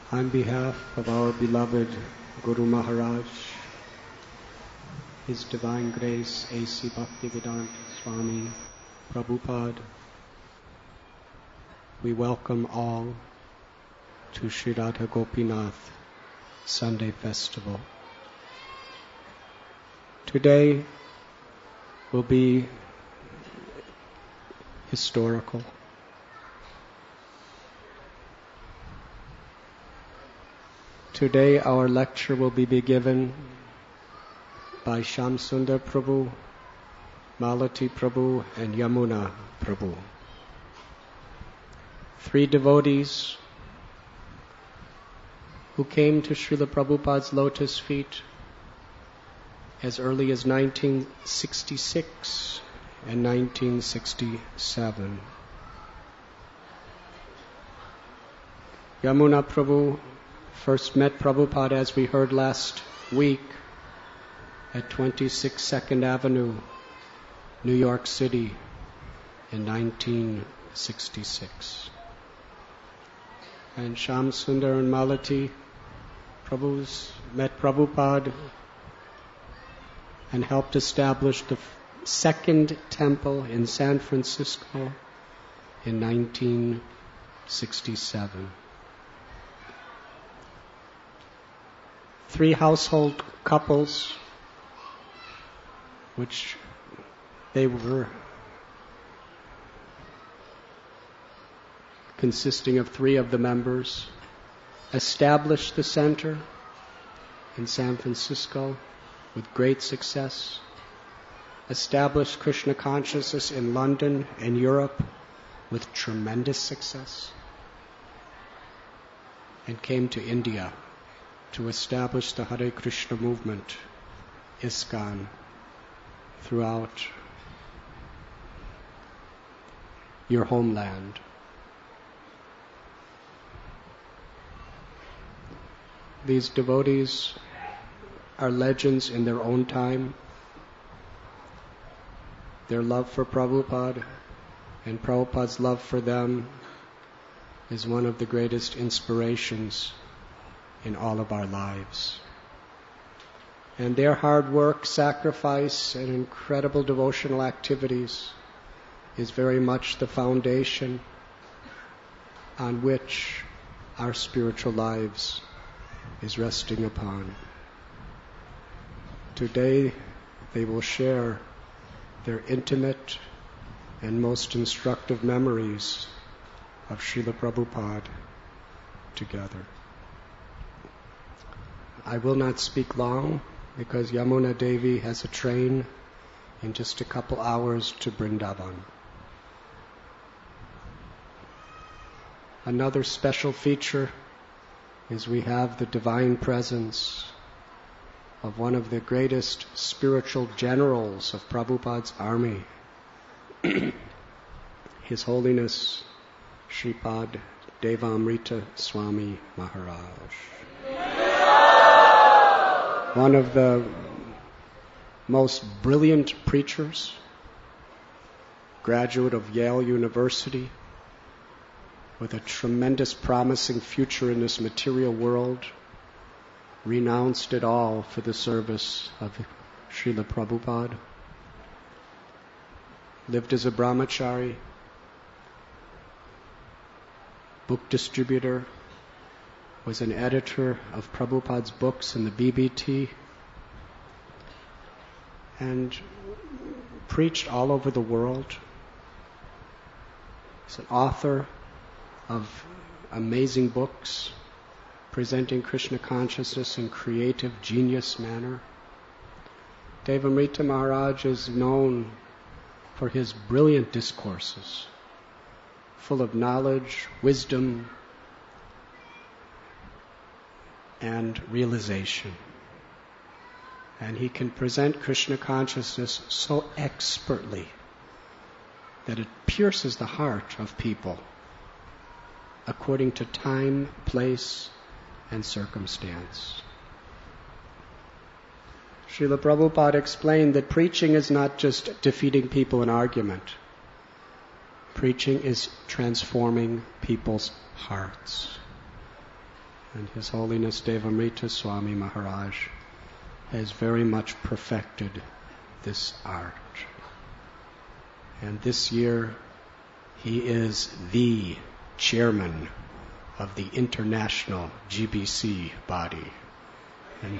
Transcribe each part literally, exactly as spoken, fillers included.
On behalf of our beloved Guru Maharaj, His Divine Grace A C Bhaktivedanta Swami Prabhupada, we welcome all to Sri Radha Gopinath Sunday Festival. Today will be historical. Today our lecture will be given by Shamsundar Prabhu, Malati Prabhu and Yamuna Prabhu. Three devotees who came to Srila Prabhupada's lotus feet as early as nineteen sixty-six and nineteen sixty-seven. Yamuna Prabhu first met Prabhupada, as we heard last week, at twenty-six Second Avenue, New York City, in nineteen sixty-six. And Shamsundar and Malati Prabhus met Prabhupada and helped establish the second temple in San Francisco in nineteen sixty-seven. Three household couples, which they were consisting of three of the members, established the center in San Francisco with great success, established Krishna consciousness in London and Europe with tremendous success, and came to India to establish the Hare Krishna movement, ISKCON, throughout your homeland. These devotees are legends in their own time. Their love for Prabhupada and Prabhupada's love for them is one of the greatest inspirations in all of our lives. And their hard work, sacrifice, and incredible devotional activities is very much the foundation on which our spiritual lives is resting upon. Today, they will share their intimate and most instructive memories of Srila Prabhupada together. I will not speak long because Yamuna Devi has a train in just a couple hours to Vrindavan. Another special feature is we have the divine presence of one of the greatest spiritual generals of Prabhupada's army, His Holiness Shripad Devamrita Swami Maharaj. One of the most brilliant preachers, graduate of Yale University, with a tremendous promising future in this material world, renounced it all for the service of Srila Prabhupada, lived as a brahmachari, book distributor, was an editor of Prabhupada's books in the B B T, and preached all over the world. He's an author of amazing books presenting Krishna consciousness in creative, genius manner. Devamrita Maharaj is known for his brilliant discourses, full of knowledge, wisdom, and realization. And he can present Krishna consciousness so expertly that it pierces the heart of people according to time, place, and circumstance. Srila Prabhupada explained that preaching is not just defeating people in argument. Preaching is transforming people's hearts. And His Holiness Devamrita Swami Maharaj has very much perfected this art. And this year he is the chairman of the international G B C body. And,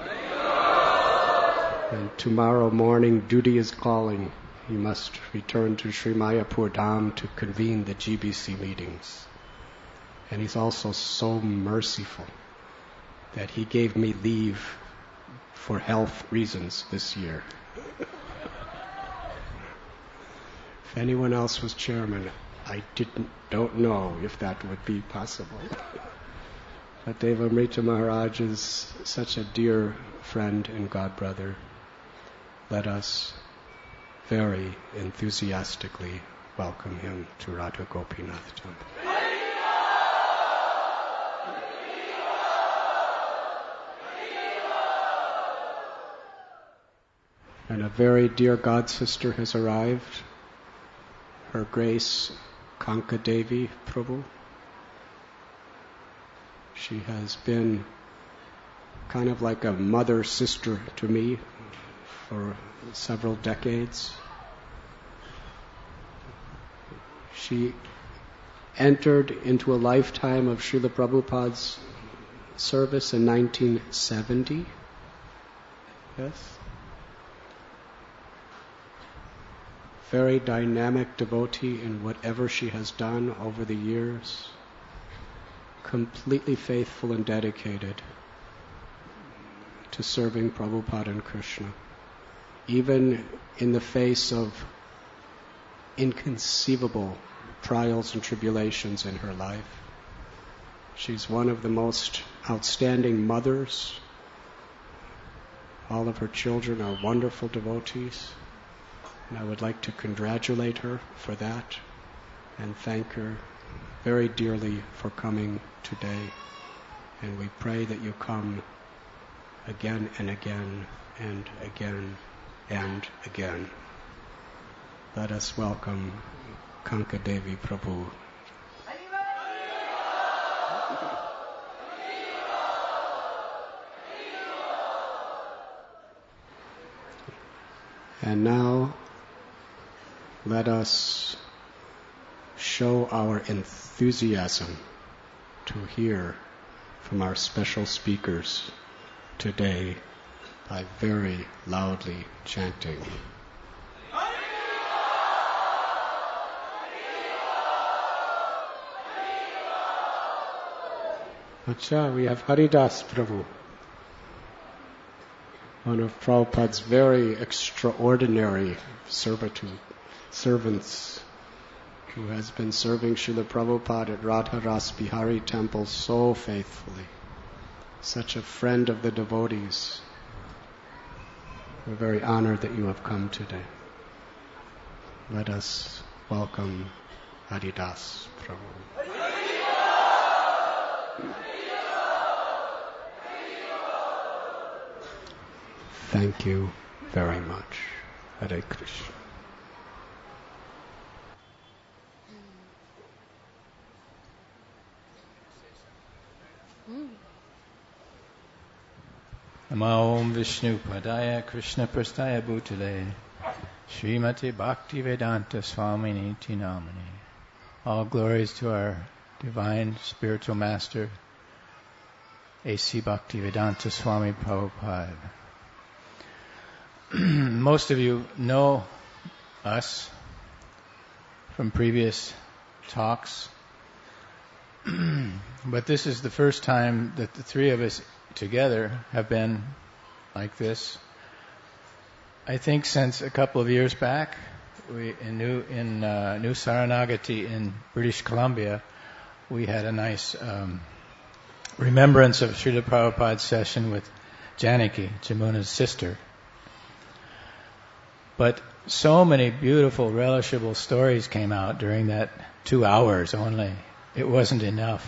and tomorrow morning duty is calling. He must return to Sri Mayapur Dham to convene the G B C meetings. And he's also so merciful that he gave me leave for health reasons this year. If anyone else was chairman, I didn't, don't know if that would be possible. But Devamrita Maharaj is such a dear friend and godbrother. Let us very enthusiastically welcome him to Radha Gopinath Temple. And a very dear god sister has arrived, Her Grace Kanka Devi Prabhu. She has been kind of like a mother sister to me for several decades. She entered into a lifetime of Srila Prabhupada's service in nineteen seventy. Yes? Very dynamic devotee in whatever she has done over the years. Completely faithful and dedicated to serving Prabhupada and Krishna. Even in the face of inconceivable trials and tribulations in her life. She's one of the most outstanding mothers. All of her children are wonderful devotees. And I would like to congratulate her for that and thank her very dearly for coming today. And we pray that you come again and again and again and again. Let us welcome Kanka Devi Prabhu. And now, let us show our enthusiasm to hear from our special speakers today by very loudly chanting. Acha, we have Haridas Prabhu, one of Prabhupada's very extraordinary servitude, servants, who has been serving Srila Prabhupada at Radha Ras Bihari Temple so faithfully. Such a friend of the devotees. We're very honored that you have come today. Let us welcome Haridas Prabhu. Thank you very much. Hare Krishna. Namo Om Vishnu Padaya Krishna Prastaya Bhutale Srimati Bhaktivedanta Swamini Iti Namani. All glories to our divine spiritual master, A C Bhaktivedanta Swami Prabhupada. Most of you know us from previous talks, but this is the first time that the three of us together have been like this. I think since a couple of years back, we in New in uh, New Saranagati in British Columbia, we had a nice um, remembrance of Srila Prabhupada's session with Janaki, Jamuna's sister. But so many beautiful, relishable stories came out during that two hours only. It wasn't enough.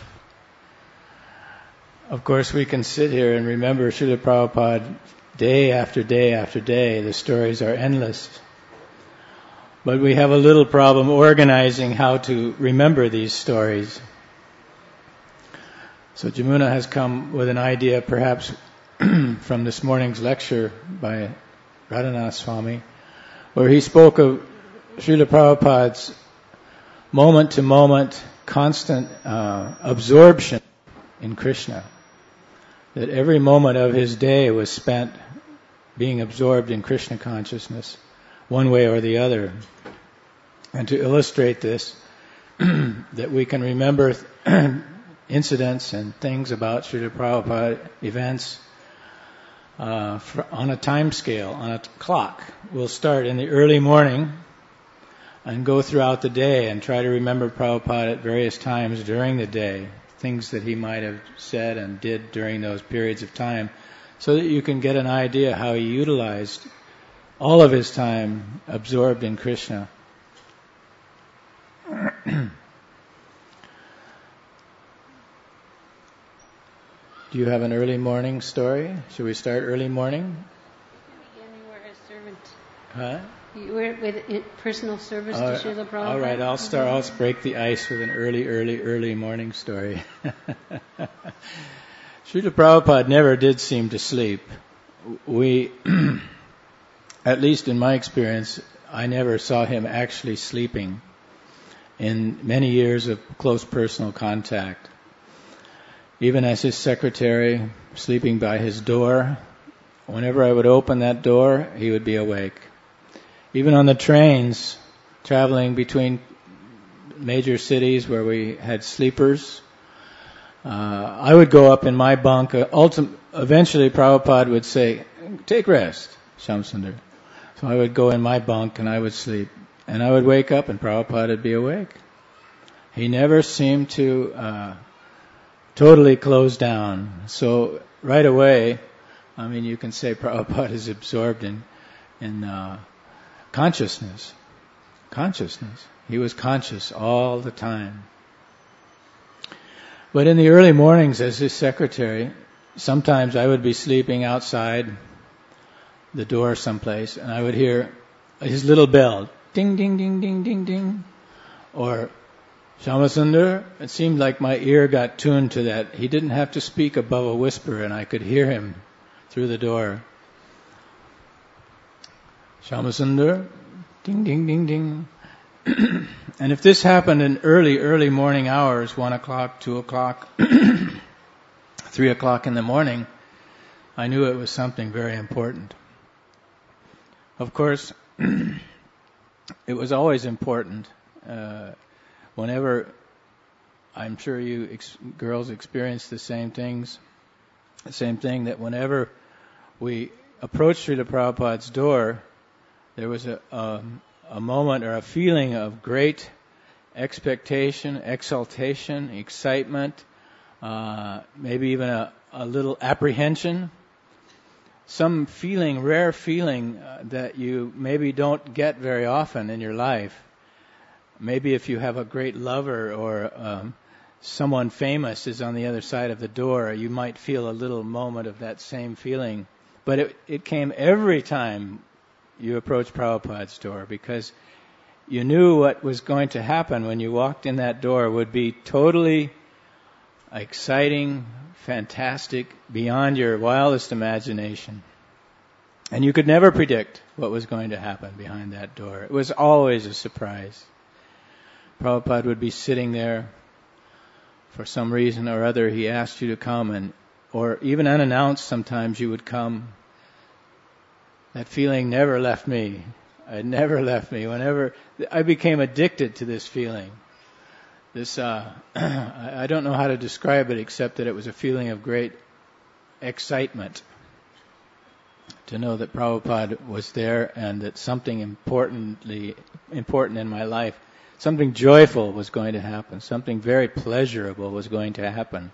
Of course, we can sit here and remember Srila Prabhupada day after day after day. The stories are endless. But we have a little problem organizing how to remember these stories. So Jamuna has come with an idea, perhaps from this morning's lecture by Radhanath Swami, where he spoke of Srila Prabhupada's moment-to-moment constant uh, absorption in Krishna. That every moment of his day was spent being absorbed in Krishna consciousness, one way or the other. And to illustrate this, that we can remember incidents and things about Srila Prabhupada, events, uh, for, on a time scale, on a t- clock. We'll start in the early morning and go throughout the day and try to remember Prabhupada at various times during the day, things that he might have said and did during those periods of time, so that you can get an idea how he utilized all of his time absorbed in Krishna. Do you have an early morning story? Should we start early morning? Again, you were a servant. Huh? You were with personal service Uh, to Srila Prabhupada. all right, I'll start. I'll break the ice with an early, early, early morning story. Srila Prabhupada never did seem to sleep. We, at least in my experience, I never saw him actually sleeping in many years of close personal contact. Even as his secretary, sleeping by his door, whenever I would open that door, he would be awake. Even on the trains, traveling between major cities where we had sleepers, uh, I would go up in my bunk. Uh, ultim- eventually, Prabhupada would say, "Take rest, Shamsundar." So I would go in my bunk and I would sleep. And I would wake up and Prabhupada would be awake. He never seemed to uh, totally close down. So right away, I mean, you can say Prabhupada is absorbed in in uh, consciousness. Consciousness. He was conscious all the time. But in the early mornings as his secretary, sometimes I would be sleeping outside the door someplace and I would hear his little bell, ding, ding, ding, ding, ding, ding, or Shamasundar. It seemed like my ear got tuned to that. He didn't have to speak above a whisper and I could hear him through the door. Shamasundar, ding, ding, ding, ding. And if this happened in early, early morning hours, one o'clock, two o'clock, three o'clock in the morning, I knew it was something very important. Of course, it was always important. Uh, whenever, I'm sure you ex- girls experience the same things, the same thing, that whenever we approached Srila Prabhupada's door, there was a, a, a moment or a feeling of great expectation, exaltation, excitement, uh, maybe even a, a little apprehension, some feeling, rare feeling uh, that you maybe don't get very often in your life. Maybe if you have a great lover or um, someone famous is on the other side of the door, you might feel a little moment of that same feeling. But it, it came every time you approached Prabhupada's door, because you knew what was going to happen when you walked in that door would be totally exciting, fantastic, beyond your wildest imagination. And you could never predict what was going to happen behind that door. It was always a surprise. Prabhupada would be sitting there. For some reason or other, he asked you to come, and or even unannounced sometimes you would come. That feeling never left me. It never left me. Whenever I became addicted to this feeling. This, uh, I don't know how to describe it except that it was a feeling of great excitement to know that Prabhupada was there and that something importantly important in my life, something joyful was going to happen, something very pleasurable was going to happen.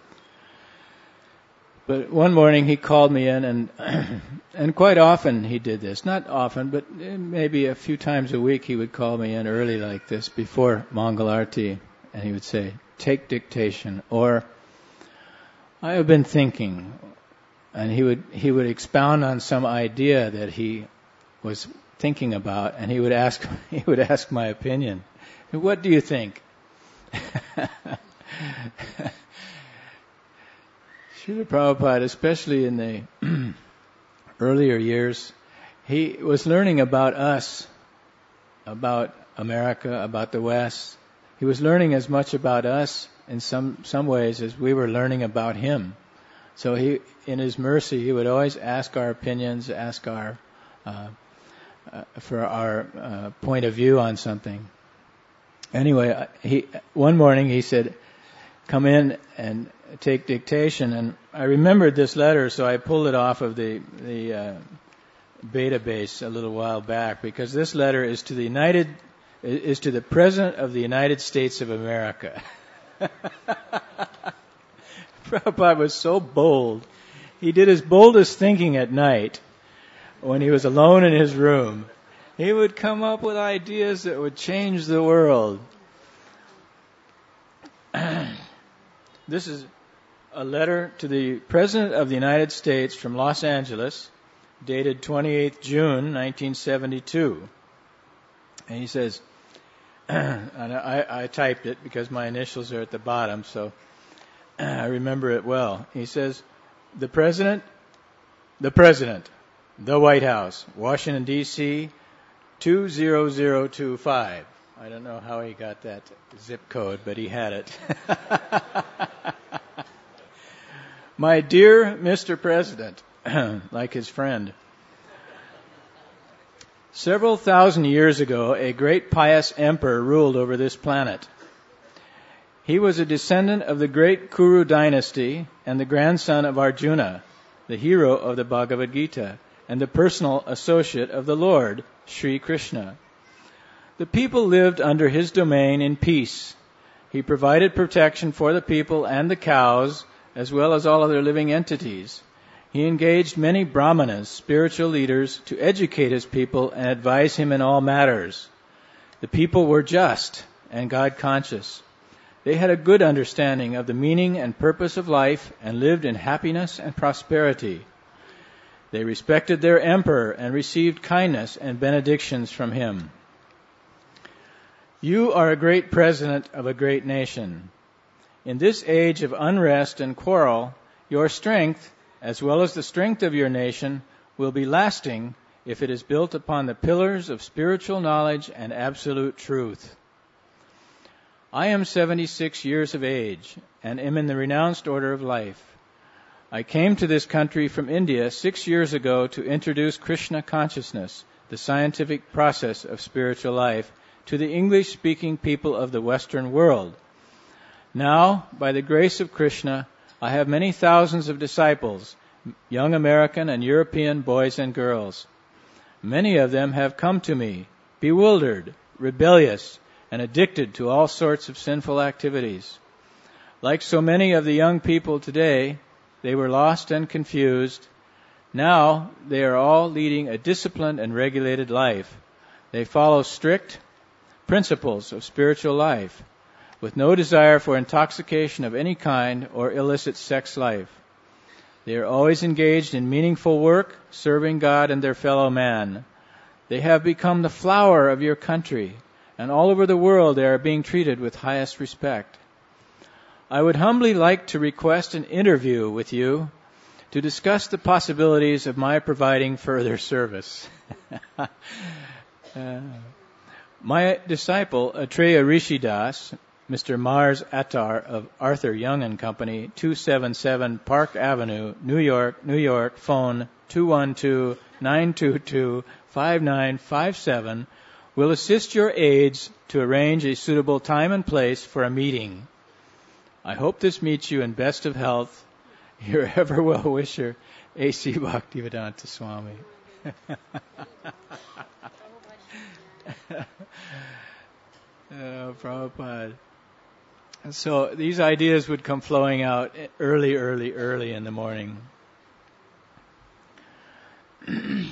But one morning he called me in, and and quite often he did this. Not often, but maybe a few times a week he would call me in early like this before Mangalarti, and he would say, "Take dictation," or "I have been thinking," and he would he would expound on some idea that he was thinking about, and he would ask he would ask my opinion. What do you think? Srila Prabhupada, especially in the earlier years, he was learning about us, about America, about the West. He was learning as much about us in some, some ways as we were learning about him. So he, in his mercy, he would always ask our opinions, ask our, uh, uh, for our uh, point of view on something. Anyway, he, one morning he said, come in and take dictation. And I remembered this letter, so I pulled it off of the, the uh, database a little while back, because this letter is to the United, is to the President of the United States of America. Prabhupada was so bold. He did his boldest thinking at night when he was alone in his room. He would come up with ideas that would change the world. This is a letter to the President of the United States from Los Angeles, dated twenty-eighth of June, nineteen seventy-two. And he says, and I, I typed it because my initials are at the bottom, so I remember it well. He says, the President, the President, the White House, Washington, D C, two zero zero two five. I don't know how he got that zip code, but he had it. My dear Mister President, like his friend, several thousand years ago, a great pious emperor ruled over this planet. He was a descendant of the great Kuru dynasty and the grandson of Arjuna, the hero of the Bhagavad Gita, and the personal associate of the Lord, Sri Krishna. The people lived under his domain in peace. He provided protection for the people and the cows, as well as all other living entities. He engaged many brahmanas, spiritual leaders, to educate his people and advise him in all matters. The people were just and God-conscious. They had a good understanding of the meaning and purpose of life and lived in happiness and prosperity. They respected their emperor and received kindness and benedictions from him. You are a great president of a great nation. In this age of unrest and quarrel, your strength, as well as the strength of your nation, will be lasting if it is built upon the pillars of spiritual knowledge and absolute truth. I am seventy-six years of age and am in the renounced order of life. I came to this country from India six years ago to introduce Krishna consciousness, the scientific process of spiritual life, to the English-speaking people of the Western world. Now, by the grace of Krishna, I have many thousands of disciples, young American and European boys and girls. Many of them have come to me, bewildered, rebellious, and addicted to all sorts of sinful activities. Like so many of the young people today, they were lost and confused. Now, they are all leading a disciplined and regulated life. They follow strict principles of spiritual life, with no desire for intoxication of any kind or illicit sex life. They are always engaged in meaningful work, serving God and their fellow man. They have become the flower of your country, and all over the world they are being treated with highest respect. I would humbly like to request an interview with you to discuss the possibilities of my providing further service. uh, My disciple, Atreya Rishidas, Mister Mars Attar of Arthur Young and Company, two seventy-seven Park Avenue, New York, New York, phone two one two, nine two two, five nine five seven, will assist your aides to arrange a suitable time and place for a meeting. I hope this meets you in best of health. Your ever well-wisher, A C Bhaktivedanta Swami. Oh, Prabhupada. So these ideas would come flowing out early, early, early in the morning. Do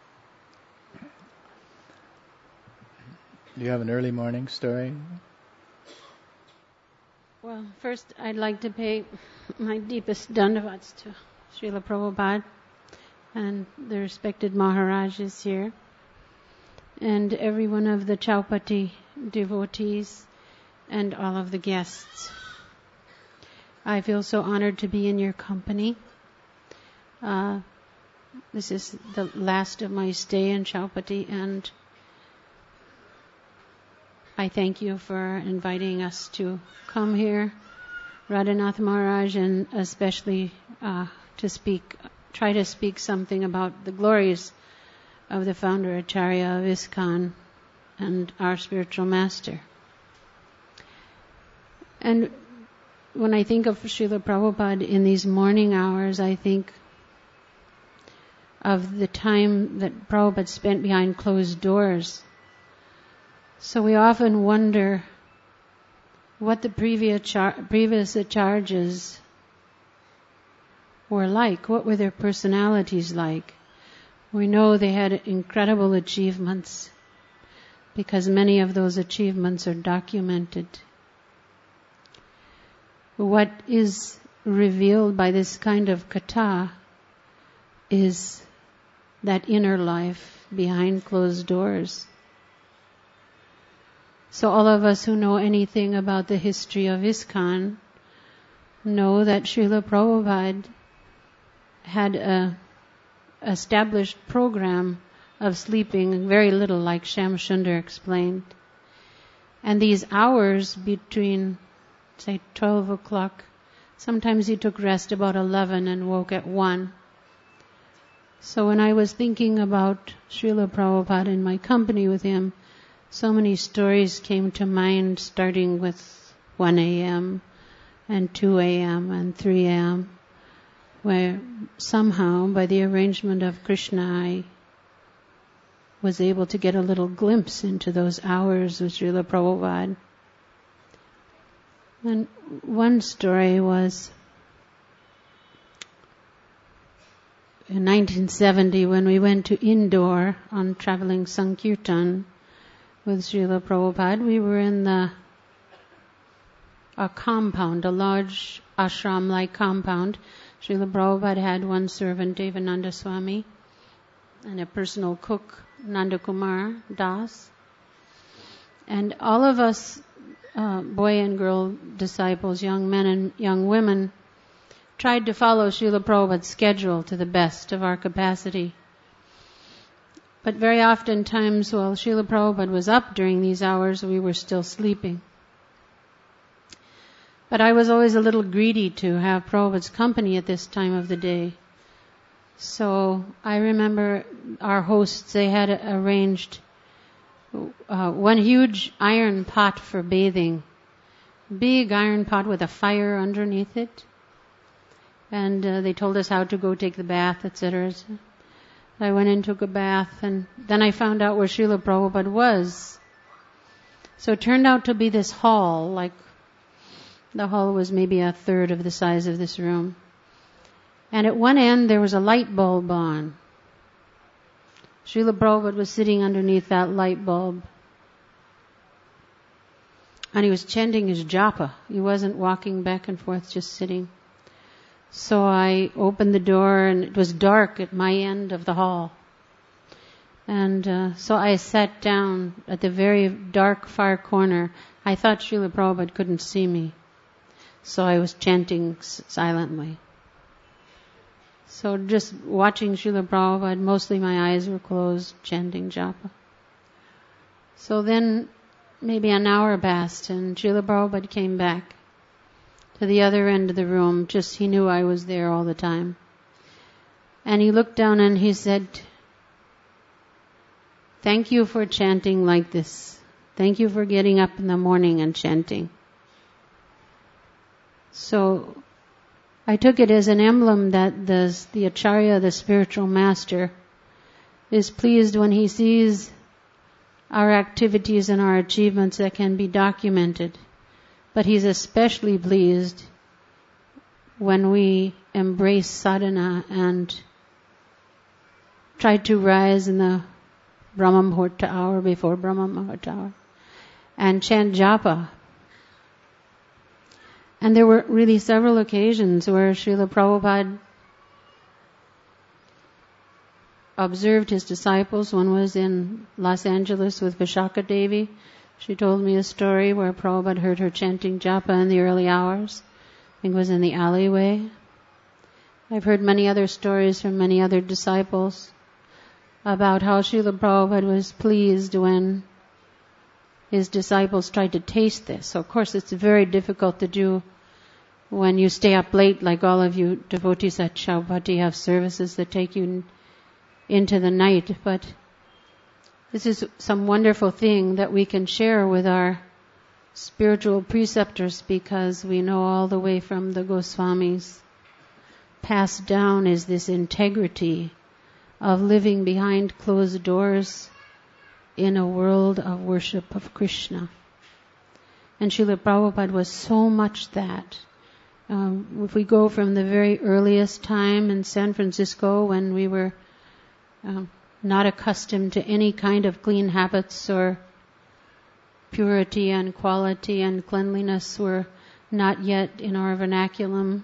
you have an early morning story? Well, first I'd like to pay my deepest dandavats to Srila Prabhupada and the respected Maharajas here, and every one of the Chaupati devotees and all of the guests. I feel so honored to be in your company. Uh, this is the last of my stay in Chaupati, and I thank you for inviting us to come here, Radhanath Maharaj, and especially uh, to speak, try to speak something about the glories of the founder Acharya of ISKCON and our spiritual master. And when I think of Srila Prabhupada in these morning hours, I think of the time that Prabhupada spent behind closed doors. So we often wonder what the previous char- previous acharjas were like. What were their personalities like? We know they had incredible achievements because many of those achievements are documented. What is revealed by this kind of katha is that inner life behind closed doors. So all of us who know anything about the history of ISKCON know that Srila Prabhupada had a established program of sleeping very little, like Shyam Sundar explained. And these hours between, say, twelve o'clock, sometimes he took rest about eleven and woke at one. So when I was thinking about Srila Prabhupada in my company with him, so many stories came to mind, starting with one a.m. and two a.m. and three a.m., where somehow, by the arrangement of Krishna, I was able to get a little glimpse into those hours with Srila Prabhupada. And one story was in nineteen seventy, when we went to Indore on traveling Sankirtan with Srila Prabhupada. We were in the a compound, a large ashram-like compound. Srila Prabhupada had one servant, Devananda Swami, and a personal cook, Nanda Kumar Das. And all of us, uh, boy and girl disciples, young men and young women, tried to follow Srila Prabhupada's schedule to the best of our capacity. But very often times while Srila Prabhupada was up during these hours, we were still sleeping. But I was always a little greedy to have Prabhupada's company at this time of the day. So I remember our hosts, they had arranged uh, one huge iron pot for bathing. Big iron pot with a fire underneath it. And uh, they told us how to go take the bath, et cetera. I went and took a bath, and then I found out where Srila Prabhupada was. So it turned out to be this hall, like the hall was maybe a third of the size of this room. And at one end there was a light bulb on. Srila Prabhupada was sitting underneath that light bulb. And he was chanting his japa. He wasn't walking back and forth, just sitting. So I opened the door, and it was dark at my end of the hall. And uh, so I sat down at the very dark far corner. I thought Srila Prabhupada couldn't see me. So I was chanting s- silently. So just watching Srila Prabhupada, mostly my eyes were closed, chanting japa. So then maybe an hour passed, and Srila Prabhupada came back to the other end of the room. Just he knew I was there all the time. And he looked down and he said, "Thank you for chanting like this. Thank you for getting up in the morning and chanting." So I took it as an emblem that the, the Acharya, the spiritual master, is pleased when he sees our activities and our achievements that can be documented. But he's especially pleased when we embrace sadhana and try to rise in the Brahma Muhurta hour, before Brahma Muhurta hour, and chant japa. And there were really several occasions where Srila Prabhupada observed his disciples. One was in Los Angeles with Vishaka Devi. She told me a story where Prabhupada heard her chanting japa in the early hours. I think it was in the alleyway. I've heard many other stories from many other disciples about how Srila Prabhupada was pleased when his disciples tried to taste this. So of course it's very difficult to do when you stay up late, like all of you devotees at Shaubhati have services that take you into the night. But this is some wonderful thing that we can share with our spiritual preceptors, because we know all the way from the Goswamis passed down is this integrity of living behind closed doors in a world of worship of Krishna. And Srila Prabhupada was so much that. Um, if we go from the very earliest time in San Francisco, when we were um, not accustomed to any kind of clean habits, or purity and quality and cleanliness were not yet in our vernaculum,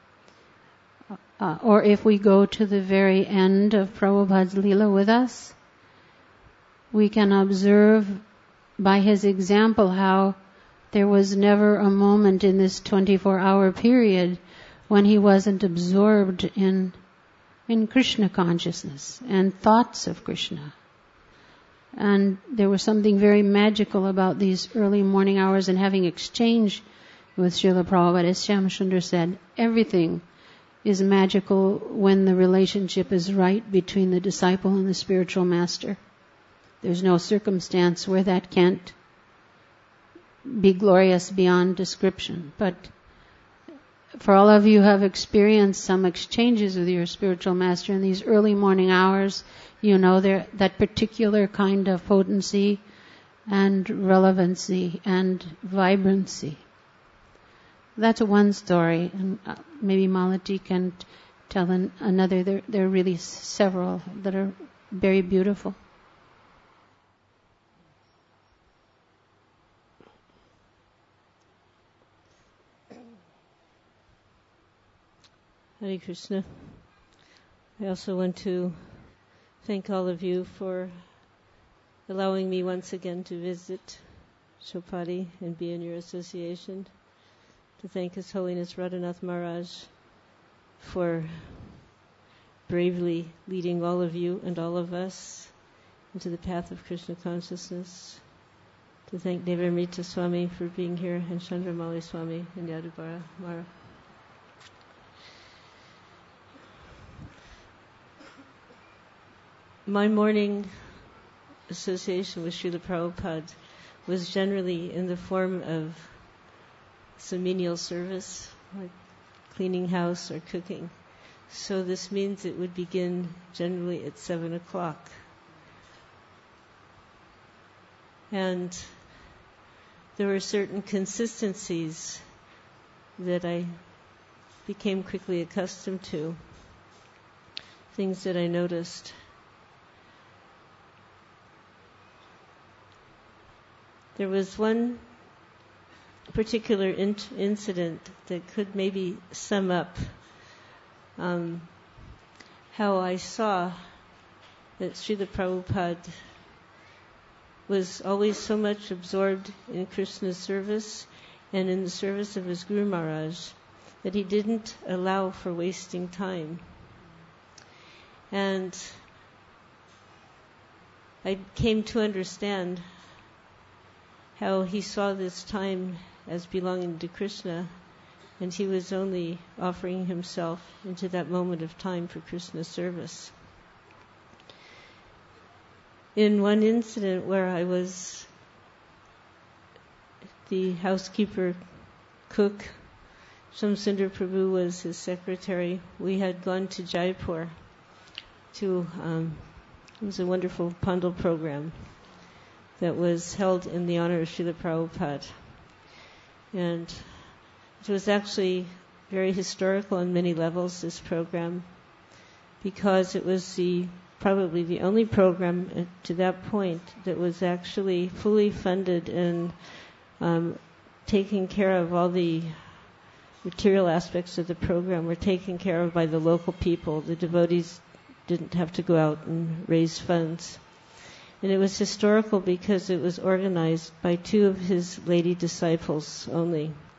uh, or if we go to the very end of Prabhupada's Leela with us, we can observe by his example how there was never a moment in this twenty-four hour period when he wasn't absorbed in in Krishna consciousness and thoughts of Krishna. And there was something very magical about these early morning hours and having exchange with Srila Prabhupada. As Shyamsundar said, everything is magical when the relationship is right between the disciple and the spiritual master. There's no circumstance where that can't be glorious beyond description. But for all of you who have experienced some exchanges with your spiritual master in these early morning hours, you know there that particular kind of potency and relevancy and vibrancy. That's one story, and uh, maybe Malati can tell an, another. There, there are really several that are very beautiful. Hare Krishna. I also want to thank all of you for allowing me once again to visit Shaubhati and be in your association. To thank His Holiness Radhanath Maharaj for bravely leading all of you and all of us into the path of Krishna consciousness. To thank Devamrita Swami for being here, and Chandramali Swami and Yadubara Mara. My morning association with Srila Prabhupada was generally in the form of some menial service, like cleaning house or cooking. So this means it would begin generally at seven o'clock. And there were certain consistencies that I became quickly accustomed to, things that I noticed. There was one particular in- incident that could maybe sum up um, how I saw that Srila Prabhupada was always so much absorbed in Krishna's service and in the service of his Guru Maharaj that he didn't allow for wasting time. And I came to understand how he saw this time as belonging to Krishna, and he was only offering himself into that moment of time for Krishna's service. In one incident where I was the housekeeper cook, Shamsundar Prabhu was his secretary, we had gone to Jaipur to, um, it was a wonderful Pandal program that was held in the honor of Srila Prabhupada. And it was actually very historical on many levels, this program, because it was the probably the only program to that point that was actually fully funded and um, taking care of all the material aspects of the program were taken care of by the local people. The devotees didn't have to go out and raise funds. And it was historical because it was organized by two of his lady disciples only.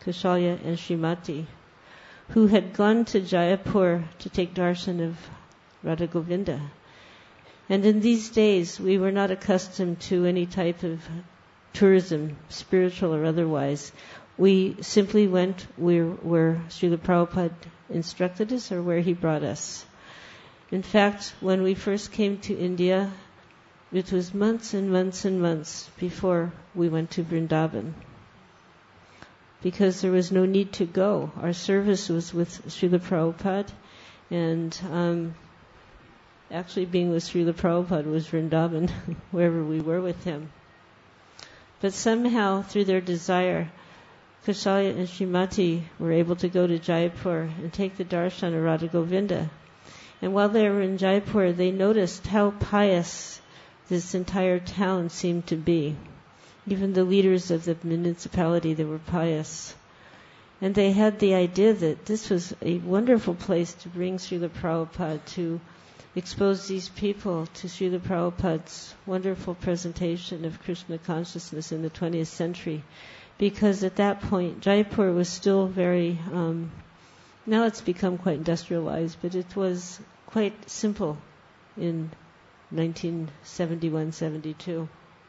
Kaushalya and Srimati, who had gone to Jaipur to take darshan of Radha Govinda. And in these days, we were not accustomed to any type of tourism, spiritual or otherwise. We simply went where, where Srila Prabhupada instructed us or where he brought us. In fact, when we first came to India, it was months and months and months before we went to Vrindavan, because there was no need to go. Our service was with Srila Prabhupada, and um, actually being with Srila Prabhupada was Vrindavan, wherever we were with him. But somehow, through their desire, Kaushalya and Srimati were able to go to Jaipur and take the darshan of Radha Govinda. And while they were in Jaipur, they noticed how pious this entire town seemed to be. Even the leaders of the municipality, they were pious. And they had the idea that this was a wonderful place to bring Srila Prabhupada, to expose these people to Srila Prabhupada's wonderful presentation of Krishna consciousness in the twentieth century. Because at that point, Jaipur was still very, um, now it's become quite industrialized, but it was quite simple in nineteen seventy-one seventy-two.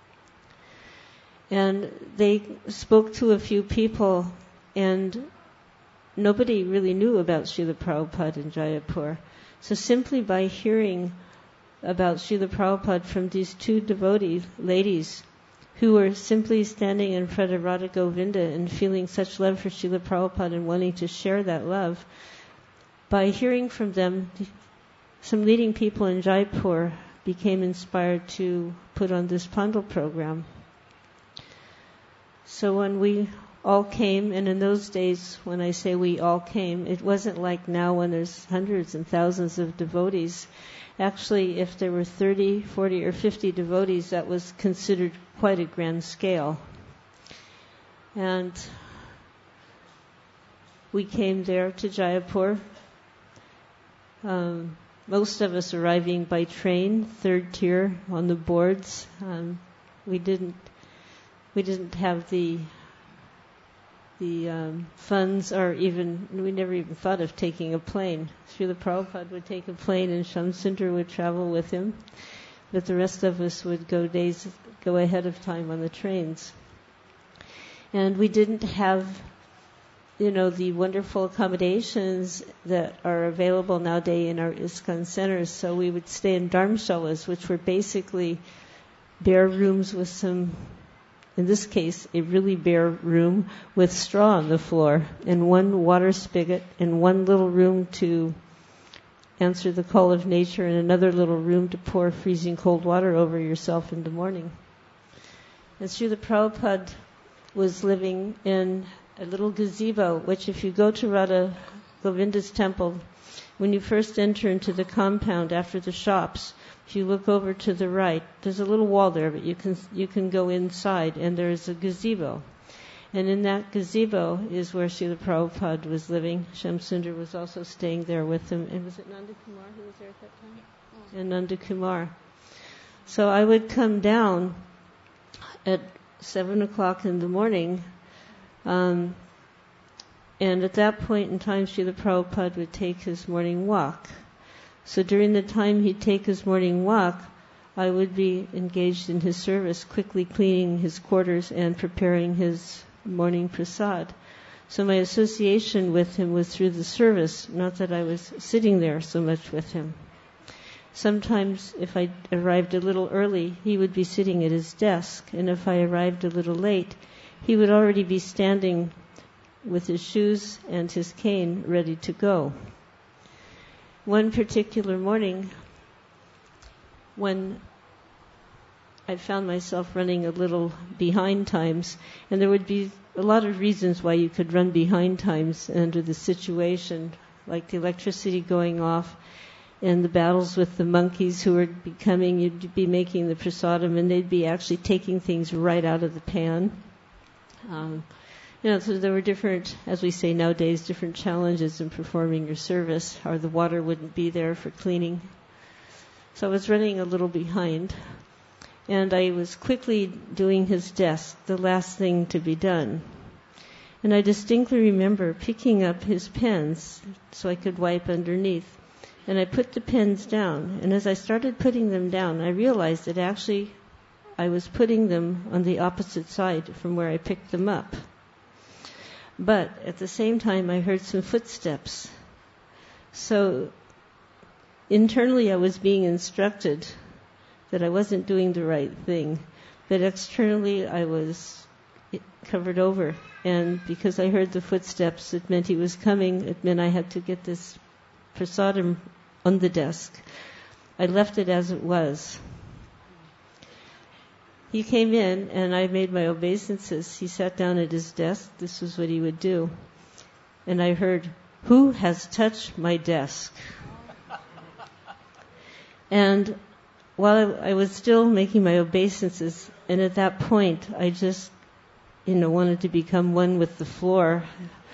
And they spoke to a few people, and nobody really knew about Srila Prabhupada in Jaipur. So simply by hearing about Srila Prabhupada from these two devotee ladies who were simply standing in front of Radha Govinda and feeling such love for Srila Prabhupada and wanting to share that love, by hearing from them, some leading people in Jaipur became inspired to put on this Pandal program. So when we all came, and in those days, when I say we all came, it wasn't like now when there's hundreds and thousands of devotees. Actually, if there were thirty, forty, or fifty devotees, that was considered quite a grand scale. And we came there to Jaipur. Um, most of us arriving by train, third tier on the boards. Um, we didn't. We didn't have the the um, funds, or even, we never even thought of taking a plane. Srila Prabhupada would take a plane and Shamsundar would travel with him, but the rest of us would go days, go ahead of time on the trains. And we didn't have, you know, the wonderful accommodations that are available nowadays in our ISKCON centers, so we would stay in dharmshalas, which were basically bare rooms with some, in this case, a really bare room with straw on the floor and one water spigot and one little room to answer the call of nature and another little room to pour freezing cold water over yourself in the morning. And Srila Prabhupada was living in a little gazebo, which if you go to Radha Govinda's temple, when you first enter into the compound after the shops, if you look over to the right, there's a little wall there, but you can you can go inside, and there's a gazebo. And in that gazebo is where Srila Prabhupada was living. Shamsundar was also staying there with him. And was it Nanda Kumar who was there at that time? Oh. And Nanda Kumar. So I would come down at seven o'clock in the morning, um, and at that point in time, Srila Prabhupada would take his morning walk. So during the time he'd take his morning walk, I would be engaged in his service, quickly cleaning his quarters and preparing his morning prasad. So my association with him was through the service, not that I was sitting there so much with him. Sometimes if I arrived a little early, he would be sitting at his desk, and if I arrived a little late, he would already be standing with his shoes and his cane ready to go. One particular morning, when I found myself running a little behind times, and there would be a lot of reasons why you could run behind times under the situation, like the electricity going off and the battles with the monkeys who would be coming. You'd be making the prasadam and they'd be actually taking things right out of the pan. Um, You know, so there were different, as we say nowadays, different challenges in performing your service, or the water wouldn't be there for cleaning. So I was running a little behind, and I was quickly doing his desk, the last thing to be done. And I distinctly remember picking up his pens so I could wipe underneath. And I put the pens down. And as I started putting them down, I realized that actually I was putting them on the opposite side from where I picked them up. But at the same time, I heard some footsteps. So internally, I was being instructed that I wasn't doing the right thing. But externally, I was covered over. And because I heard the footsteps, it meant he was coming. It meant I had to get this prasadam on the desk. I left it as it was. He came in, and I made my obeisances. He sat down at his desk. This was what he would do. And I heard, "Who has touched my desk?" And while I was still making my obeisances, and at that point, I just, you know, wanted to become one with the floor.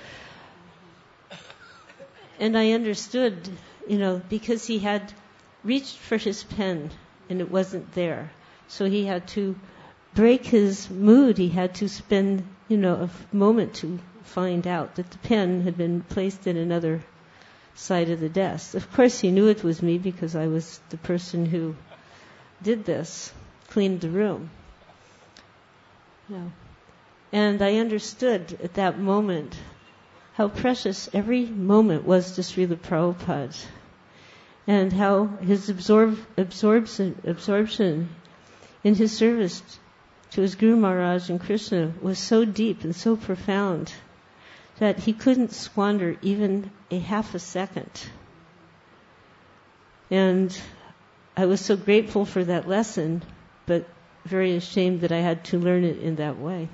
And I understood, you know, because he had reached for his pen, and it wasn't there. So he had to break his mood. He had to spend, you know, a moment to find out that the pen had been placed in another side of the desk. Of course, he knew it was me because I was the person who did this, cleaned the room. Yeah. And I understood at that moment how precious every moment was to Srila Prabhupada, and how his absorb, absorption, absorption in his service to his Guru Maharaj and Krishna was so deep and so profound that he couldn't squander even a half a second. And I was so grateful for that lesson, but very ashamed that I had to learn it in that way.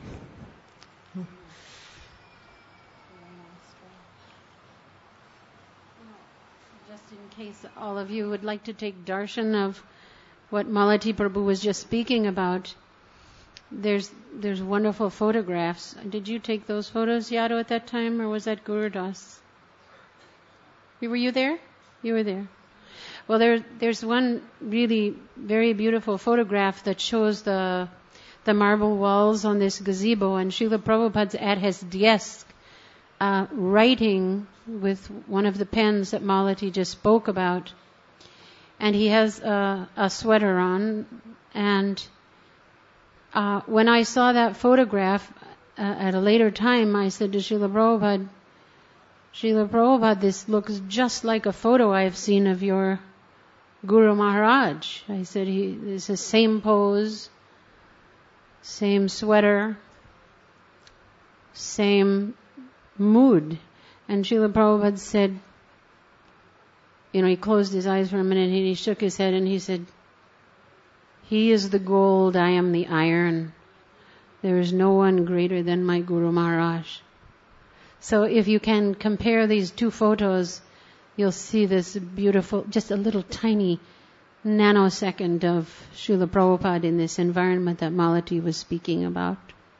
Just in case all of you would like to take darshan of what Malati Prabhu was just speaking about, there's there's wonderful photographs. Did you take those photos, Yadu, at that time, or was that Guru Das? Were you there? You were there. Well, there there's one really very beautiful photograph that shows the the marble walls on this gazebo, and Srila Prabhupada's at his desk, uh, writing with one of the pens that Malati just spoke about. And he has a, a sweater on. And uh, when I saw that photograph uh, at a later time, I said to Srila Prabhupada, Srila Prabhupada, this looks just like a photo I've seen of your Guru Maharaj. I said, he, it's the same pose, same sweater, same mood. And Srila Prabhupada said, you know, he closed his eyes for a minute and he shook his head and he said, "He is the gold, I am the iron. There is no one greater than my Guru Maharaj." So if you can compare these two photos, you'll see this beautiful, just a little tiny nanosecond of Srila Prabhupada in this environment that Malati was speaking about.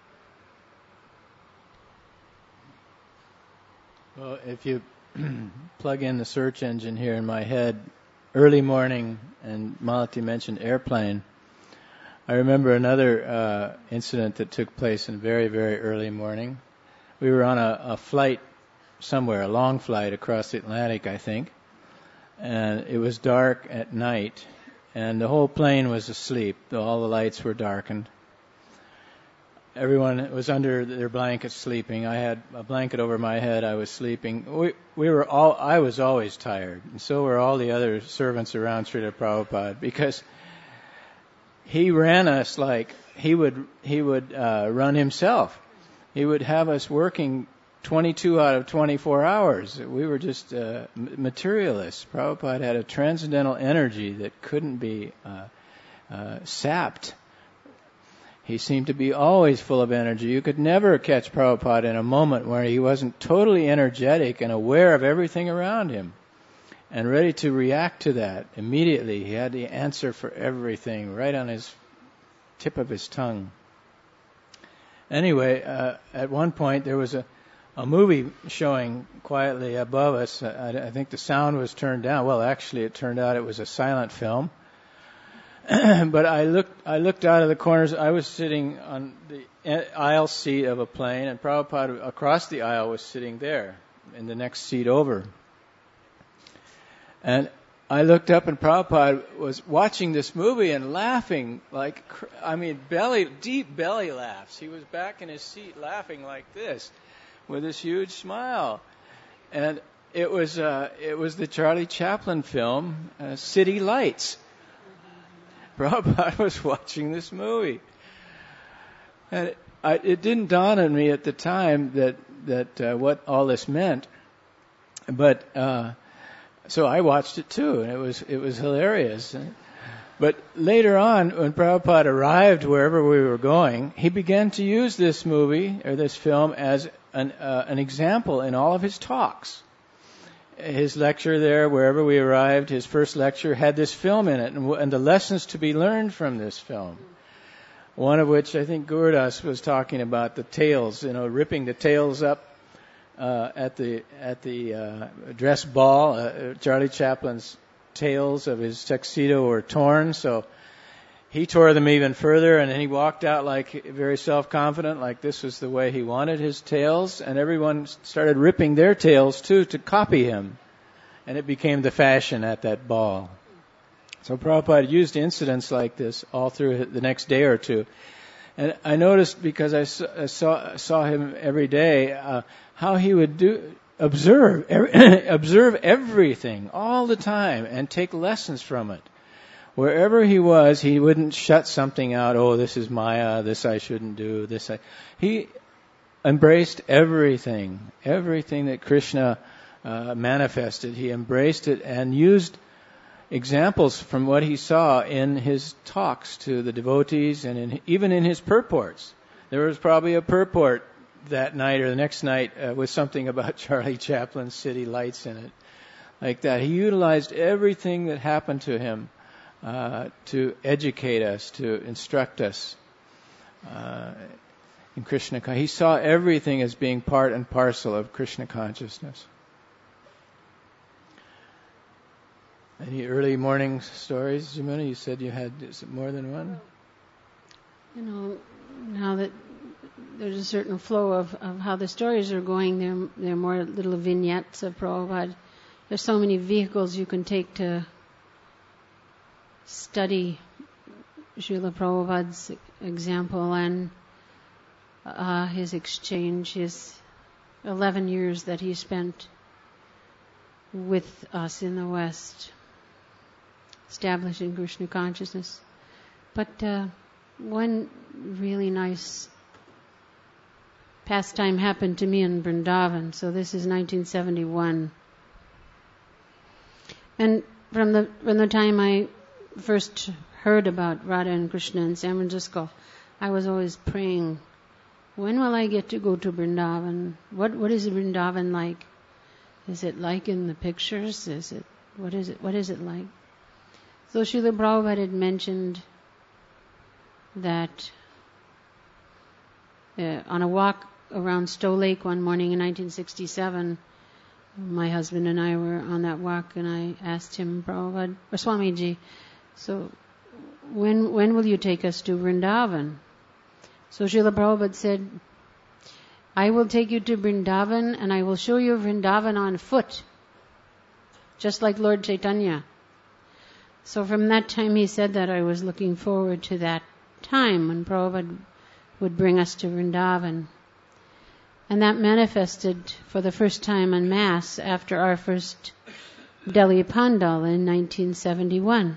Well, if you plug in the search engine here in my head, early morning, and Malati mentioned airplane, I remember another uh, incident that took place in very, very early morning. We were on a, a flight somewhere, a long flight across the Atlantic, I think, and it was dark at night, and the whole plane was asleep. All the lights were darkened. Everyone was under their blankets sleeping. I had a blanket over my head. I was sleeping. We we were all. I was always tired, and so were all the other servants around Srila Prabhupada, because he ran us like he would he would uh, run himself. He would have us working twenty-two out of twenty-four hours. We were just uh, materialists. Prabhupada had a transcendental energy that couldn't be uh, uh, sapped. He seemed to be always full of energy. You could never catch Prabhupada in a moment where he wasn't totally energetic and aware of everything around him and ready to react to that immediately. He had the answer for everything right on his tip of his tongue. Anyway, uh, at one point there was a, a movie showing quietly above us. I, I think the sound was turned down. Well, actually it turned out it was a silent film. but I looked I looked out of the corners. I was sitting on the aisle seat of a plane, and Prabhupada across the aisle was sitting there in the next seat over. And I looked up, and Prabhupada was watching this movie and laughing like, I mean, belly, deep belly laughs. He was back in his seat laughing like this with this huge smile. And it was uh, it was the Charlie Chaplin film, uh, City Lights. Prabhupada was watching this movie. And it, I, it didn't dawn on me at the time that, that uh, what all this meant. But... Uh, So I watched it too, and it was it was hilarious. But later on, when Prabhupada arrived wherever we were going, he began to use this movie or this film as an uh, an example in all of his talks. His lecture there, wherever we arrived, his first lecture had this film in it, and, and the lessons to be learned from this film. One of which I think Gurdas was talking about, the tails, you know, ripping the tails up. Uh, at the at the uh, dress ball, uh, Charlie Chaplin's tails of his tuxedo were torn, so he tore them even further, and then he walked out like very self-confident, like this was the way he wanted his tails, and everyone started ripping their tails too to copy him, and it became the fashion at that ball. So Prabhupada used incidents like this all through the next day or two. And I noticed, because I saw, saw, saw him every day, uh, how he would do observe every, observe everything all the time and take lessons from it. Wherever he was, he wouldn't shut something out. Oh, this is Maya. This I shouldn't do. This I. He embraced everything, everything that Krishna uh, manifested. He embraced it and used examples from what he saw in his talks to the devotees, and in, even in his purports. There was probably a purport that night or the next night uh, with something about Charlie Chaplin's City Lights in it, like that. He utilized everything that happened to him uh, to educate us, to instruct us uh, in Krishna. He saw everything as being part and parcel of Krishna consciousness. Any early morning stories, Jamuna? You said you had more than one? You know, now that there's a certain flow of, of how the stories are going, there, there are more little vignettes of Prabhupada. There's so many vehicles you can take to study Srila Prabhupada's example and uh, his exchange, his eleven years that he spent with us in the West, establishing Krishna consciousness. But uh, one really nice pastime happened to me in Vrindavan. So this is nineteen seventy-one. And from the from the time I first heard about Radha and Krishna in San Francisco, I was always praying, when will I get to go to Vrindavan? What what is Vrindavan like? Is it like in the pictures? Is it what is it what is it like? So Srila Prabhupada had mentioned that uh, on a walk around Stowe Lake one morning in nineteen sixty-seven, my husband and I were on that walk, and I asked him, Prabhupada, or Swamiji, so when when will you take us to Vrindavan? So Srila Prabhupada said, I will take you to Vrindavan, and I will show you Vrindavan on foot, just like Lord Chaitanya. So from that time he said that, I was looking forward to that time when Prabhupada would bring us to Vrindavan. And that manifested for the first time en masse after our first Delhi Pandal in nineteen seventy-one.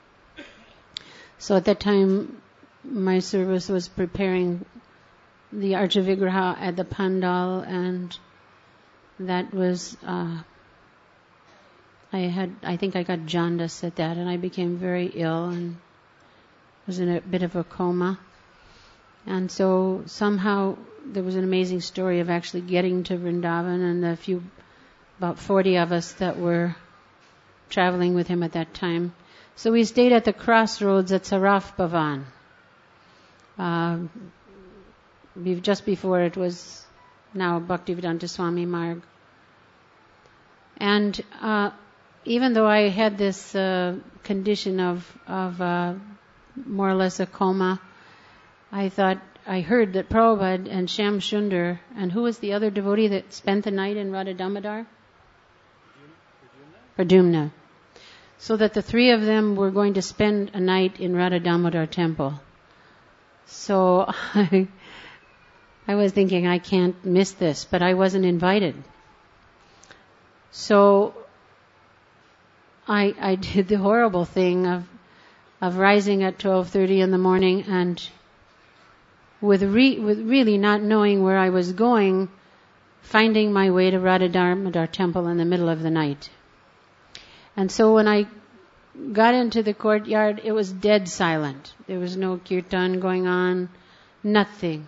So at that time, my service was preparing the Archa Vigraha at the Pandal, and that was, uh, I had, I think I got jaundice at that, and I became very ill and was in a bit of a coma. And so somehow there was an amazing story of actually getting to Vrindavan, and a few, about forty of us that were traveling with him at that time. So we stayed at the crossroads at Saraf Bhavan. Uh, just before it was now Bhaktivedanta Swami Marg. And uh, even though I had this uh, condition of, of uh, more or less a coma, I thought, I heard that Prabhupada and Shyam Sundar, and who was the other devotee that spent the night in Radha Damodar? Pradyumna. So that the three of them were going to spend a night in Radha Damodar temple. So I, I was thinking, I can't miss this, but I wasn't invited. So I, I did the horrible thing of, of rising at twelve thirty in the morning and with, re, with really not knowing where I was going, finding my way to Radha Damodar temple in the middle of the night. And so when I got into the courtyard, it was dead silent. There was no kirtan going on, nothing.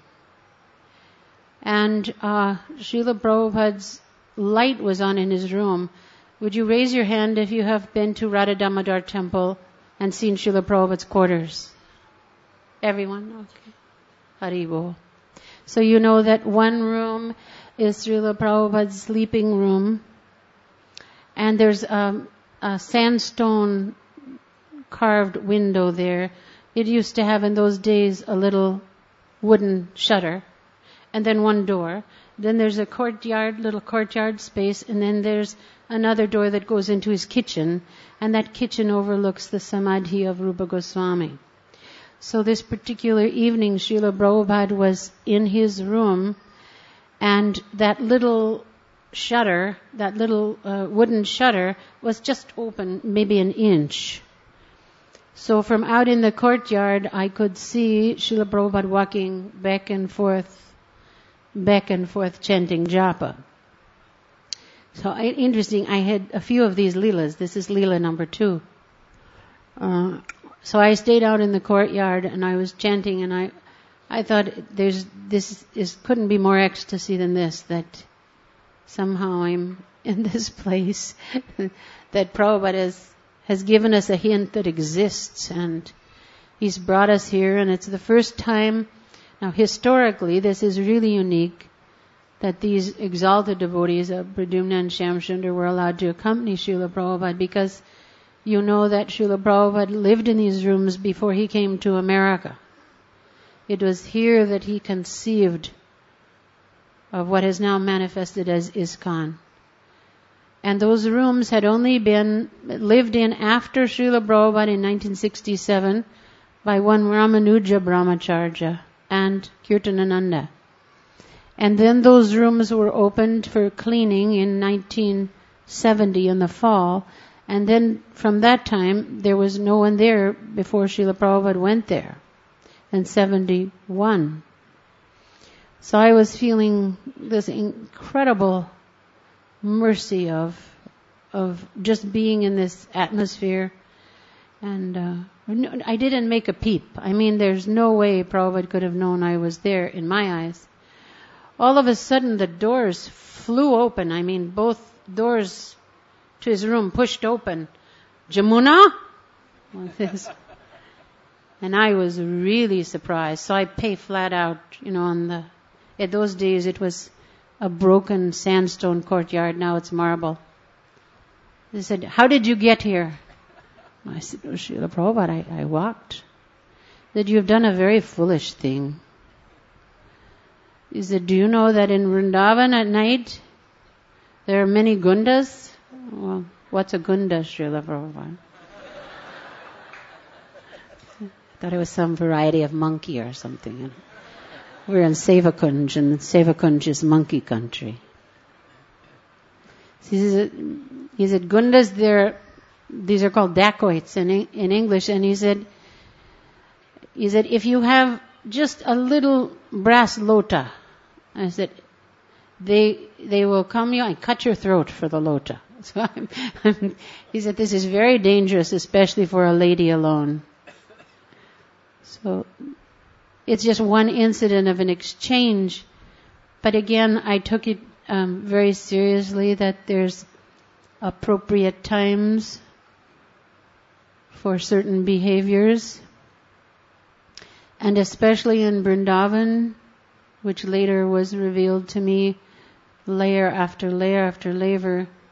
And uh, Srila Prabhupada's light was on in his room. Would you raise your hand if you have been to Radha Damodar temple and seen Srila Prabhupada's quarters? Everyone? Okay. Hari Bol. So you know that one room is Srila Prabhupada's sleeping room, and there's um, a sandstone carved window there. It used to have in those days a little wooden shutter, and then one door. Then there's a courtyard, little courtyard space, and then there's another door that goes into his kitchen, and that kitchen overlooks the Samadhi of Rupa Goswami. So this particular evening, Srila Prabhupada was in his room, and that little shutter, that little uh, wooden shutter, was just open maybe an inch. So from out in the courtyard, I could see Srila Prabhupada walking back and forth, back and forth chanting japa. So I, interesting, I had a few of these leelas. This is leela number two. Uh, so I stayed out in the courtyard and I was chanting, and I, I thought there's this is couldn't be more ecstasy than this, that somehow I'm in this place, that Prabhupada has, has given us a hint that exists, and he's brought us here, and it's the first time. Now historically, this is really unique, that these exalted devotees of Pradyumna and Shyam Sundar were allowed to accompany Srila Prabhupada, because you know that Srila Prabhupada lived in these rooms before he came to America. It was here that he conceived of what has now manifested as ISKCON. And those rooms had only been lived in after Srila Prabhupada in nineteen sixty-seven by one Ramanuja Brahmacharya and Kirtanananda. And then those rooms were opened for cleaning in nineteen seventy in the fall. And then from that time, there was no one there before Srila Prabhupada went there in seventy-one. So I was feeling this incredible mercy of of just being in this atmosphere. And uh, I didn't make a peep. I mean, there's no way Prabhupada could have known I was there in my eyes. All of a sudden, the doors flew open. I mean, both doors to his room pushed open. Jamuna? Like this. And I was really surprised. So I pay flat out, you know, on the... In those days, it was a broken sandstone courtyard. Now it's marble. They said, how did you get here? I said, oh, Srila Prabhupada, I, I walked. They said, you've done a very foolish thing. He said, do you know that in Vrindavan at night, there are many gundas? Well, what's a gunda, Srila Prabhupada? I thought it was some variety of monkey or something. We're in Sevakunj, and Sevakunj is monkey country. He said, he said gundas, they're, these are called dacoits in, in English, and he said, he said, if you have just a little brass lota, I said, they they will come you and cut your throat for the lota. So I'm, I'm, he said, this is very dangerous, especially for a lady alone. So it's just one incident of an exchange. But again, I took it um, very seriously, that there's appropriate times for certain behaviors. And especially in Vrindavan, which later was revealed to me layer after layer after layer,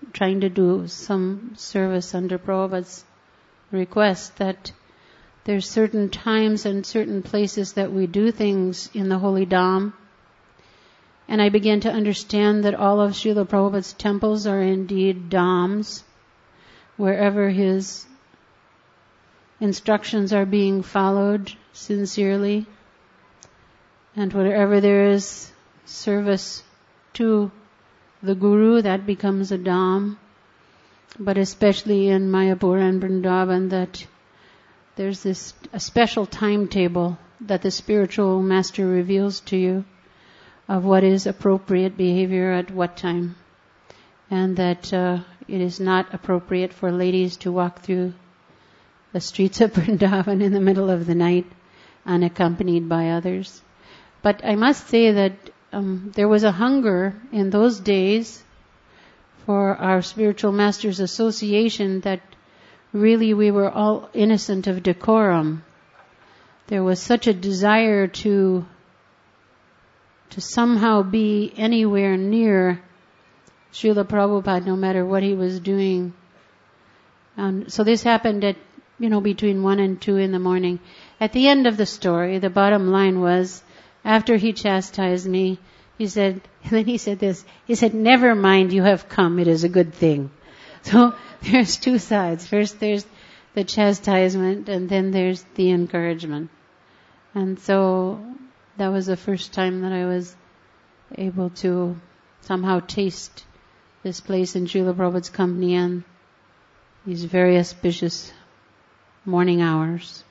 trying to do some service under Prabhupada's request, that there's certain times and certain places that we do things in the Holy Dham. And I began to understand that all of Srila Prabhupada's temples are indeed dhams, wherever his instructions are being followed sincerely, and wherever there is service to the Guru, that becomes a dham. But especially in Mayapur and Vrindavan, that there's this a special timetable that the spiritual master reveals to you of what is appropriate behavior at what time, and that uh, it is not appropriate for ladies to walk through the streets of Vrindavan in the middle of the night unaccompanied by others. But I must say that um, there was a hunger in those days for our spiritual masters' association that really we were all innocent of decorum. There was such a desire to to somehow be anywhere near Srila Prabhupada, no matter what he was doing. Um, so this happened at, you know, between one and two in the morning. At the end of the story, the bottom line was, after he chastised me, he said, and then he said this, he said, "Never mind, you have come, it is a good thing." So there's two sides. First there's the chastisement, and then there's the encouragement. And so that was the first time that I was able to somehow taste this place in Srila Prabhupada's company and these very auspicious morning hours.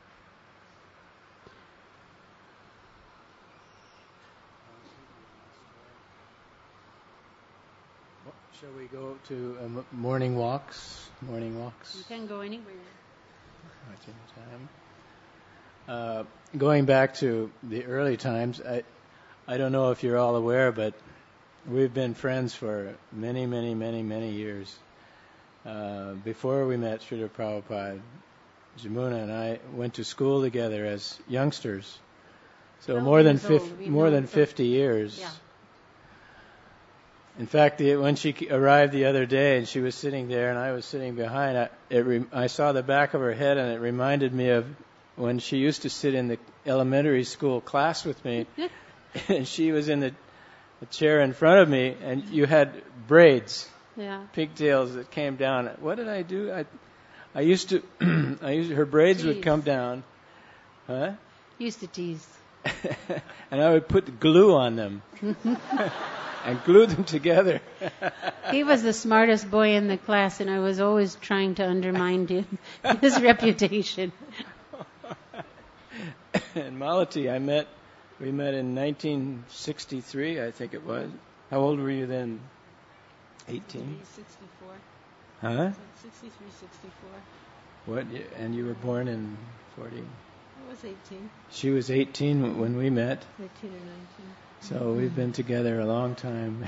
Shall we go to uh, morning walks? Morning walks. You can go anywhere. Watching time. Uh, going back to the early times, I, I don't know if you're all aware, but we've been friends for many, many, many, many years. Uh, before we met Srila Prabhupada, Jamuna and I went to school together as youngsters. So more than fifty, more than fifty years. Yeah. In fact, the, when she arrived the other day and she was sitting there and I was sitting behind, I, it re, I saw the back of her head and it reminded me of when she used to sit in the elementary school class with me and she was in the, the chair in front of me and you had braids, yeah, pigtails that came down. What did I do? I, I used to, I used her braids tease. would come down, huh? Used to tease. And I would put glue on them. And glued them together. He was the smartest boy in the class, and I was always trying to undermine him, his reputation. And Malati, I met, we met in nineteen sixty-three, I think it was. How old were you then? eighteen? sixty-four. Huh? sixty-three, sixty-four. What? And you were born in forty? I was eighteen. She was eighteen when we met. eighteen or nineteen. So we've been together a long time.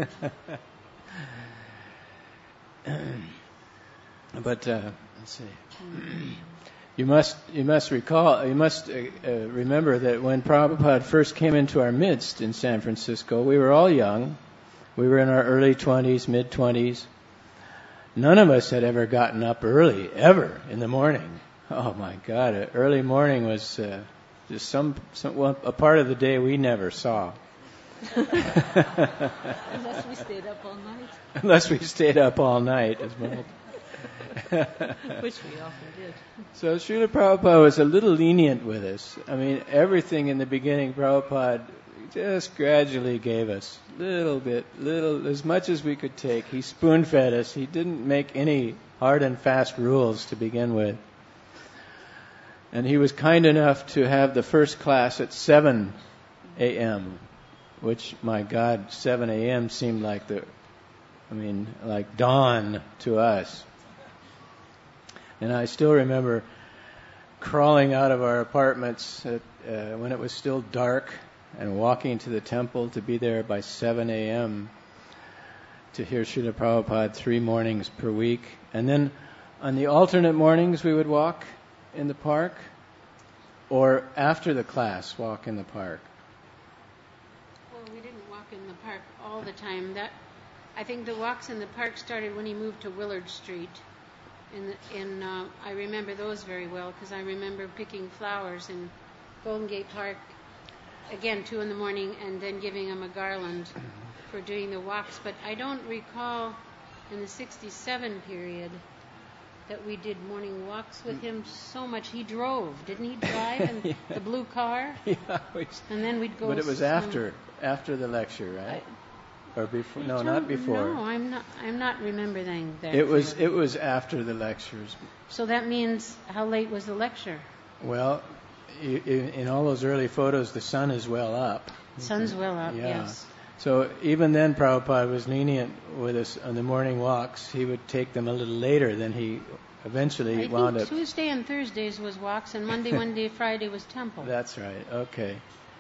But uh, let's see. You must you must recall you must uh, uh, remember that when Prabhupada first came into our midst in San Francisco, we were all young. We were in our early twenties, mid twenties. None of us had ever gotten up early, ever in the morning. Oh my God! Early morning was uh, just some, some well, a part of the day we never saw. Unless we stayed up all night. Unless we stayed up all night, as well. Which we often did. So Srila Prabhupada was a little lenient with us. I mean, everything in the beginning, Prabhupada just gradually gave us little bit, little, as much as we could take. He spoon-fed us. He didn't make any hard and fast rules to begin with. And he was kind enough to have the first class at seven a.m., which, my God, seven a.m. seemed like the, I mean, like dawn to us. And I still remember crawling out of our apartments at, uh, when it was still dark and walking to the temple to be there by seven a.m. to hear Srila Prabhupada three mornings per week. And then on the alternate mornings we would walk in the park, or after the class walk in the park. Well, we didn't walk in the park all the time. That I think the walks in the park started when he moved to Willard Street. In, the, in uh, I remember those very well because I remember picking flowers in Golden Gate Park, again, two in the morning, and then giving him a garland for doing the walks. But I don't recall in the sixty-seven period that we did morning walks with him so much. He drove, didn't he drive in yeah. the blue car? Yeah, we, and then we'd go. But it was some, after after the lecture, right? I, or before? No, not before. No, I'm not. I'm not remembering that. It was it was after the lectures. So that means how late was the lecture? Well, you, in all those early photos, the sun is well up. Sun's well up. Yeah. Yes. So even then, Prabhupada was lenient with us on the morning walks. He would take them a little later than he eventually I wound think up. Tuesday and Thursdays was walks, and Monday, Monday, Friday was temple. That's right. Okay.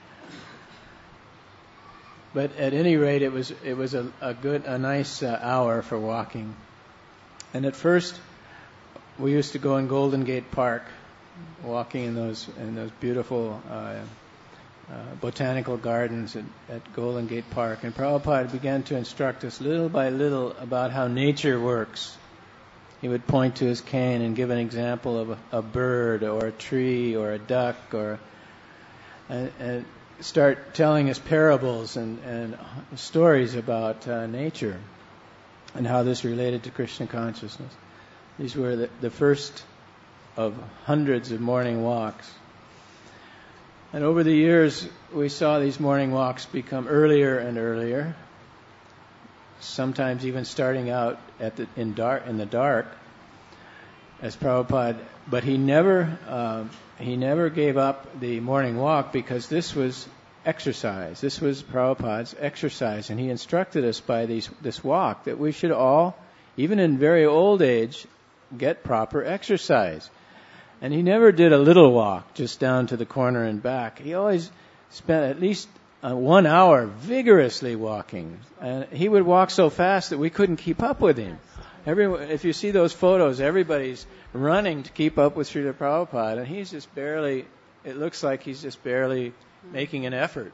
But at any rate, it was it was a, a good, a nice uh, hour for walking. And at first, we used to go in Golden Gate Park, walking in those in those beautiful uh, uh, botanical gardens at, at Golden Gate Park. And Prabhupada began to instruct us little by little about how nature works. He would point to his cane and give an example of a, a bird or a tree or a duck or and, and start telling us parables and, and stories about uh, nature and how this related to Krishna consciousness. These were the, the first of hundreds of morning walks. And over the years, we saw these morning walks become earlier and earlier, sometimes even starting out at the, in, dark, in the dark, as Prabhupada. But he never uh, he never gave up the morning walk because this was exercise. This was Prabhupada's exercise, and he instructed us by these, this walk that we should all, even in very old age, get proper exercise. And he never did a little walk just down to the corner and back. He always spent at least uh, one hour vigorously walking. And he would walk so fast that we couldn't keep up with him. Everyone, if you see those photos, everybody's running to keep up with Srila Prabhupada, and he's just barely, it looks like he's just barely making an effort.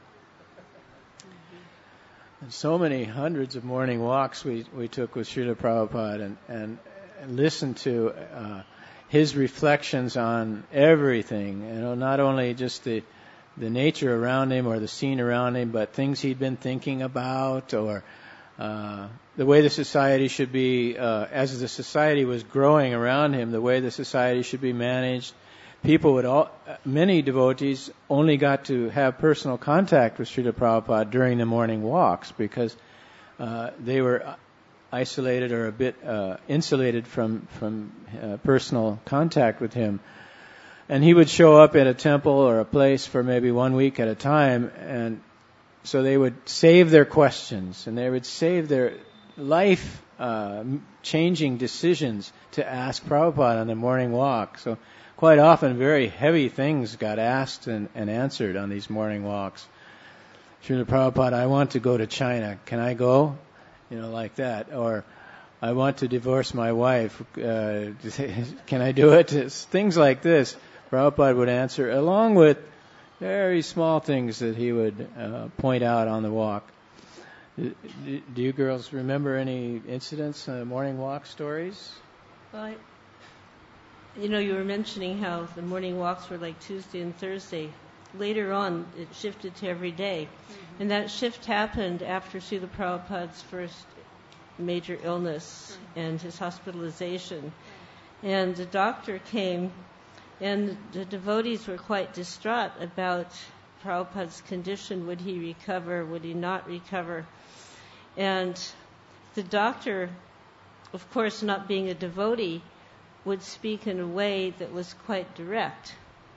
And so many hundreds of morning walks we, we took with Srila Prabhupada and, and, and listened to uh, his reflections on everything, you know, not only just the the nature around him or the scene around him, but things he'd been thinking about, or uh, the way the society should be, uh, as the society was growing around him, the way the society should be managed. People would all, many devotees only got to have personal contact with Srila Prabhupada during the morning walks because uh, they were isolated or a bit uh, insulated from from uh, personal contact with him. And he would show up at a temple or a place for maybe one week at a time, and so they would save their questions and they would save their life uh, changing decisions to ask Prabhupada on the morning walk. So quite often very heavy things got asked and, and answered on these morning walks. Srila Prabhupada, I want to go to China. Can I go? You know, like that. Or, I want to divorce my wife. Uh, can I do it? It's things like this Prabhupada would answer, along with very small things that he would uh, point out on the walk. Do, do you girls remember any incidents, uh, morning walk stories? Well, I, you know, you were mentioning how the morning walks were like Tuesday and Thursday. Later on, it shifted to every day. Mm-hmm. And that shift happened after Srila Prabhupada's first major illness mm-hmm. and his hospitalization. And the doctor came, and the devotees were quite distraught about Prabhupada's condition. Would he recover? Would he not recover? And the doctor, of course, not being a devotee, would speak in a way that was quite direct.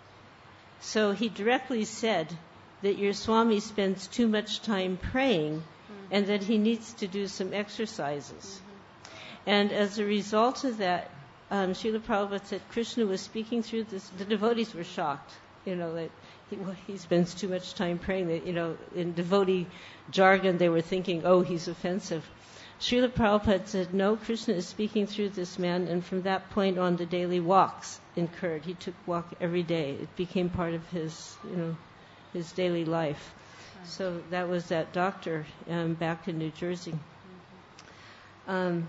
So he directly said that your Swami spends too much time praying mm-hmm. and that he needs to do some exercises. Mm-hmm. And as a result of that, um, Srila Prabhupada said Krishna was speaking through this. The devotees were shocked, you know, that he, well, he spends too much time praying. That, you know, in devotee jargon, they were thinking, oh, he's offensive. Srila Prabhupada said, no, Krishna is speaking through this man, and from that point on, the daily walks incurred. He took walk every day. It became part of his, you know, his daily life. Right. So that was that doctor um, back in New Jersey. Mm-hmm. Um,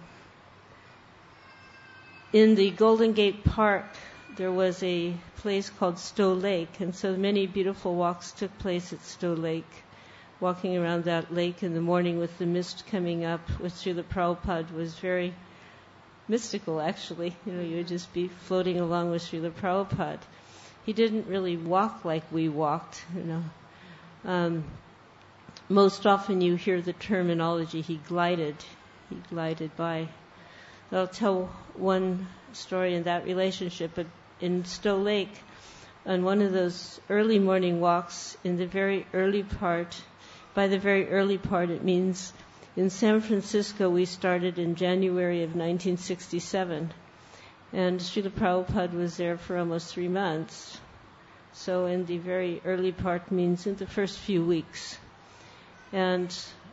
in the Golden Gate Park, there was a place called Stowe Lake, and so many beautiful walks took place at Stowe Lake. Walking around that lake in the morning with the mist coming up with Srila Prabhupada was very mystical, actually. You know, you would just be floating along with Srila Prabhupada. He didn't really walk like we walked, you know. Um, most often you hear the terminology, he glided. He glided by. I'll tell one story in that relationship, but in Stowe Lake, on one of those early morning walks, in the very early part, by the very early part, it means in San Francisco we started in January of nineteen sixty-seven, and Srila Prabhupada was there for almost three months. So in the very early part means in the first few weeks. And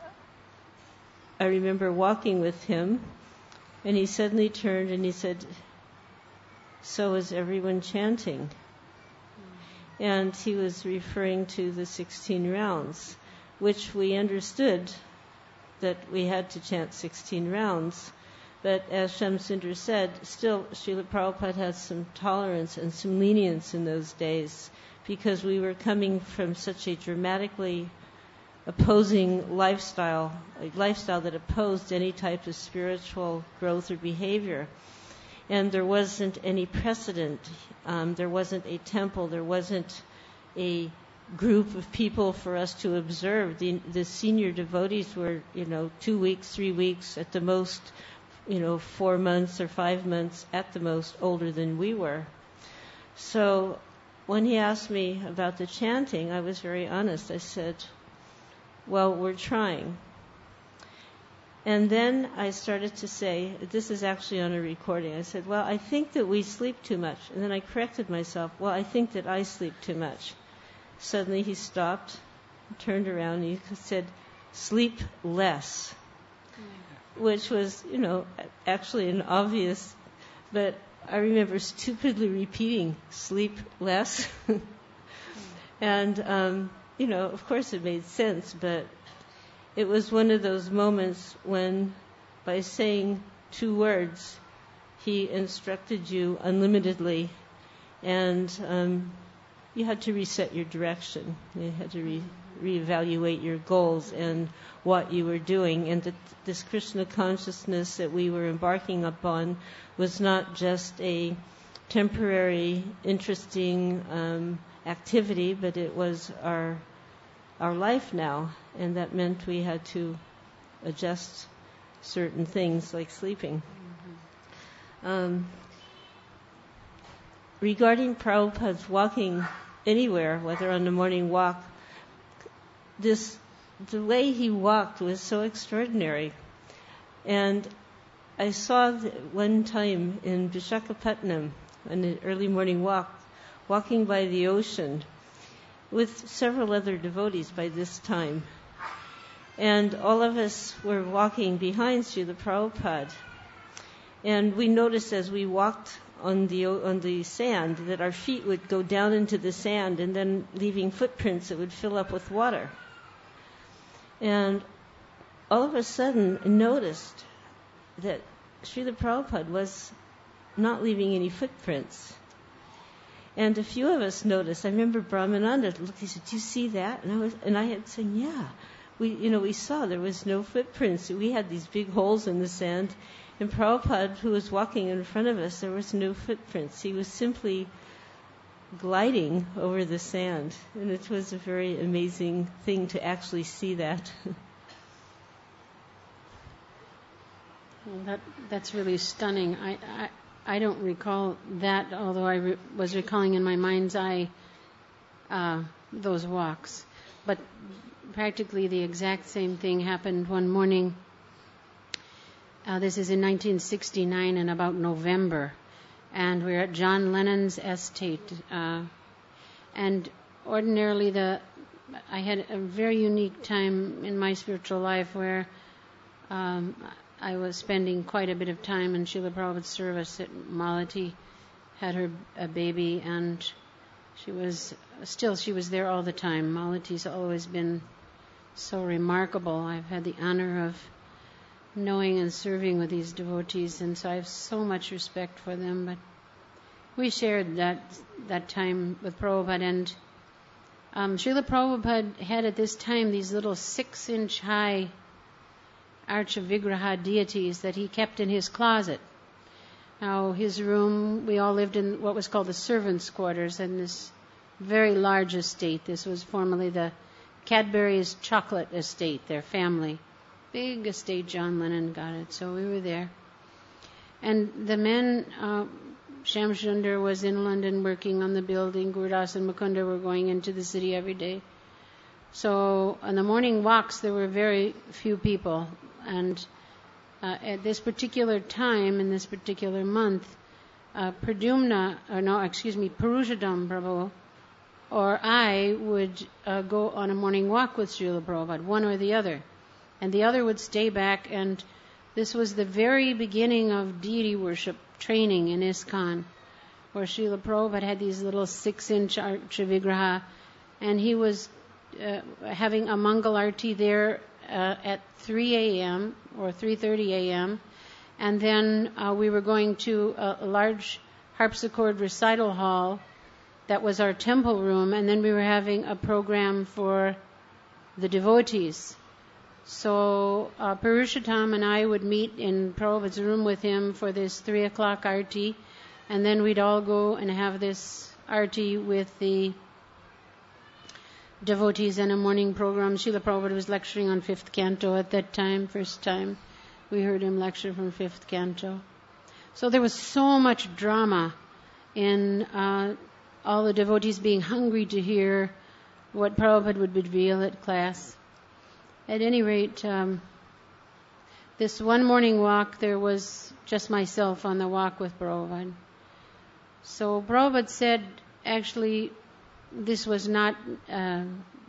I remember walking with him, and he suddenly turned and he said, "So is everyone chanting?" And he was referring to the sixteen rounds, which we understood that we had to chant sixteen rounds. But as Shamsundar said, still Srila Prabhupada had some tolerance and some lenience in those days, because we were coming from such a dramatically opposing lifestyle, a lifestyle that opposed any type of spiritual growth or behavior. And there wasn't any precedent. Um, there wasn't a temple. There wasn't a group of people for us to observe. The, the senior devotees were, you know, two weeks, three weeks, at the most, you know, four months or five months at the most older than we were. So when he asked me about the chanting, I was very honest. I said, well, we're trying. And then I started to say, this is actually on a recording, I said, well, I think that we sleep too much. And then I corrected myself, well, I think that I sleep too much. Suddenly he stopped, turned around, and he said, sleep less, which was, you know, actually an obvious, but I remember stupidly repeating, sleep less. And, um, you know, of course it made sense, but it was one of those moments when, by saying two words, he instructed you unlimitedly, and um, you had to reset your direction. You had to re- reevaluate your goals and what you were doing. And that this Krishna consciousness that we were embarking upon was not just a temporary, interesting um, activity, but it was our our life now. And that meant we had to adjust certain things like sleeping. Mm-hmm. Um, regarding Prabhupada's walking anywhere, whether on the morning walk, this the way he walked was so extraordinary. And I saw that one time in Visakhapatnam, on the early morning walk, walking by the ocean with several other devotees by this time. And all of us were walking behind Srila Prabhupada. And we noticed as we walked on the on the sand that our feet would go down into the sand, and then leaving footprints that would fill up with water. And all of a sudden noticed that Srila Prabhupada was not leaving any footprints. And a few of us noticed. I remember Brahmananda looked. He said, "Do you see that?" And I was, and I had said, "Yeah, we, you know, we saw there was no footprints. We had these big holes in the sand, and Prabhupada, who was walking in front of us, there was no footprints. He was simply gliding over the sand, and it was a very amazing thing to actually see that." Well, that that's really stunning. I, I I don't recall that, although I re- was recalling in my mind's eye uh, those walks. But practically the exact same thing happened one morning. Uh, this is in nineteen sixty-nine, in about November, and we're at John Lennon's estate. Uh, and ordinarily, the I had a very unique time in my spiritual life where um, I was spending quite a bit of time in Srila Prabhupada's service. That Malati had her a baby, and she was still she was there all the time. Malati's always been so remarkable. I've had the honor of knowing and serving with these devotees, and so I have so much respect for them. But we shared that that time with Prabhupada, and um, Srila Prabhupada had at this time these little six-inch high Archa Vigraha deities that he kept in his closet. Now, his room, we all lived in what was called the servants' quarters, and this very large estate. This was formerly the Cadbury's chocolate estate, their family. Big estate, John Lennon got it, so we were there. And the men, uh, Shyam Sundar was in London working on the building. Gurudas and Mukunda were going into the city every day. So on the morning walks, there were very few people. And uh, at this particular time, in this particular month, uh, Pradyumna, or no, excuse me, Purushottam Prabhu, or I would uh, go on a morning walk with Srila Prabhupada, one or the other. And the other would stay back, and this was the very beginning of deity worship training in ISKCON, where Srila Prabhupada had these little six-inch Archa Vigraha, and he was uh, having a Mangal Arti there uh, at three a.m. or three thirty a.m., and then uh, we were going to a, a large harpsichord recital hall that was our temple room, and then we were having a program for the devotees. So uh, Purushottam and I would meet in Prabhupada's room with him for this three o'clock arti, and then we'd all go and have this arti with the devotees in a morning program. Srila Prabhupada was lecturing on fifth canto at that time, first time we heard him lecture from fifth canto. So there was so much drama in uh, all the devotees being hungry to hear what Prabhupada would reveal at class. At any rate, um, this one morning walk, there was just myself on the walk with Prabhupada. So Prabhupada said, actually, this was not uh,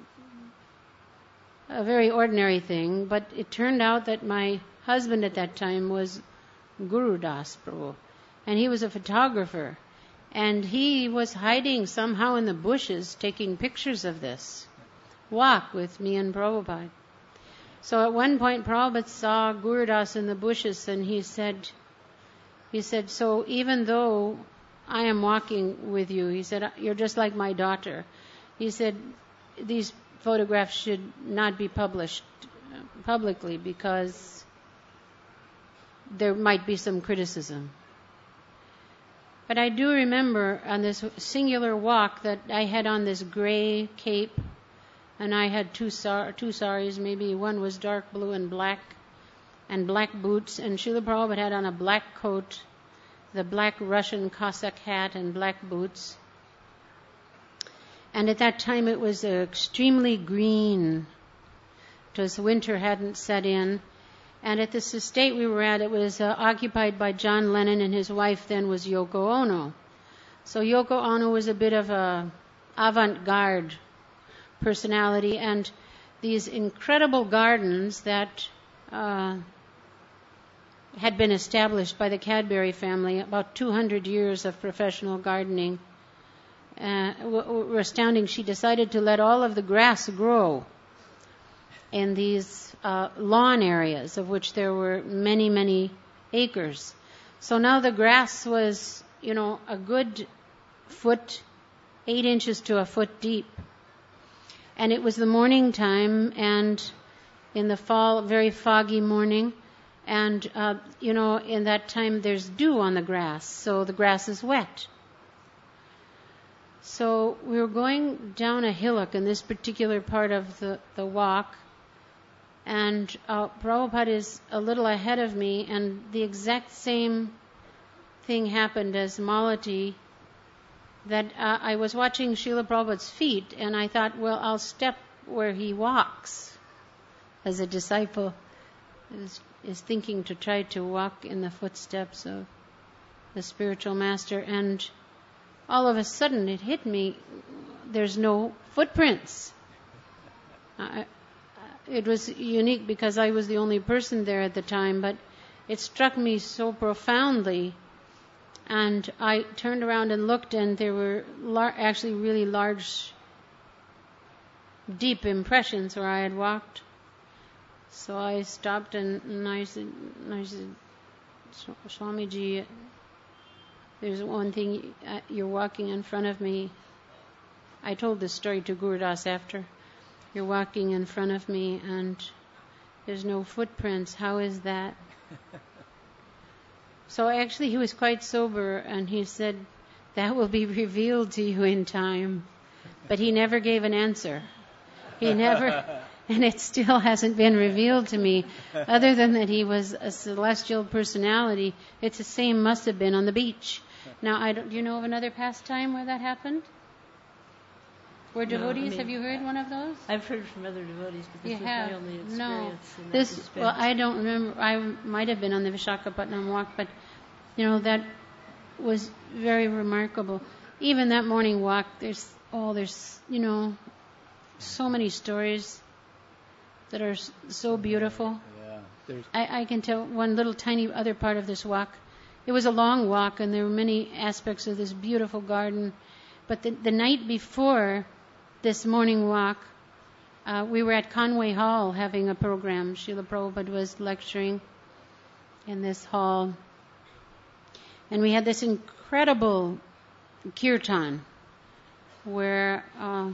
a very ordinary thing, but it turned out that my husband at that time was Gurudas Prabhu, and he was a photographer, and he was hiding somehow in the bushes taking pictures of this walk with me and Prabhupada. So at one point, Prabhupada saw Gurudas in the bushes, and he said, he said, so even though I am walking with you, he said, you're just like my daughter. He said, these photographs should not be published publicly because there might be some criticism. But I do remember on this singular walk that I had on this gray cape, and I had two sar- two saris, maybe one was dark blue and black, and black boots, and Srila Prabhupada had on a black coat, the black Russian Cossack hat and black boots. And at that time it was uh, extremely green, because winter hadn't set in. And at this estate we were at, it was uh, occupied by John Lennon, and his wife then was Yoko Ono. So Yoko Ono was a bit of a avant-garde personality, and these incredible gardens that uh, had been established by the Cadbury family, about two hundred years of professional gardening, uh, were astounding. She decided to let all of the grass grow in these uh, lawn areas, of which there were many, many acres. So now the grass was, you know, a good foot, eight inches to a foot deep. And it was the morning time, and in the fall, a very foggy morning, and, uh, you know, in that time there's dew on the grass, so the grass is wet. So we were going down a hillock in this particular part of the, the walk, and uh, Prabhupada is a little ahead of me, and the exact same thing happened as Malati, that uh, I was watching Srila Prabhupada's feet, and I thought, well, I'll step where he walks. As a disciple is, is thinking to try to walk in the footsteps of the spiritual master, and all of a sudden it hit me, there's no footprints. I, it was unique because I was the only person there at the time, but it struck me so profoundly. And I turned around and looked, and there were lar- actually really large, deep impressions where I had walked. So I stopped and, and I said, and I said, Swamiji, there's one thing, uh, you're walking in front of me. I told this story to Guru Das after. You're walking in front of me and there's no footprints. How is that? So actually he was quite sober and he said, that will be revealed to you in time. But he never gave an answer. He never, and it still hasn't been revealed to me, other than that he was a celestial personality. It's the same must have been on the beach. Now, I don't, do you know of another pastime where that happened? Where devotees, no, I mean, have you heard one of those? I've heard from other devotees, but this you was have? my only experience No. in that This, respect. well, I don't remember. I might have been on the Vishakhapatnam walk, but, you know, that was very remarkable. Even that morning walk, there's, oh, there's, you know, so many stories that are so beautiful. Yeah. I, I can tell one little tiny other part of this walk. It was a long walk, and there were many aspects of this beautiful garden. But the, the night before this morning walk, uh, we were at Conway Hall having a program. Srila Prabhupada was lecturing in this hall. And we had this incredible kirtan where uh,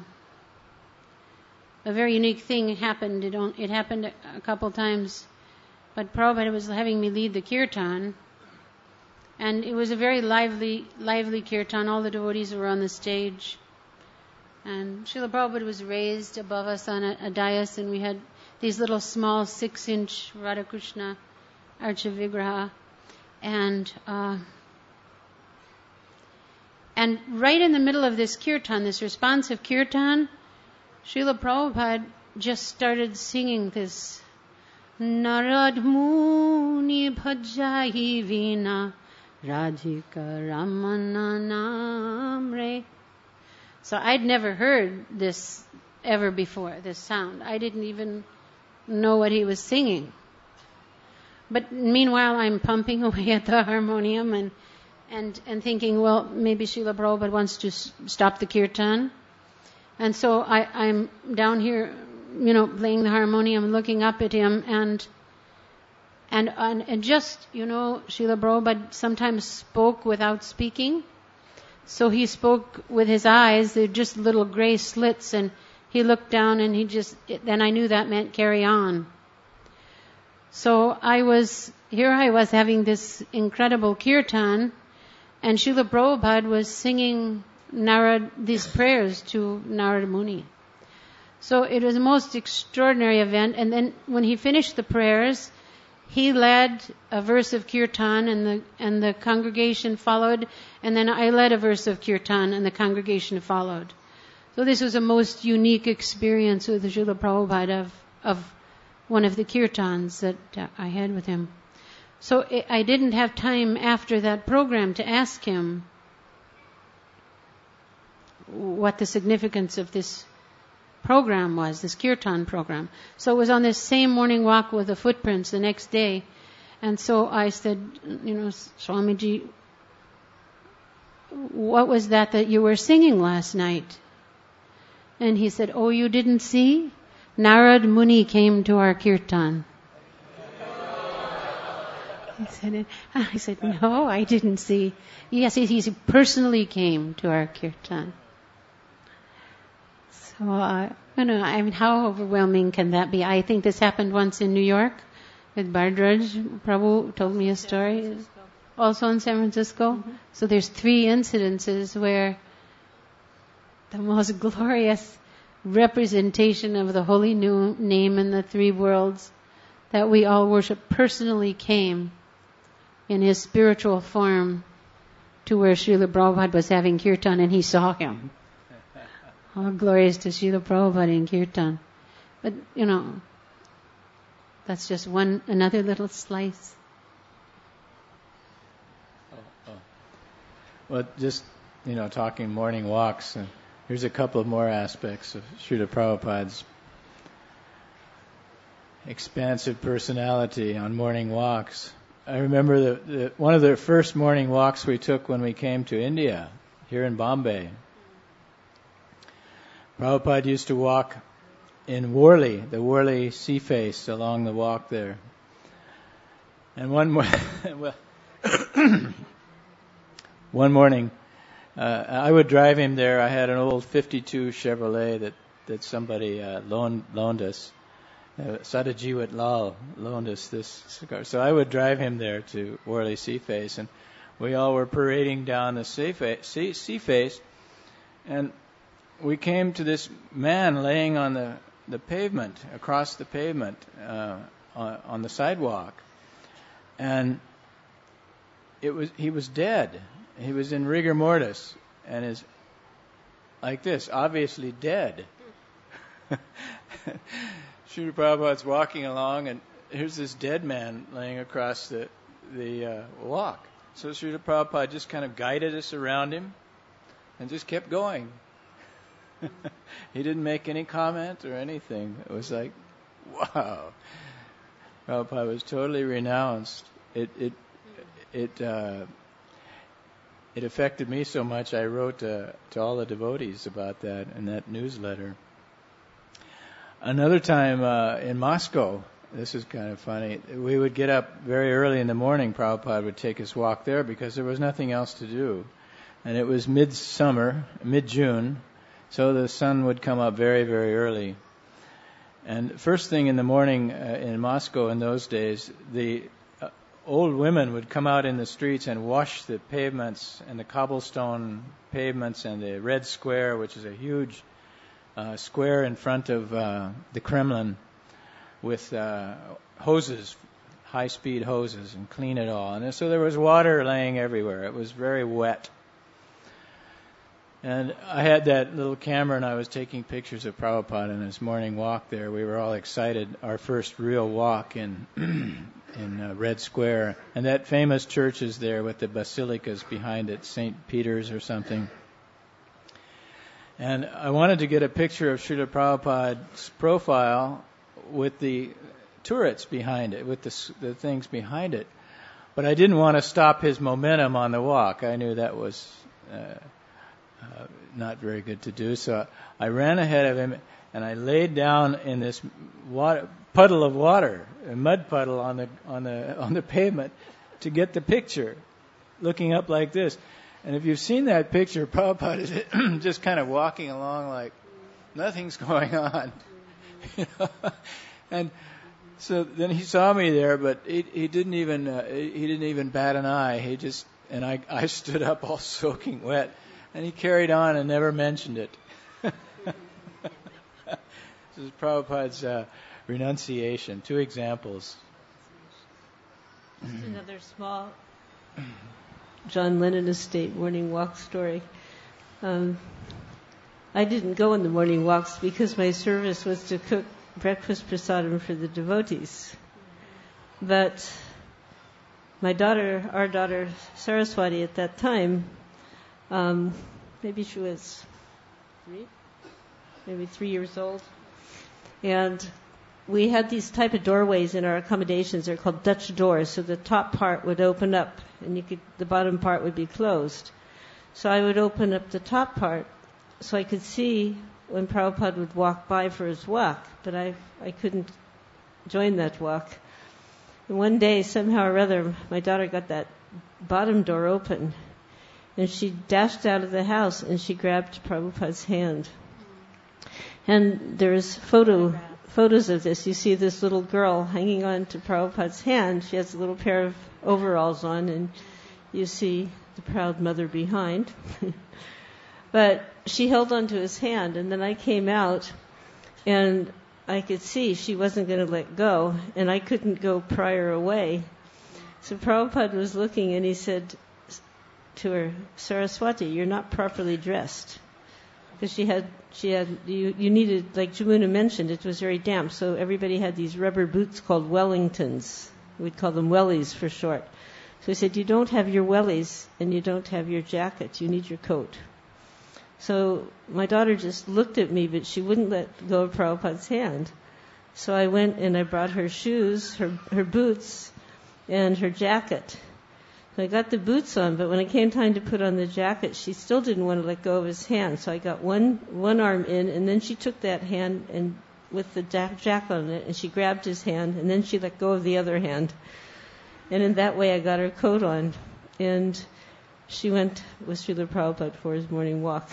a very unique thing happened. It, on, it happened a couple times, but Prabhupada was having me lead the kirtan, and it was a very lively, lively kirtan. All the devotees were on the stage, and Srila Prabhupada was raised above us on a, a dais, and we had these little small six-inch Radhakrishna Archa Vigraha, and uh, and right in the middle of this kirtan, this responsive kirtan, Srila Prabhupada just started singing this Narad Muni Bhajahi Vina Radhika Ramana Namre. So I'd never heard this ever before, this sound. I didn't even know what he was singing. But meanwhile, I'm pumping away at the harmonium and and, and thinking, well, maybe Srila Prabhupada wants to s- stop the kirtan. And so I, I'm down here, you know, playing the harmonium, looking up at him, and and and, and just, you know, Srila Prabhupada sometimes spoke without speaking. So he spoke with his eyes, they're just little gray slits, and he looked down and he just, then I knew that meant carry on. So I was, here I was having this incredible kirtan, and Srila Prabhupada was singing Narad, these prayers to Narad Muni. So it was a most extraordinary event, and then when he finished the prayers, he led a verse of kirtan, and the and the congregation followed, and then I led a verse of kirtan, and the congregation followed. So this was a most unique experience with Srila Prabhupada of, of one of the kirtans that uh, I had with him. So it, I didn't have time after that program to ask him what the significance of this program was, this kirtan program. So it was on this same morning walk with the footprints the next day. And so I said, you know, Swamiji, what was that that you were singing last night? And he said, oh, you didn't see? Narad Muni came to our kirtan. I said, I said, no, I didn't see. Yes, he, he personally came to our kirtan. So, uh, I don't know, I mean, how overwhelming can that be? I think this happened once in New York with Bhardraj. Prabhu told me a story. Also in San Francisco. Mm-hmm. So there's three incidences where the most glorious representation of the holy new name in the three worlds that we all worship personally came in his spiritual form to where Srila Prabhupada was having kirtan, and he saw him. All glories to Srila Prabhupada in kirtan. But, you know, that's just one, another little slice. Oh, oh. Well, just, you know, talking morning walks, and here's a couple of more aspects of Srila Prabhupada's expansive personality on morning walks. I remember the, the, one of the first morning walks we took when we came to India, here in Bombay. Prabhupada used to walk in Worli, the Worli sea face along the walk there. And one mo- well, one morning, uh, I would drive him there. I had an old fifty-two Chevrolet that, that somebody uh, loaned, loaned us. Uh, Sadajiwat Lal loaned us this cigar. So I would drive him there to Worli Sea Face, and we all were parading down the sea, fa- sea, sea face, and we came to this man laying on the, the pavement, across the pavement, uh, on, on the sidewalk. And it was he was dead. He was in rigor mortis, and is like this, obviously dead. Srila Prabhupada's walking along, and here's this dead man laying across the the uh, walk. So Srila Prabhupada just kind of guided us around him, and just kept going. He didn't make any comment or anything. It was like, wow. Prabhupada was totally renounced. It it it uh, it affected me so much. I wrote uh, to all the devotees about that in that newsletter. Another time uh, in Moscow, this is kind of funny. We would get up very early in the morning. Prabhupada would take us walk there because there was nothing else to do, and it was midsummer, mid-June, so the sun would come up very, very early. And first thing in the morning uh, in Moscow in those days, the uh, old women would come out in the streets and wash the pavements and the cobblestone pavements and the Red Square, which is a huge uh, square in front of uh, the Kremlin, with uh, hoses, high-speed hoses, and clean it all. And so there was water laying everywhere. It was very wet. And I had that little camera, and I was taking pictures of Prabhupada in his morning walk there. We were all excited. Our first real walk in in uh, Red Square. And that famous church is there with the basilicas behind it, Saint Peter's or something. And I wanted to get a picture of Srila Prabhupada's profile with the turrets behind it, with the, the things behind it. But I didn't want to stop his momentum on the walk. I knew that was uh, uh, not very good to do. So I ran ahead of him, and I laid down in this water, puddle of water, a mud puddle on the on the on the pavement, to get the picture, looking up like this. And if you've seen that picture, Prabhupada is just kind of walking along like nothing's going on. You know? And so then he saw me there, but he, he didn't even uh, he didn't even bat an eye. He just and I I stood up all soaking wet, and he carried on and never mentioned it. This is Prabhupada's uh, renunciation. Two examples. Just another small John Lennon Estate morning walk story. Um, I didn't go on the morning walks because my service was to cook breakfast prasadam for the devotees. But my daughter, our daughter Saraswati at that time, um, maybe she was three, maybe three years old, and we had these type of doorways in our accommodations. They're called Dutch doors, so the top part would open up and you could, the bottom part would be closed. So I would open up the top part so I could see when Prabhupada would walk by for his walk, but I I couldn't join that walk. And one day, somehow or other, my daughter got that bottom door open, and she dashed out of the house and she grabbed Prabhupada's hand. And there's photo photos of this. You see this little girl hanging on to Prabhupada's hand. She has a little pair of overalls on, and you see the proud mother behind. But she held onto his hand, and then I came out, and I could see she wasn't going to let go, and I couldn't go pry her away. So Prabhupada was looking, and he said to her, Saraswati, you're not properly dressed. Because she had, she had, you, you needed, like Jamuna mentioned, it was very damp, so everybody had these rubber boots called Wellingtons. We'd call them wellies for short. So he said, you don't have your wellies, and you don't have your jacket. You need your coat. So my daughter just looked at me, but she wouldn't let go of Prabhupada's hand. So I went and I brought her shoes, her her boots, and her jacket. So I got the boots on, but when it came time to put on the jacket, she still didn't want to let go of his hand. So I got one one arm in, and then she took that hand and with the jack, jack on it, and she grabbed his hand, and then she let go of the other hand. And in that way I got her coat on. And she went with Srila Prabhupada for his morning walk.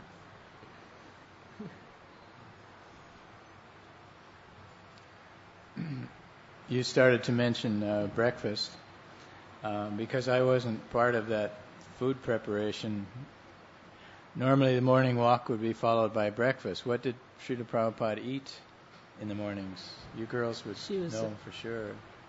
You started to mention uh, breakfast. Um, because I wasn't part of that food preparation, normally the morning walk would be followed by breakfast. What did Srila Prabhupada eat in the mornings? You girls would know a- for sure.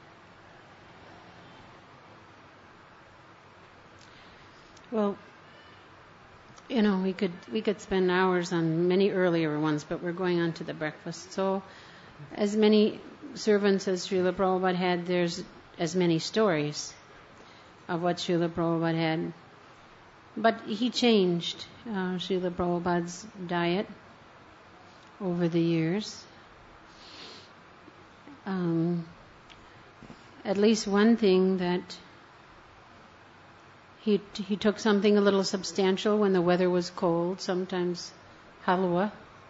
Well, you know, we could we could spend hours on many earlier ones, but we're going on to the breakfast. So, as many servants as Srila Prabhupada had, there's as many stories of what Srila Prabhupada had. But he changed uh, Srila Prabhupada's diet over the years. Um, at least one thing that he he took something a little substantial when the weather was cold, sometimes halwa.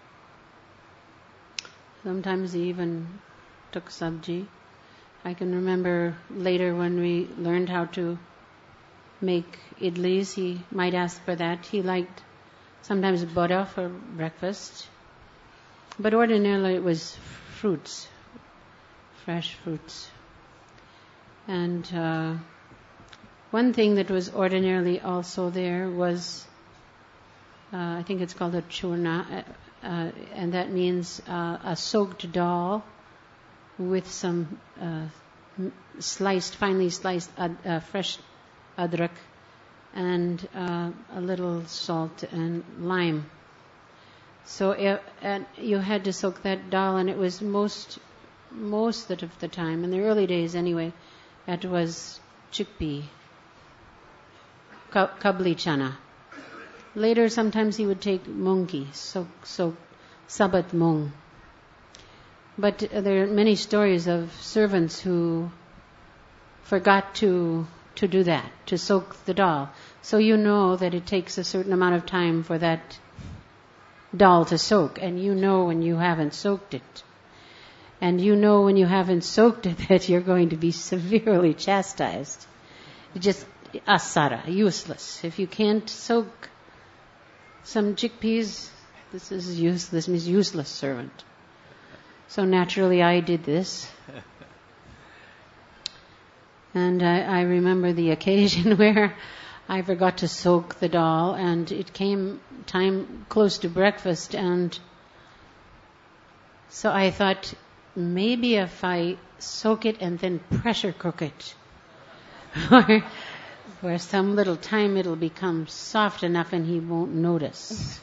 Sometimes he even took sabji. I can remember later when we learned how to make idlis, he might ask for that. He liked sometimes bada for breakfast. But ordinarily it was fruits, fresh fruits. And uh, one thing that was ordinarily also there was, uh, I think it's called a churna, uh, and that means uh, a soaked dal with some uh, sliced, finely sliced ad, uh, fresh adrak and uh, a little salt and lime. So uh, and you had to soak that dal, and it was most most of the time, in the early days anyway, it was chickpea, kabli chana. Later, sometimes he would take mungi, so so sabat mung. But there are many stories of servants who forgot to to do that, to soak the dal. So you know that it takes a certain amount of time for that dal to soak, and you know when you haven't soaked it. And you know when you haven't soaked it that you're going to be severely chastised. Just asara, useless. If you can't soak some chickpeas, this is useless, this means useless servant. So naturally I did this. And I, I remember the occasion where I forgot to soak the dal, and it came time close to breakfast, and so I thought, maybe if I soak it and then pressure cook it, or for some little time it'll become soft enough and he won't notice.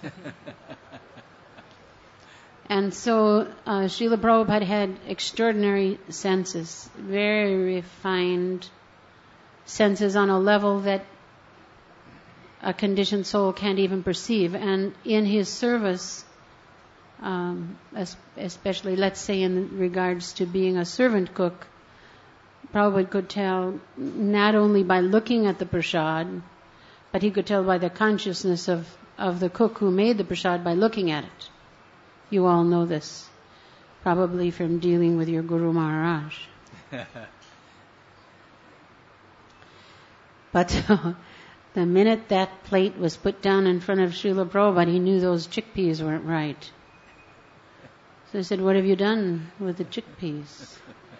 And so uh, Srila Prabhupada had extraordinary senses, very refined senses on a level that a conditioned soul can't even perceive. And in his service, um, especially, let's say, in regards to being a servant cook, Prabhupada could tell not only by looking at the prasad, but he could tell by the consciousness of, of the cook who made the prasad by looking at it. You all know this, probably from dealing with your Guru Maharaj. But uh, the minute that plate was put down in front of Srila Prabhupada, he knew those chickpeas weren't right. So he said, "What have you done with the chickpeas?"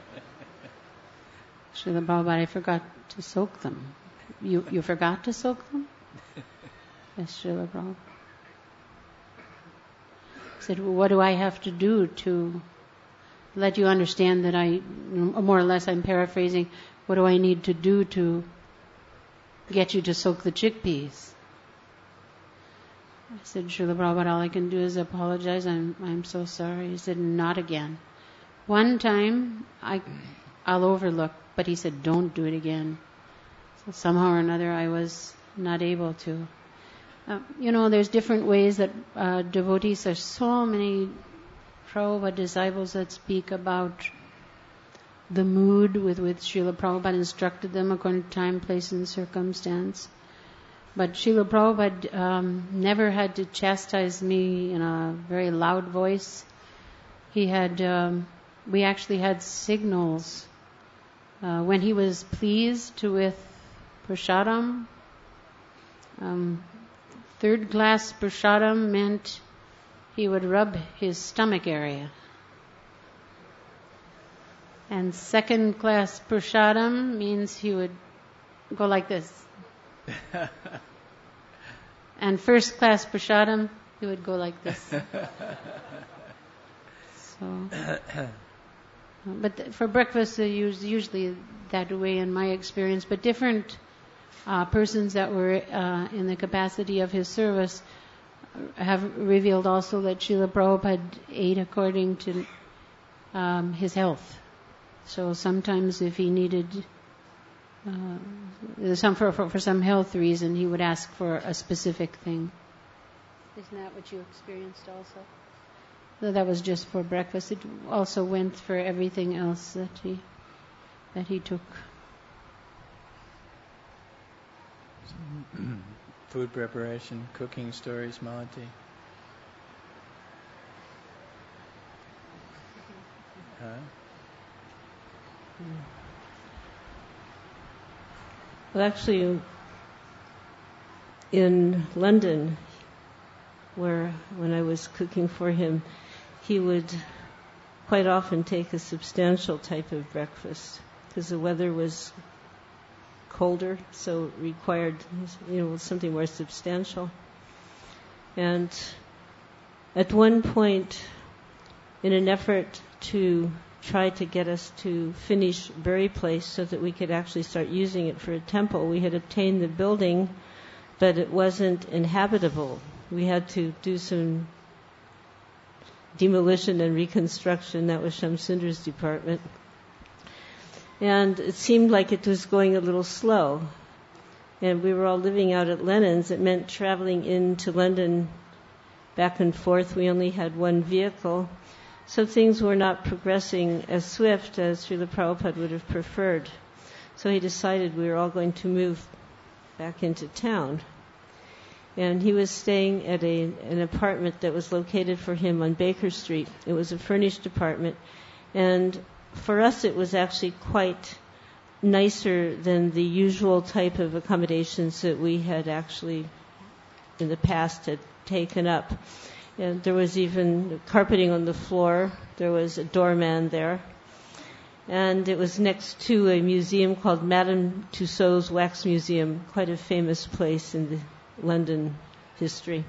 Srila Prabhupada, "I forgot to soak them." You you forgot to soak them? Yes, Srila Prabhupada. He said, "Well, what do I have to do to let you understand that I, more or less I'm paraphrasing, what do I need to do to get you to soak the chickpeas?" I said, "Srila Prabhupada, all I can do is apologize. I'm I'm so sorry." He said, "Not again. One time I, I'll overlook." But he said, "Don't do it again." So somehow or another I was not able to. Uh, you know, there's different ways that uh, devotees, there's so many Prabhupada disciples that speak about the mood with which Srila Prabhupada instructed them according to time, place, and circumstance. But Srila Prabhupada um, never had to chastise me in a very loud voice. he had, um, we actually had signals. Uh, when he was pleased with prasadam, um, third class prasadam meant he would rub his stomach area. And second class prasadam means he would go like this. And first class prasadam, he would go like this. So, but for breakfast, they use usually that way in my experience. But different uh, persons that were uh, in the capacity of his service have revealed also that Srila Prabhupada ate according to um, his health. So sometimes if he needed uh, some for, for, for some health reason, he would ask for a specific thing. Isn't that what you experienced also? No, that was just for breakfast. It also went for everything else that he that he took. Food preparation, cooking stories, Malati. Huh? Well, actually, in London, where when I was cooking for him, he would quite often take a substantial type of breakfast because the weather was colder, so it required, you know, something more substantial. And at one point, in an effort to try to get us to finish Bury Place so that we could actually start using it for a temple, we had obtained the building, but it wasn't inhabitable. We had to do some demolition and reconstruction. That was Shamsundar's department. And it seemed like it was going a little slow. And we were all living out at Lennon's. It meant traveling into London back and forth. We only had one vehicle. So things were not progressing as swift as Srila Prabhupada would have preferred. So he decided we were all going to move back into town. And he was staying at a, an apartment that was located for him on Baker Street. It was a furnished apartment. And for us, it was actually quite nicer than the usual type of accommodations that we had actually in the past had taken up. And there was even carpeting on the floor. There was a doorman there. And it was next to a museum called Madame Tussauds Wax Museum, quite a famous place in the London history.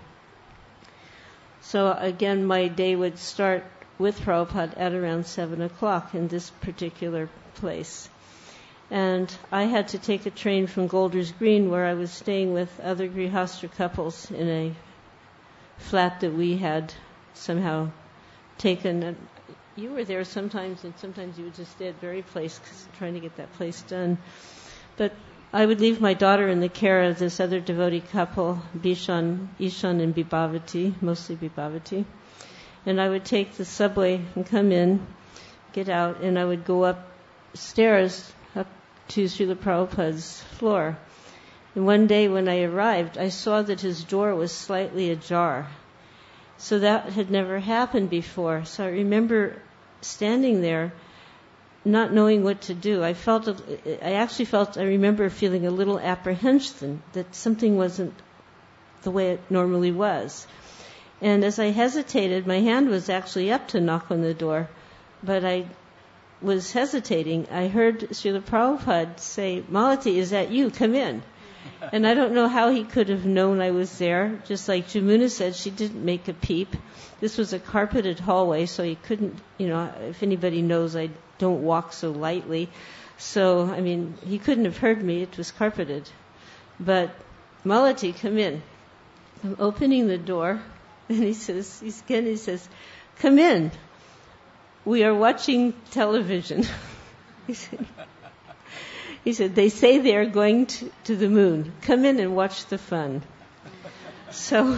So again, my day would start with Prabhupada at around seven o'clock in this particular place. And I had to take a train from Golders Green, where I was staying with other Grihastra couples in a flat that we had somehow taken. And you were there sometimes, and sometimes you would just stay at Bury Place, cause trying to get that place done. But I would leave my daughter in the care of this other devotee couple, Bishan, Ishan and Bibhavati, mostly Bibhavati. And I would take the subway and come in, get out, and I would go upstairs up to Srila Prabhupada's floor. And one day when I arrived, I saw that his door was slightly ajar. So that had never happened before. So I remember standing there not knowing what to do. I felt, I actually felt, I remember feeling a little apprehension that something wasn't the way it normally was. And as I hesitated, my hand was actually up to knock on the door, but I was hesitating. I heard Srila Prabhupada say, "Malati, is that you? Come in." And I don't know how he could have known I was there. Just like Jamuna said, she didn't make a peep. This was a carpeted hallway, so he couldn't, you know, if anybody knows, I don't walk so lightly. So, I mean, he couldn't have heard me. It was carpeted. But, Malati, come in. I'm opening the door, and he says, he's, again, he says, "Come in. We are watching television." He said, He said, "They say they are going to, to the moon. Come in and watch the fun." So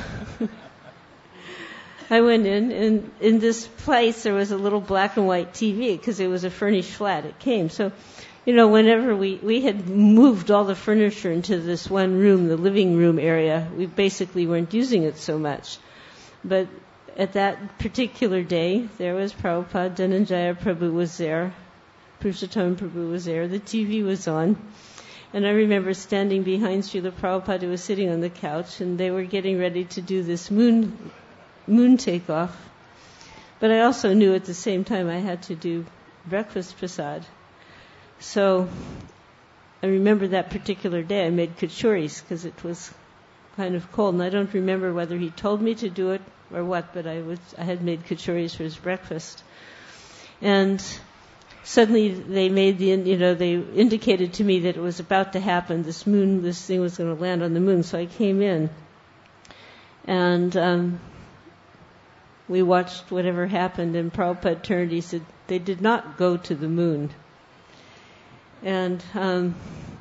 I went in, and in this place there was a little black and white T V because it was a furnished flat. It came. So, you know, whenever we, we had moved all the furniture into this one room, the living room area, we basically weren't using it so much. But at that particular day, there was Prabhupada, Dhananjaya Prabhu was there, Purushottam Prabhu was there, the T V was on. And I remember standing behind Srila Prabhupada, who was sitting on the couch, and they were getting ready to do this moon moon takeoff. But I also knew at the same time I had to do breakfast prasad. So I remember that particular day I made kachoris because it was kind of cold, and I don't remember whether he told me to do it or what, but I was I had made kachoris for his breakfast. And suddenly they made the, you know, they indicated to me that it was about to happen. This moon, this thing was going to land on the moon. So I came in, and um, we watched whatever happened. And Prabhupada turned. He said, "They did not go to the moon." And um,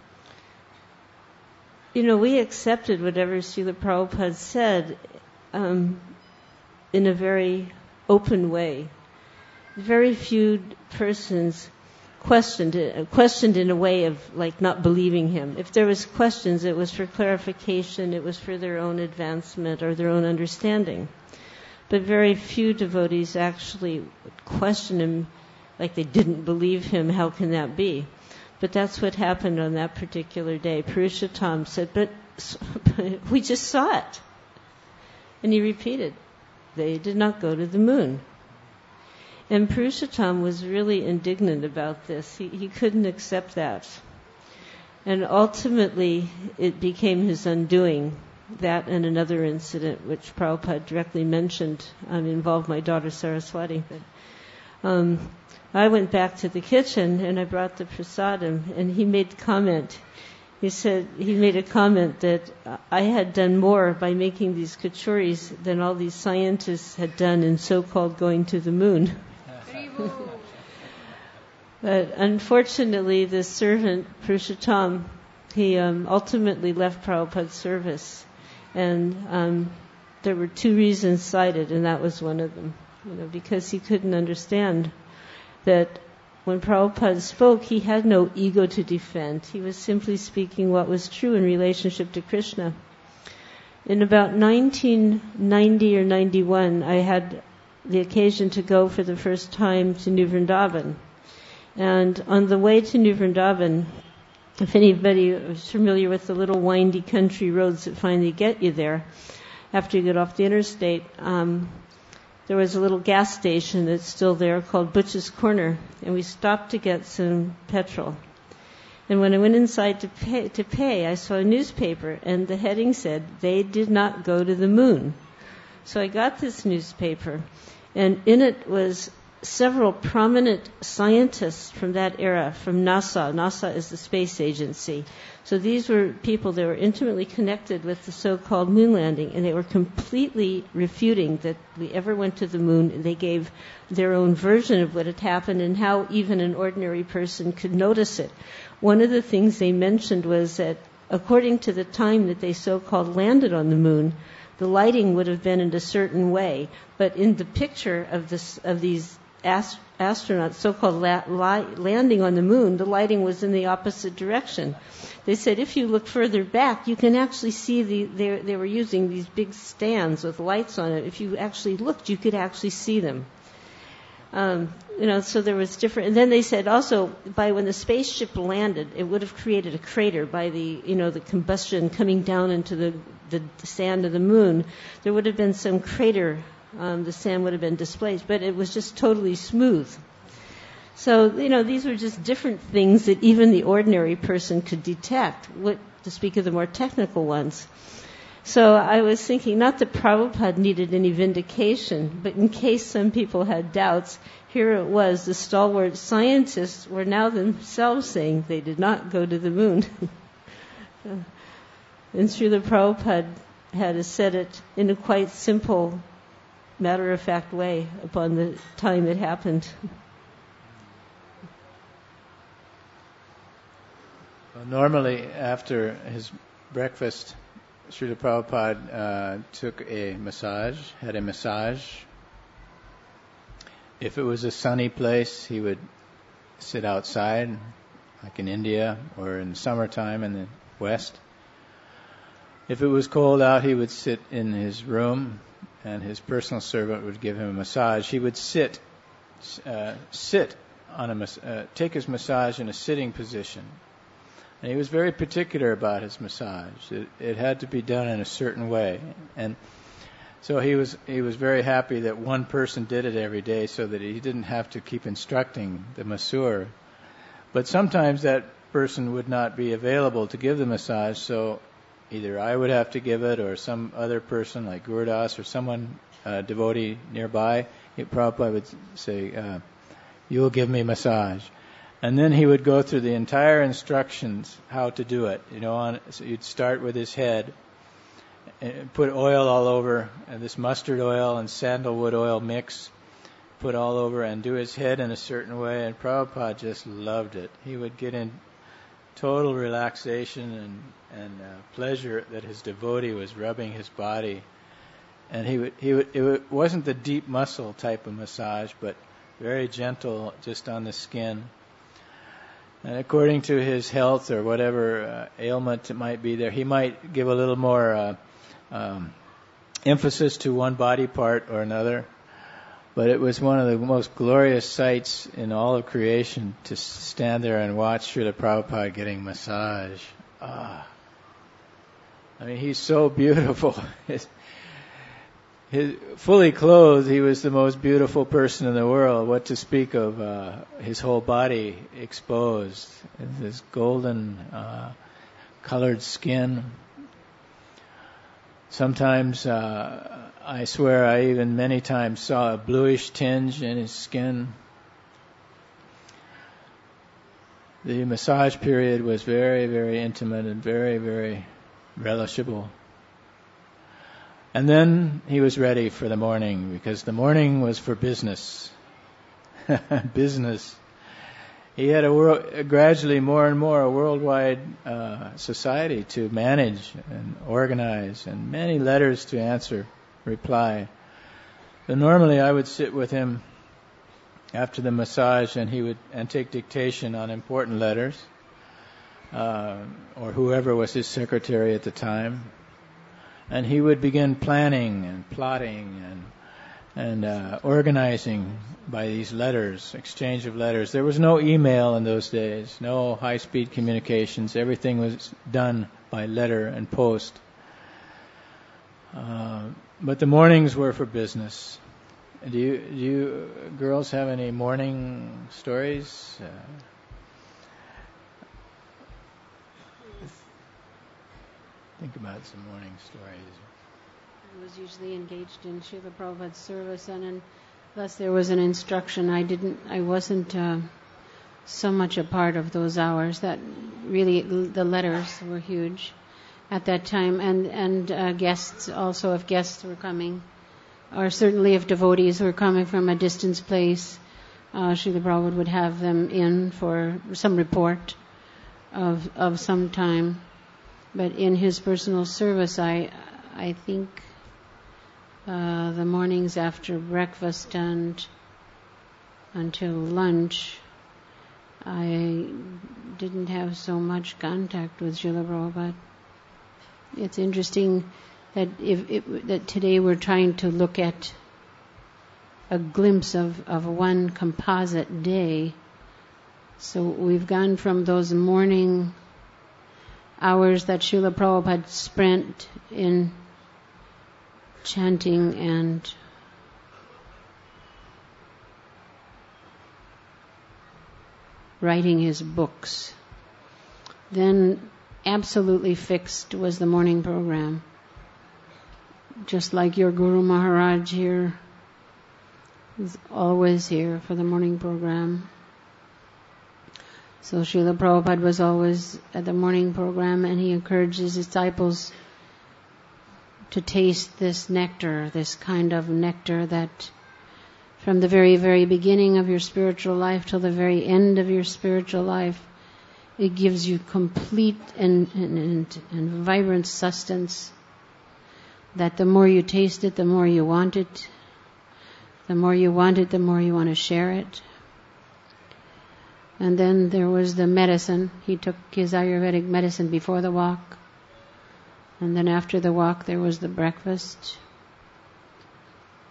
you know, we accepted whatever Srila Prabhupada said um, in a very open way. Very few persons questioned it, questioned in a way of like not believing him. If there was questions, it was for clarification, it was for their own advancement or their own understanding. But very few devotees actually question him like they didn't believe him. How can that be? But that's what happened on that particular day. Purushottam said, but, but we just saw it. And he repeated, they did not go to the moon. And Purushottam was really indignant about this. He, he couldn't accept that. And ultimately, it became his undoing. That and another incident, which Prabhupada directly mentioned, um, involved my daughter Saraswati. But, um, I went back to the kitchen and I brought the prasadam, and he made comment. He said, he made a comment that I had done more by making these kachoris than all these scientists had done in so-called going to the moon. But unfortunately, the servant, Purushottam, he um, ultimately left Prabhupada's service. And um, there were two reasons cited, and that was one of them. You know, because he couldn't understand that when Prabhupada spoke, he had no ego to defend. He was simply speaking what was true in relationship to Krishna. In about nineteen ninety or ninety-one, I had the occasion to go for the first time to New Vrindavan. And on the way to New Vrindavan, if anybody is familiar with the little windy country roads that finally get you there, after you get off the interstate, um, there was a little gas station that's still there called Butch's Corner, and we stopped to get some petrol. And when I went inside to pay, to pay, I saw a newspaper, and the heading said, "They did not go to the moon." So I got this newspaper, and in it was several prominent scientists from that era, from NASA. NASA is the space agency. So these were people that were intimately connected with the so-called moon landing, and they were completely refuting that we ever went to the moon. They gave their own version of what had happened and how even an ordinary person could notice it. One of the things they mentioned was that according to the time that they so-called landed on the moon, the lighting would have been in a certain way, but in the picture of this of these ast- astronauts, so-called la- li- landing on the moon, the lighting was in the opposite direction. They said if you look further back, you can actually see the they, they were using these big stands with lights on it. If you actually looked, you could actually see them. Um, you know, so there was different. And then they said also by when the spaceship landed, it would have created a crater by the you know the combustion coming down into the the sand of the moon. There would have been some crater. Um, the sand would have been displaced, but it was just totally smooth. So, you know, these were just different things that even the ordinary person could detect, what, to speak of the more technical ones. So I was thinking, not that Prabhupada needed any vindication, but in case some people had doubts, here it was, the stalwart scientists were now themselves saying they did not go to the moon. And Srila Prabhupada had said it in a quite simple, matter-of-fact way upon the time it happened. Well, normally, after his breakfast, Srila Prabhupada uh, took a massage, had a massage. If it was a sunny place, he would sit outside, like in India or in summertime in the West. If it was cold out, he would sit in his room and his personal servant would give him a massage. He would sit, uh, sit on a mas- uh, take his massage in a sitting position, and he was very particular about his massage. It, it had to be done in a certain way, and so he was he was very happy that one person did it every day, so that he didn't have to keep instructing the masseur. But sometimes that person would not be available to give the massage, so either I would have to give it, or some other person like Gurudas or someone, uh, devotee nearby. Prabhupada would say, uh, "You will give me massage," and then he would go through the entire instructions how to do it. You know, on so you'd start with his head, and put oil all over, and this mustard oil and sandalwood oil mix, put all over, and do his head in a certain way. And Prabhupada just loved it. He would get in total relaxation and and uh, pleasure that his devotee was rubbing his body, and he would he would it would, wasn't the deep muscle type of massage, but very gentle, just on the skin. And according to his health or whatever uh, ailment it might be there, he might give a little more uh, um, emphasis to one body part or another. But it was one of the most glorious sights in all of creation to stand there and watch Srila Prabhupada getting massage. Ah. I mean, he's so beautiful. His, his, fully clothed, he was the most beautiful person in the world. What to speak of uh, his whole body exposed, this golden uh, colored skin. Sometimes, uh, I swear, I even many times saw a bluish tinge in his skin. The massage period was very, very intimate and very, very relishable. And then he was ready for the morning, because the morning was for business. Business. He had a world, gradually more and more a worldwide uh, society to manage and organize, and many letters to answer, reply. So normally I would sit with him after the massage, and he would and take dictation on important letters, uh, or whoever was his secretary at the time, and he would begin planning and plotting and and uh, organizing by these letters, exchange of letters. There was no email in those days, no high-speed communications. Everything was done by letter and post. Uh, but the mornings were for business. Do you, do you girls have any morning stories? Uh, think about some morning stories. I was usually engaged in Srila Prabhupada's service, and unless there was an instruction, I didn't, I wasn't uh, so much a part of those hours. That really, the letters were huge at that time, and and uh, guests also, if guests were coming, or certainly if devotees were coming from a distant place, uh, Srila Prabhupada would have them in for some report of of some time. But in his personal service, I I think. Uh, the mornings after breakfast and until lunch, I didn't have so much contact with Srila Prabhupada. It's interesting that if it, that today we're trying to look at a glimpse of, of one composite day. So we've gone from those morning hours that Srila Prabhupada spent in chanting and writing his books. Then absolutely fixed was the morning program. Just like your Guru Maharaj here is always here for the morning program. So Srila Prabhupada was always at the morning program, and he encouraged his disciples to taste this nectar, this kind of nectar that from the very, very beginning of your spiritual life till the very end of your spiritual life, it gives you complete and, and, and, and vibrant sustenance, that the more you taste it, the more you want it. The more you want it, the more you want to share it. And then there was the medicine. He took his Ayurvedic medicine before the walk. And then after the walk, there was the breakfast.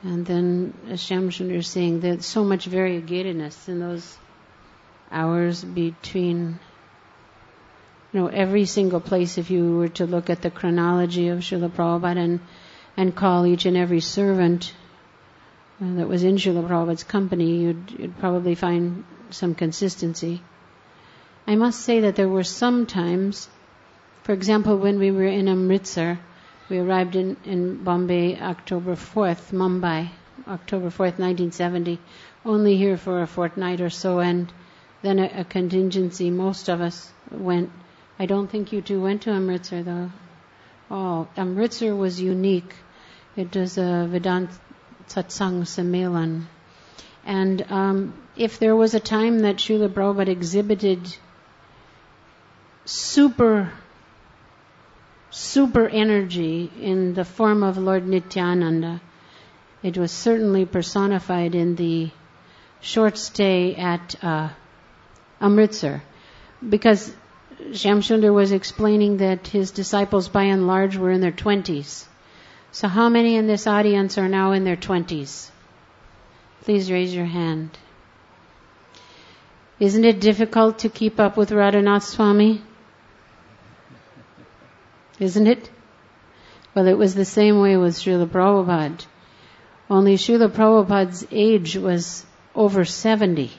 And then, as Shamsundar is saying, there's so much variegatedness in those hours between, you know, every single place. If you were to look at the chronology of Srila Prabhupada and, and call each and every servant uh, that was in Srila Prabhupada's company, you'd, you'd probably find some consistency. I must say that there were some times, for example, when we were in Amritsar, we arrived in, in Bombay October fourth, Mumbai, October fourth, nineteen seventy, only here for a fortnight or so, and then a, a contingency. Most of us went. I don't think you two went to Amritsar, though. Oh, Amritsar was unique. It was a Vedanta Satsang Sammelan. And um, if there was a time that Srila Prabhupada exhibited super super energy in the form of Lord Nityananda, it was certainly personified in the short stay at uh, Amritsar, because Shamsundar was explaining that his disciples by and large were in their twenties. So how many in this audience are now in their twenties? Please raise your hand. Isn't it difficult to keep up with Radhanath Swami? Isn't it? Well, it was the same way with Srila Prabhupada. Only Srila Prabhupada's age was over seventy.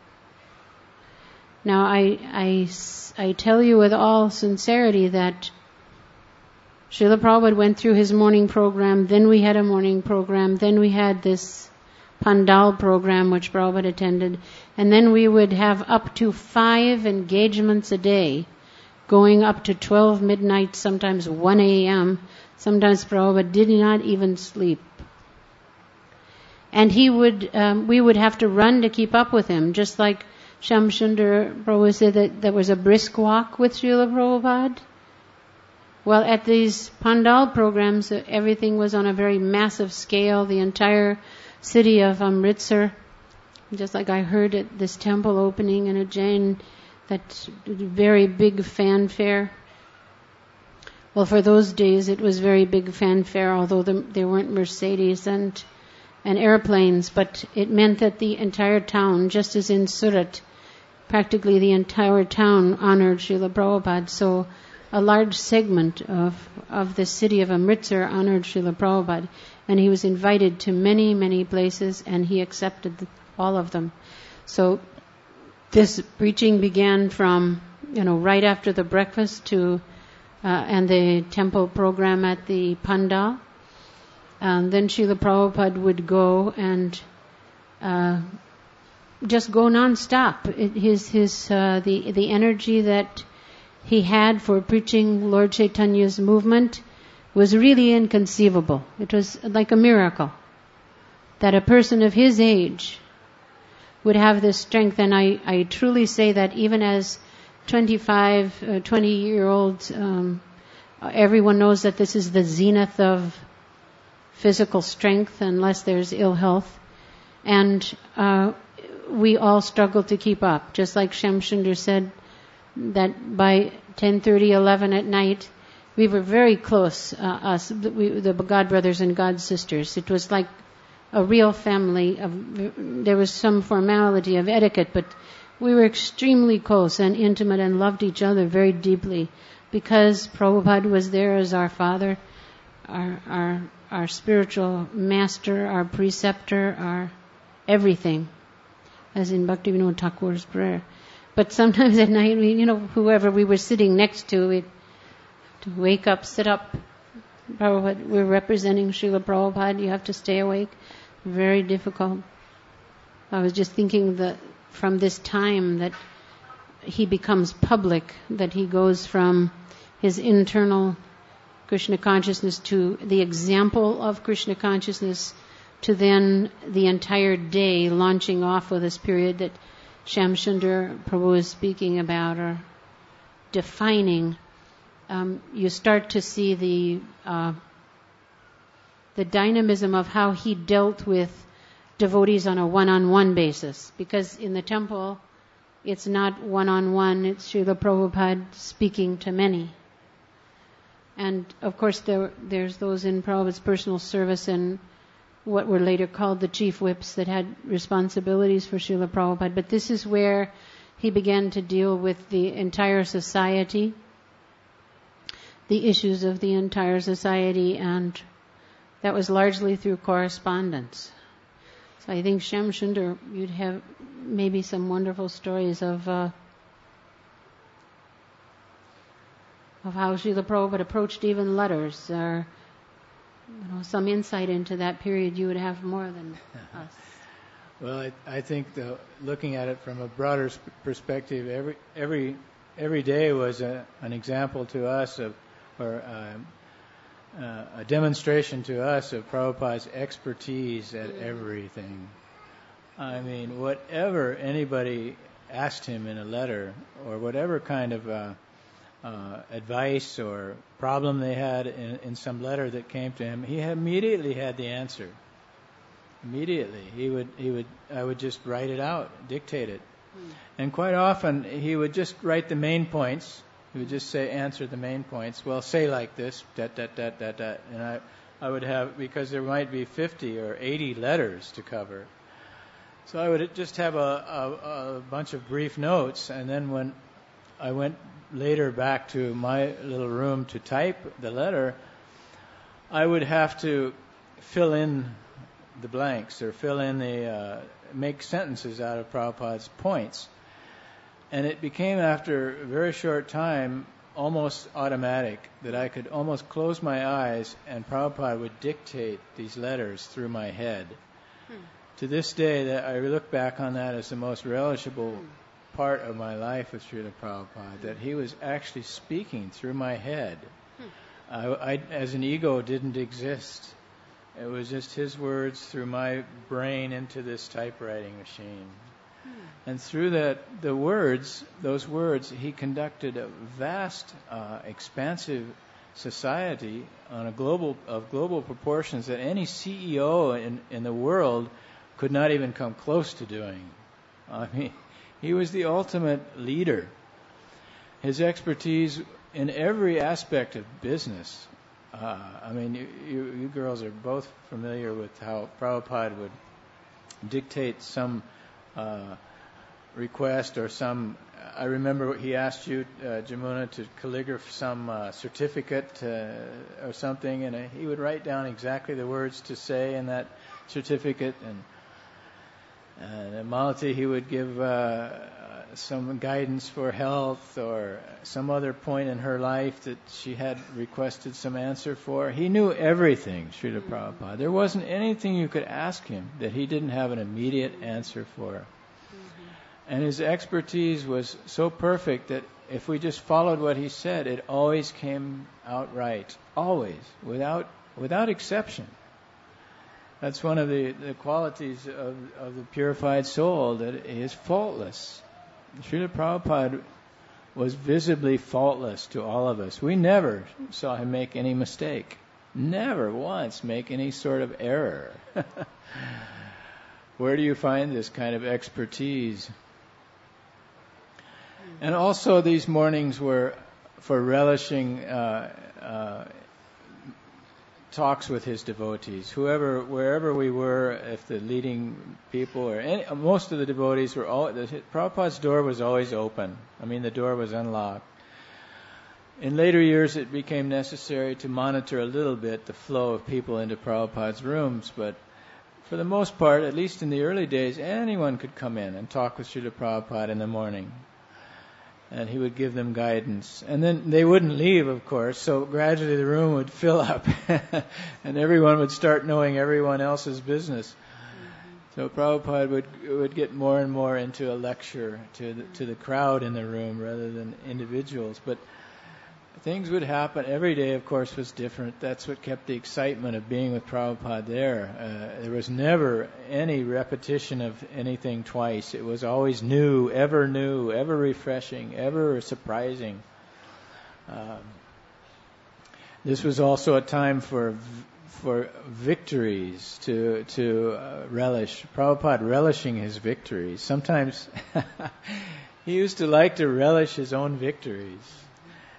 Now, I, I, I tell you with all sincerity that Srila Prabhupada went through his morning program, then we had a morning program, then we had this Pandal program which Prabhupada attended, and then we would have up to five engagements a day, going up to twelve midnight, sometimes one a.m. Sometimes Prabhupada did not even sleep. And he would, um, we would have to run to keep up with him, just like Shamsundar Prabhupada said that there was a brisk walk with Srila Prabhupada. Well, at these Pandal programs, uh, everything was on a very massive scale. The entire city of Amritsar, just like I heard at this temple opening in Ujjain, that very big fanfare. Well, for those days it was very big fanfare, although the, there weren't Mercedes and and airplanes, but it meant that the entire town, just as in Surat, practically the entire town honored Srila Prabhupada. So a large segment of of the city of Amritsar honored Srila Prabhupada, and he was invited to many, many places, and he accepted the, all of them. So this preaching began from, you know, right after the breakfast to, uh, and the temple program at the Pandal. And then Srila Prabhupada would go and uh, just go non-stop. It, his, his, uh, the, the energy that he had for preaching Lord Chaitanya's movement was really inconceivable. It was like a miracle that a person of his age would have this strength. And I, I truly say that even as twenty-five, uh, twenty-year-olds, um, everyone knows that this is the zenith of physical strength unless there's ill health. And uh, we all struggle to keep up. Just like Shamsundar said, that by ten thirty, eleven at night, we were very close, uh, us, we, the God brothers and God sisters. It was like a real family. Of, there was some formality of etiquette, but we were extremely close and intimate and loved each other very deeply because Prabhupada was there as our father, our our our spiritual master, our preceptor, our everything, as in Bhaktivinoda Thakur's prayer. But sometimes at night, we, you know, whoever we were sitting next to, we'd to wake up, sit up. Prabhupada, we're representing Srila Prabhupada, you have to stay awake. Very difficult. I was just thinking that from this time that he becomes public, that he goes from his internal Krishna consciousness to the example of Krishna consciousness to then the entire day launching off with this period that Shamsundar Prabhu is speaking about or defining. Um, you start to see the uh, the dynamism of how he dealt with devotees on a one-on-one basis. Because in the temple, it's not one-on-one, it's Srila Prabhupada speaking to many. And of course there there's those in Prabhupada's personal service, and what were later called the chief whips that had responsibilities for Srila Prabhupada. But this is where he began to deal with the entire society, the issues of the entire society, and that was largely through correspondence. So I think Shyam Sundar, you'd have maybe some wonderful stories of uh, of how Srila Prabhupada approached even letters, or you know, some insight into that period you would have more than us. Well, I, I think the, looking at it from a broader sp- perspective, every every every day was a, an example to us of, or um, uh, a demonstration to us of Prabhupada's expertise at everything. I mean, whatever anybody asked him in a letter, or whatever kind of uh, uh, advice or problem they had in, in some letter that came to him, he immediately had the answer. Immediately, he would he would I would just write it out, dictate it, hmm. and quite often he would just write the main points. He would just say, answer the main points. Well, say like this, that that that that that, and I I would have, because there might be fifty or eighty letters to cover, so I would just have a, a, a bunch of brief notes, and then when I went later back to my little room to type the letter, I would have to fill in the blanks, or fill in the, uh, make sentences out of Prabhupada's points. And it became, after a very short time, almost automatic, that I could almost close my eyes and Prabhupada would dictate these letters through my head. Hmm. To this day, that I look back on that as the most relishable hmm. part of my life with Srila Prabhupada, that he was actually speaking through my head. Hmm. I, I, as an ego, didn't exist. It was just his words through my brain into this typewriting machine. Hmm. And through that, the words, those words, he conducted a vast, uh, expansive society on a global, of global proportions that any C E O in, in the world could not even come close to doing. I mean, he was the ultimate leader. His expertise in every aspect of business. Uh, I mean, you, you, you girls are both familiar with how Prabhupada would dictate some uh, request or some. I remember he asked you, uh, Jamuna, to calligraph some uh, certificate uh, or something, and uh, he would write down exactly the words to say in that certificate. And, and at Malati, he would give uh, some guidance for health or some other point in her life that she had requested some answer for. He knew everything, Srila Prabhupada. There wasn't anything you could ask him that he didn't have an immediate answer for. Mm-hmm. And his expertise was so perfect that if we just followed what he said, it always came out right. Always. Without without exception. That's one of the, the qualities of, of the purified soul, that he is faultless. Srila Prabhupada was visibly faultless to all of us. We never saw him make any mistake. Never once make any sort of error. Where do you find this kind of expertise? And also these mornings were for relishing uh, uh, talks with his devotees. Whoever, wherever we were, if the leading people or any, most of the devotees were all. The, Prabhupada's door was always open. I mean, the door was unlocked. In later years, it became necessary to monitor a little bit the flow of people into Prabhupada's rooms, but for the most part, at least in the early days, anyone could come in and talk with Srila Prabhupada in the morning. And he would give them guidance. And then they wouldn't leave, of course, so gradually the room would fill up and everyone would start knowing everyone else's business. Mm-hmm. So Prabhupada would would get more and more into a lecture to the, to the crowd in the room rather than individuals. But things would happen. Every day, of course, was different. That's what kept the excitement of being with Prabhupada there. Uh, there was never any repetition of anything twice. It was always new, ever new, ever refreshing, ever surprising. Um, this was also a time for for victories to to uh, relish. Prabhupada relishing his victories. Sometimes he used to like to relish his own victories.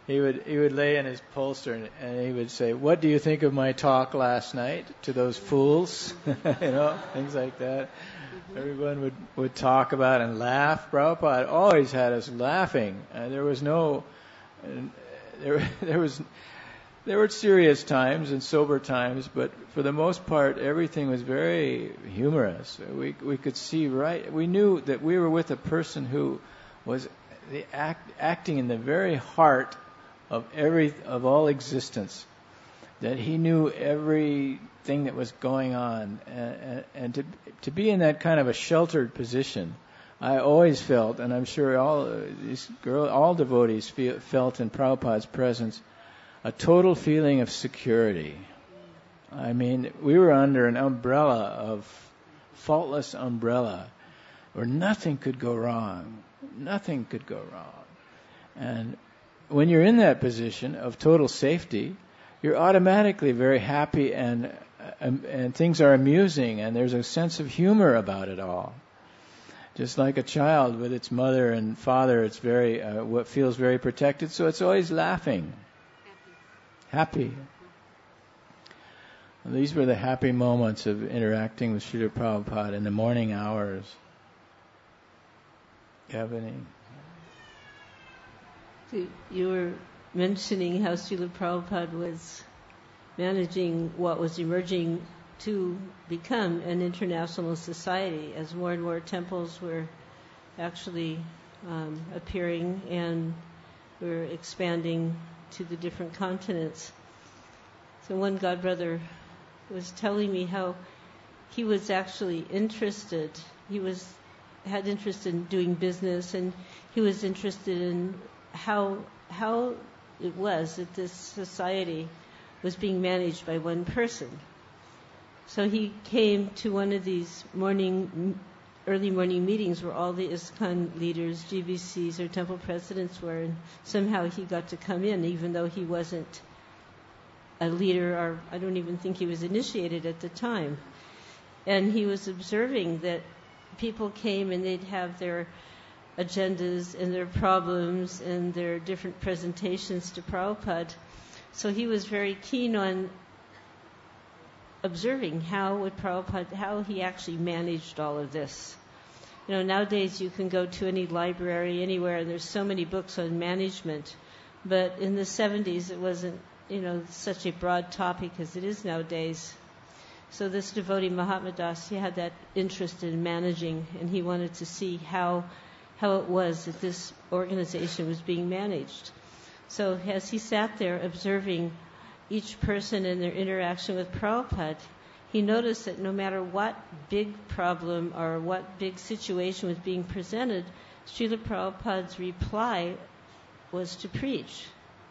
he would he would lay in his bolster and, and he would say, "What do you think of my talk last night to those fools?" You know, things like that. Everyone would, would talk about and laugh. Prabhupada always had us laughing. Uh, there was no, uh, there there was, there were serious times and sober times, but for the most part, everything was very humorous. We we could see right. We knew that we were with a person who was the act, acting in the very heart of every of all existence. That he knew everything that was going on, and, and to to be in that kind of a sheltered position, I always felt, and I'm sure all uh, these girl, all devotees feel, felt in Prabhupada's presence, a total feeling of security. I mean, we were under an umbrella of faultless umbrella, where nothing could go wrong, nothing could go wrong, and when you're in that position of total safety, you're automatically very happy and, and and things are amusing and there's a sense of humor about it all. Just like a child with its mother and father, it's very uh, what feels very protected, so it's always laughing, happy. happy. And these were the happy moments of interacting with Srila Prabhupada in the morning hours. You have any? You were mentioning how Srila Prabhupada was managing what was emerging to become an international society as more and more temples were actually um, appearing and were expanding to the different continents. So one godbrother was telling me how he was actually interested. He was had interest in doing business, and he was interested in how how it was that this society was being managed by one person. So he came to one of these morning, early morning meetings where all the ISKCON leaders, G B Cs, or temple presidents were, and somehow he got to come in, even though he wasn't a leader, or I don't even think he was initiated at the time. And he was observing that people came and they'd have their agendas and their problems and their different presentations to Prabhupada. So he was very keen on observing how would Prabhupada, how he actually managed all of this. You know, nowadays you can go to any library anywhere and there's so many books on management, but in the seventies it wasn't, you know, such a broad topic as it is nowadays. So this devotee Mahatma Das, he had that interest in managing, and he wanted to see how how it was that this organization was being managed. So as he sat there observing each person and their interaction with Prabhupada, he noticed that no matter what big problem or what big situation was being presented, Srila Prabhupada's reply was to preach.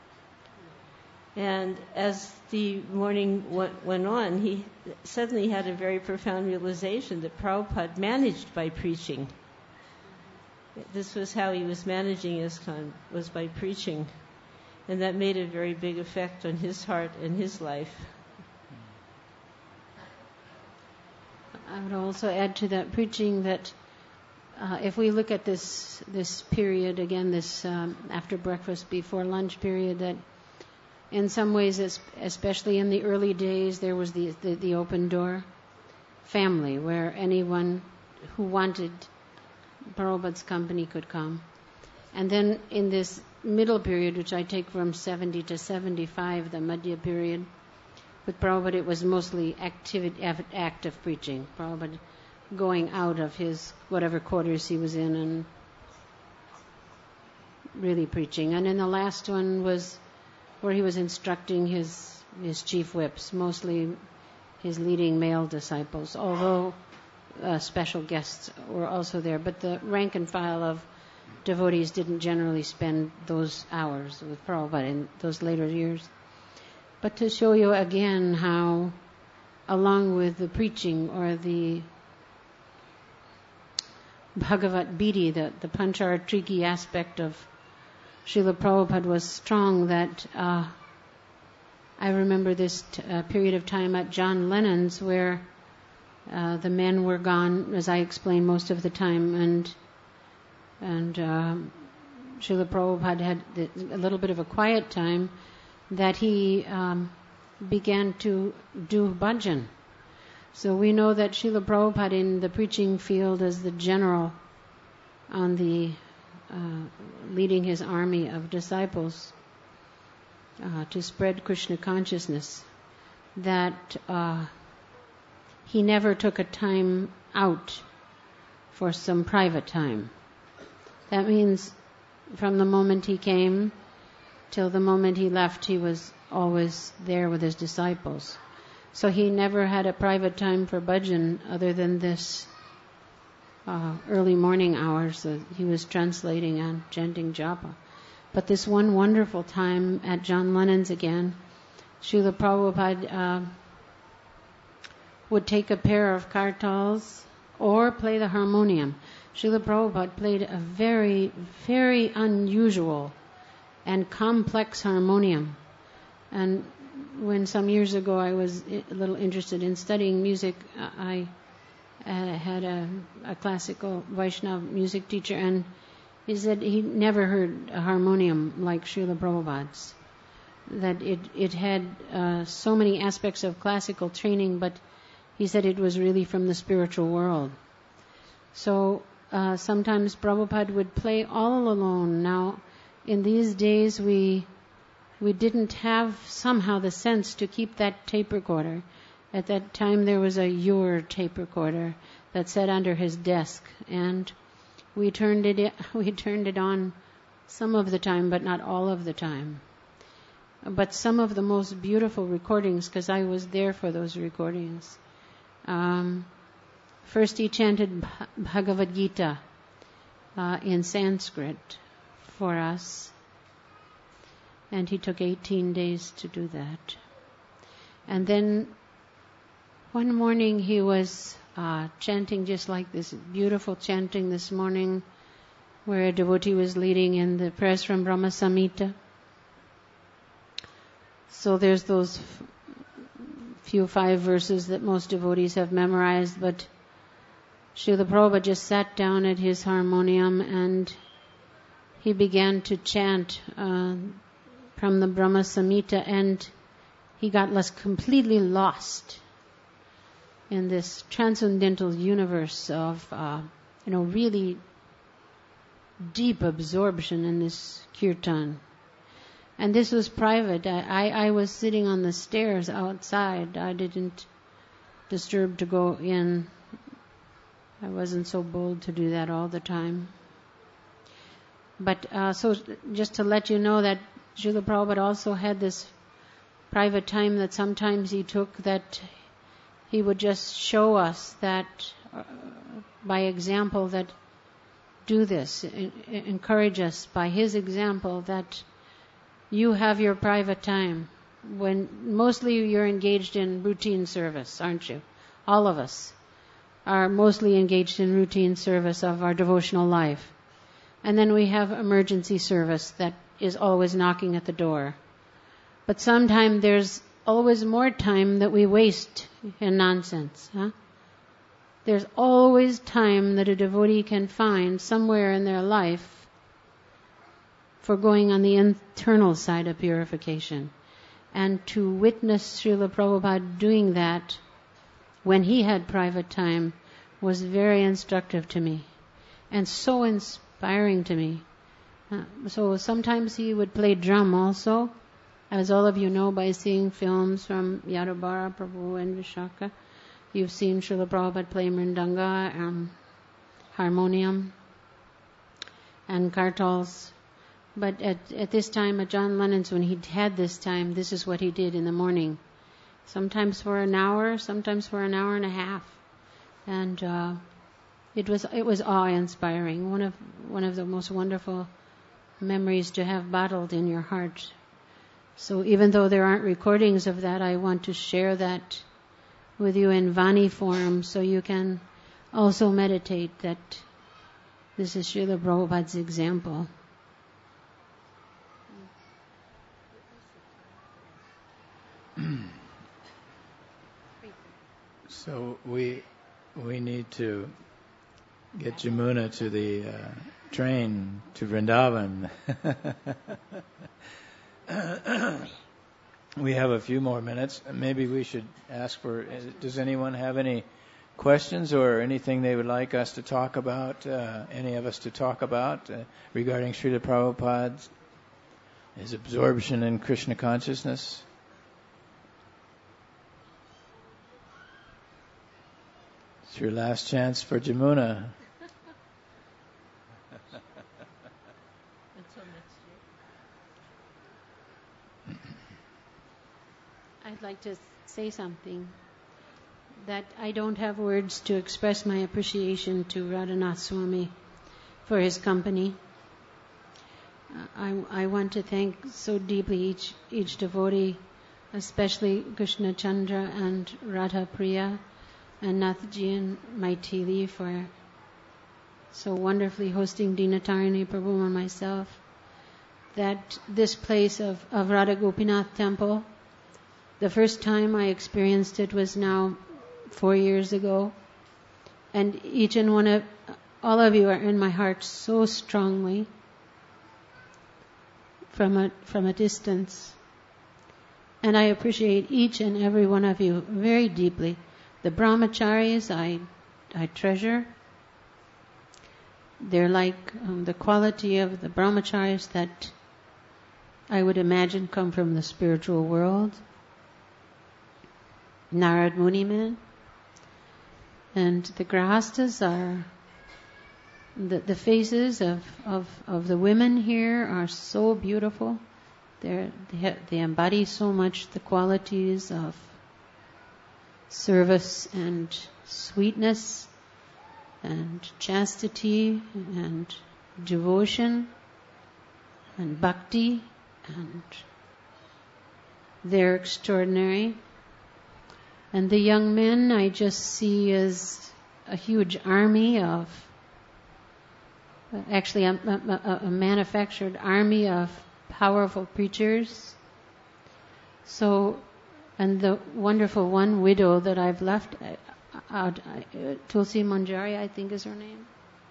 And as the morning went on, he suddenly had a very profound realization that Prabhupada managed by preaching. This was how he was managing ISKCON, was by preaching. And that made a very big effect on his heart and his life. I would also add to that preaching that uh, if we look at this this period, again, this um, after breakfast, before lunch period, that in some ways, especially in the early days, there was the, the, the open door family where anyone who wanted Prabhupada's company could come. And then in this middle period, which I take from seventy to seventy-five, the Madhya period, with Prabhupada it was mostly activity, active preaching. Prabhupada going out of his whatever quarters he was in and really preaching. And then the last one was where he was instructing his his chief whips, mostly his leading male disciples, although uh, special guests were also there. But the rank and file of devotees didn't generally spend those hours with Prabhupada in those later years. But to show you again how, along with the preaching or the Bhagavat Bidi, the, the Pancharatriki aspect of Srila Prabhupada was strong, that uh, I remember this t- uh, period of time at John Lennon's where uh, the men were gone, as I explained most of the time, and and um, Srila Prabhupada had a little bit of a quiet time, that he um, began to do bhajan. So we know that Srila Prabhupada in the preaching field as the general on the uh, leading his army of disciples uh, to spread Krishna consciousness, that uh, he never took a time out for some private time. That means from the moment he came till the moment he left, he was always there with his disciples. So he never had a private time for bhajan other than this uh, early morning hours that he was translating and chanting japa. But this one wonderful time at John Lennon's again, Srila Prabhupada uh, would take a pair of kartals or play the harmonium. Srila Prabhupada played a very, very unusual and complex harmonium. And when some years ago I was a little interested in studying music, I uh, had a, a classical Vaishnava music teacher, and he said he never heard a harmonium like Srila Prabhupada's. That it, it had uh, so many aspects of classical training, but he said it was really from the spiritual world. So uh, sometimes Prabhupada would play all alone. Now, in these days, we we didn't have somehow the sense to keep that tape recorder. At that time, there was a Ure tape recorder that sat under his desk, and we turned it we turned it on some of the time, but not all of the time. But some of the most beautiful recordings, because I was there for those recordings. Um, first, he chanted Bhagavad Gita uh, in Sanskrit for us, and he took eighteen days to do that. And then one morning he was uh, chanting just like this beautiful chanting this morning, where a devotee was leading in the prayers from Brahma Samhita. So there's those f- few five verses that most devotees have memorized, but Srila Prabhupada just sat down at his harmonium and he began to chant uh, from the Brahma Samhita, and he got less completely lost in this transcendental universe of, uh, you know, really deep absorption in this kirtan. And this was private. I, I, I was sitting on the stairs outside. I didn't disturb to go in. I wasn't so bold to do that all the time. But uh, so just to let you know that Srila Prabhupada also had this private time that sometimes he took, that he would just show us that uh, by example, that do this, en- encourage us by his example that you have your private time when mostly you're engaged in routine service, aren't you? All of us are mostly engaged in routine service of our devotional life. And then we have emergency service that is always knocking at the door. But sometimes there's always more time that we waste in nonsense. Huh? There's always time that a devotee can find somewhere in their life for going on the internal side of purification. And to witness Srila Prabhupada doing that when he had private time was very instructive to me and so inspiring to me. Uh, so sometimes he would play drum also, as all of you know by seeing films from Yadubara, Prabhu and Vishaka. You've seen Srila Prabhupada play mridanga, um, harmonium, and kartals. But at, at this time, at John Lennon's, when he had this time, this is what he did in the morning. Sometimes for an hour, sometimes for an hour and a half. And uh, it was it was awe-inspiring. One of one of the most wonderful memories to have bottled in your heart. So even though there aren't recordings of that, I want to share that with you in Vani form, so you can also meditate that this is Srila Prabhupada's example. So we we need to get Jamuna to the uh, train to Vrindavan. We have a few more minutes. Maybe we should ask for, does anyone have any questions or anything they would like us to talk about, uh, any of us to talk about uh, regarding Srila Prabhupada's, his absorption in Krishna consciousness? It's your last chance for Jamuna. I'd like to say something, that I don't have words to express my appreciation to Radhanath Swami for his company. Uh, I, I want to thank so deeply each each devotee, especially Krishna Chandra and Radha Priya and Nathji and Maithili for so wonderfully hosting Dinatarani Prabhu and myself, that this place of, of Radha Gopinath Temple, the first time I experienced it was now four years ago, and each and one of, all of you are in my heart so strongly from a, from a distance. And I appreciate each and every one of you very deeply. The brahmacharis I, I treasure. They're like um, the quality of the brahmacharis that I would imagine come from the spiritual world. Narad Muniman. And the grahastas are, the, the faces of, of, of the women here are so beautiful. They're, they, ha, they embody so much the qualities of service and sweetness and chastity and devotion and bhakti, and they're extraordinary. And the young men I just see as a huge army of, actually a, a, a manufactured army of powerful preachers. So, and the wonderful one widow that I've left out, Tulsi Manjari, I think is her name.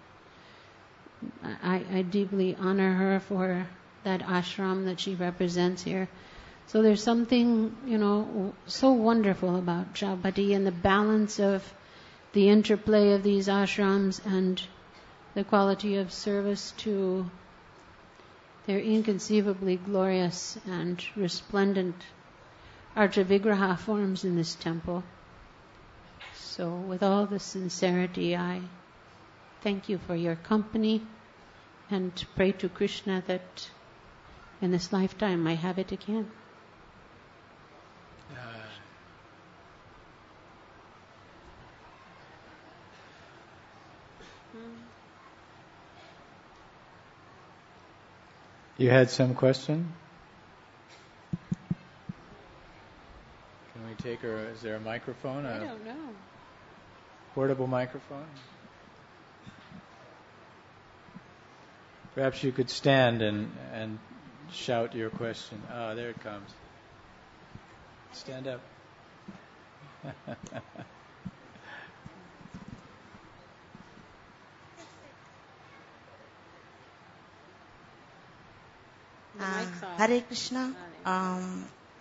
I, I deeply honor her for that ashram that she represents here. So there's something, you know, so wonderful about Jaipati and the balance of the interplay of these ashrams and the quality of service to their inconceivably glorious and resplendent Archa Vigraha forms in this temple. So with all the sincerity, I thank you for your company and pray to Krishna that in this lifetime I have it again. You had some question? Can we take her? Is there a microphone? I A don't know. portable microphone? Perhaps you could stand and, and shout your question. Ah, there it comes. Stand up. Uh, Hare Krishna. Um,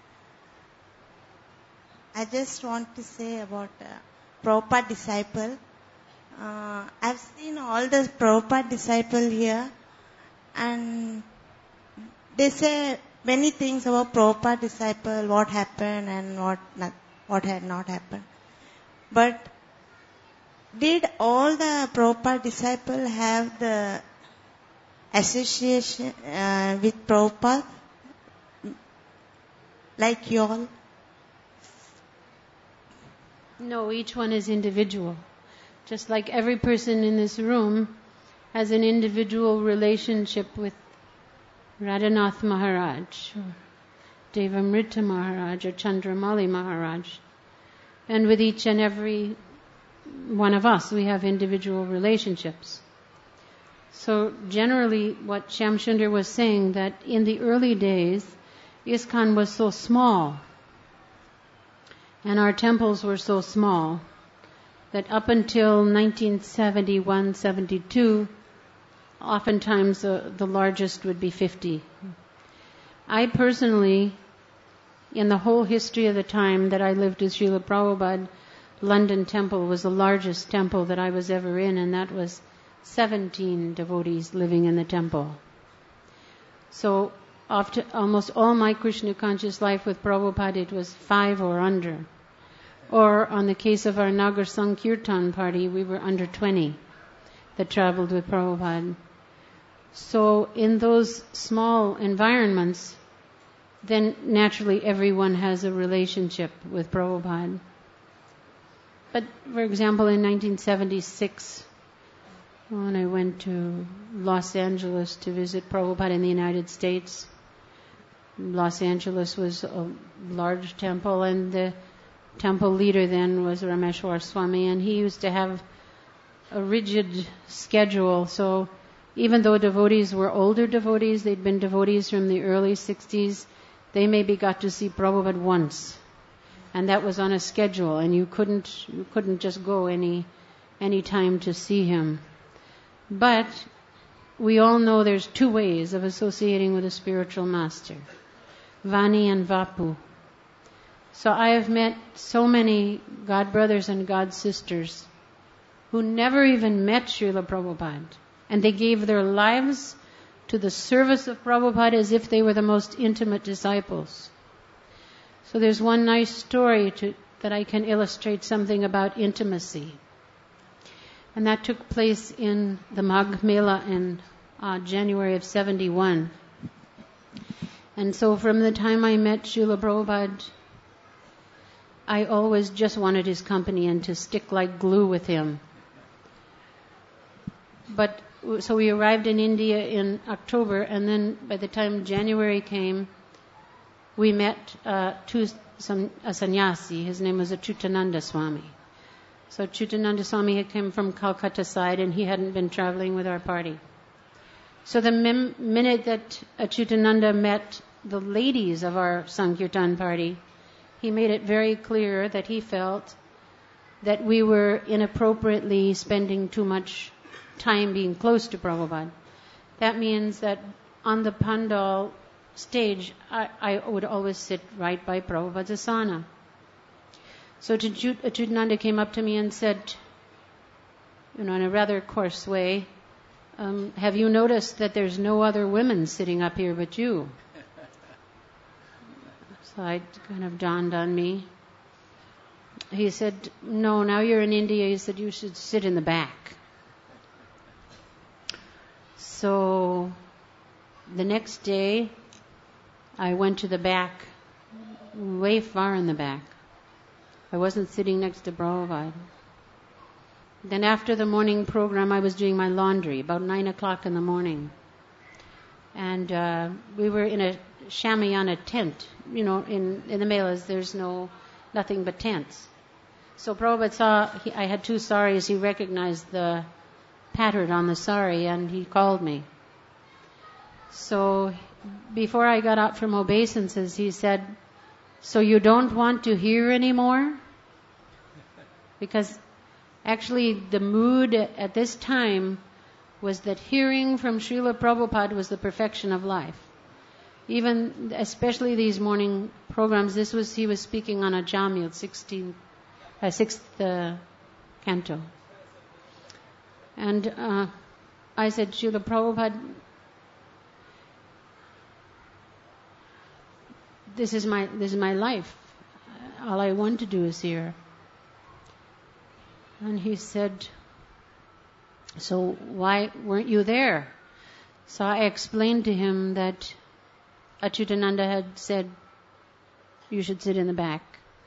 I just want to say about uh, Prabhupada disciple. Uh, I've seen all the Prabhupada disciple here, and they say many things about Prabhupada disciple, what happened and what not, what had not happened. But did all the Prabhupada disciple have the association uh, with Prabhupada, like you all? No, each one is individual. Just like every person in this room has an individual relationship with Radhanath Maharaj, or Devamrita Maharaj, or Chandramali Maharaj. And with each and every one of us, we have individual relationships. So generally what Shyamsundar was saying, that in the early days, ISKCON was so small, and our temples were so small, that up until nineteen seventy-one seventy-two, oftentimes uh, the largest would be fifty. I personally, in the whole history of the time that I lived with Srila Prabhupada, London Temple was the largest temple that I was ever in, and that was seventeen devotees living in the temple. So after almost all my Krishna conscious life with Prabhupada, it was five or under. Or on the case of our Nagar Sankirtan party, we were under twenty that traveled with Prabhupada. So in those small environments, then naturally everyone has a relationship with Prabhupada. But for example, in nineteen seventy-six, when I went to Los Angeles to visit Prabhupada in the United States, Los Angeles was a large temple, and the temple leader then was Rameshwar Swami, and he used to have a rigid schedule. So even though devotees were older devotees, they'd been devotees from the early sixties, they maybe got to see Prabhupada once. And that was on a schedule, and you couldn't you couldn't just go any any time to see him. But we all know there's two ways of associating with a spiritual master, Vani and Vapu. So I have met so many God brothers and God sisters who never even met Srila Prabhupada, and they gave their lives to the service of Prabhupada as if they were the most intimate disciples. So there's one nice story to, that I can illustrate something about intimacy. And that took place in the Magh Mela in uh, January of seventy-one. And so from the time I met Srila Prabhupada, I always just wanted his company and to stick like glue with him. But so we arrived in India in October, and then by the time January came, we met uh, two, some, a sannyasi. His name was Achyutananda Swami. So Achyutananda Swami had come from Calcutta side, and he hadn't been traveling with our party. So the mem- minute that Achyutananda met the ladies of our Sankirtan party, he made it very clear that he felt that we were inappropriately spending too much time being close to Prabhupada. That means that on the Pandal stage, I, I would always sit right by Prabhupada's asana. So Achyutananda came up to me and said, you know, in a rather coarse way, um, have you noticed that there's no other women sitting up here but you? So it kind of dawned on me. He said, no, now you're in India, he said, you should sit in the back. So the next day, I went to the back, way far in the back. I wasn't sitting next to Prabhupada. Then after the morning program, I was doing my laundry, about nine o'clock in the morning. And uh, we were in a Shamiana tent. You know, in, in the Melas, there's no, nothing but tents. So Prabhupada saw, he, I had two saris, he recognized the pattern on the sari, and he called me. So before I got up from obeisances, he said, so you don't want to hear anymore? Because actually the mood at this time was that hearing from Srila Prabhupada was the perfection of life. Even, especially these morning programs, this was, he was speaking on a Jamil, sixteenth, uh, sixth uh, canto. And uh, I said, Srila Prabhupada, this is my this is my life. All I want to do is hear. And he said, so why weren't you there? So I explained to him that Achyutananda had said, you should sit in the back.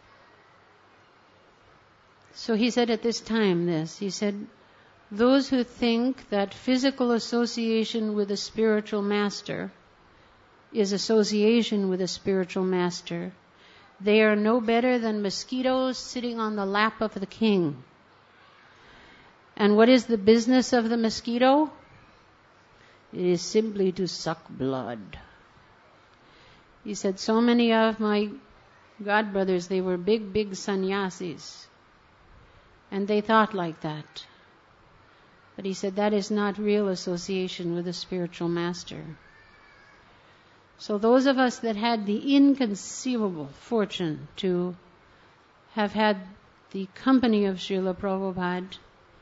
So he said at this time this, he said, those who think that physical association with a spiritual master is association with a spiritual master, they are no better than mosquitoes sitting on the lap of the king. And what is the business of the mosquito? It is simply to suck blood. He said, so many of my God brothers, they were big, big sannyasis. And they thought like that. But he said that is not real association with a spiritual master. So those of us that had the inconceivable fortune to have had the company of Srila Prabhupada,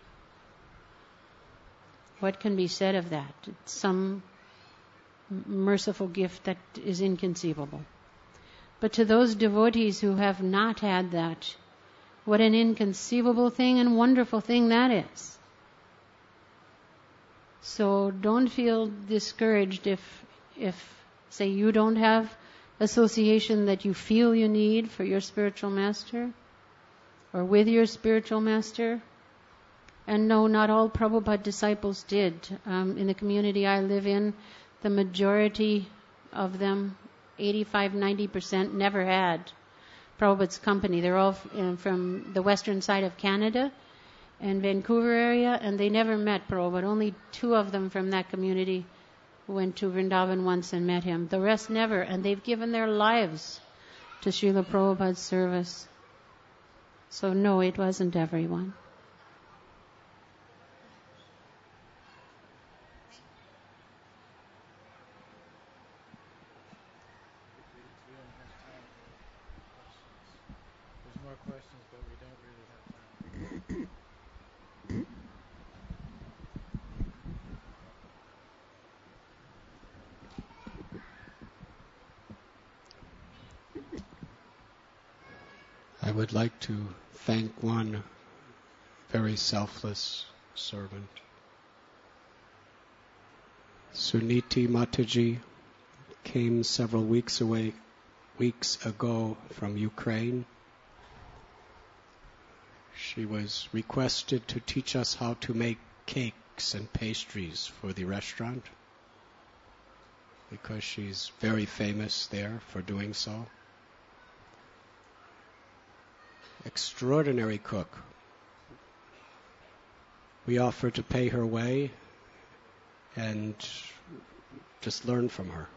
what can be said of that? It's some merciful gift that is inconceivable. But to those devotees who have not had that, what an inconceivable thing and wonderful thing that is. So don't feel discouraged if, if, say, you don't have association that you feel you need for your spiritual master or with your spiritual master. And no, not all Prabhupada disciples did. Um, in the community I live in, the majority of them, eighty-five, ninety percent, never had Prabhupada's company. They're all f- from the western side of Canada and Vancouver area, and they never met Prabhupada. Only two of them from that community went to Vrindavan once and met him. The rest never, and they've given their lives to Srila Prabhupada's service. So no, it wasn't everyone. There's more questions, but we don't really have time. I would like to thank one very selfless servant. Suniti Mataji came several weeks away, weeks ago from Ukraine. She was requested to teach us how to make cakes and pastries for the restaurant because she's very famous there for doing so. Extraordinary cook. We offered to pay her way and just learn from her.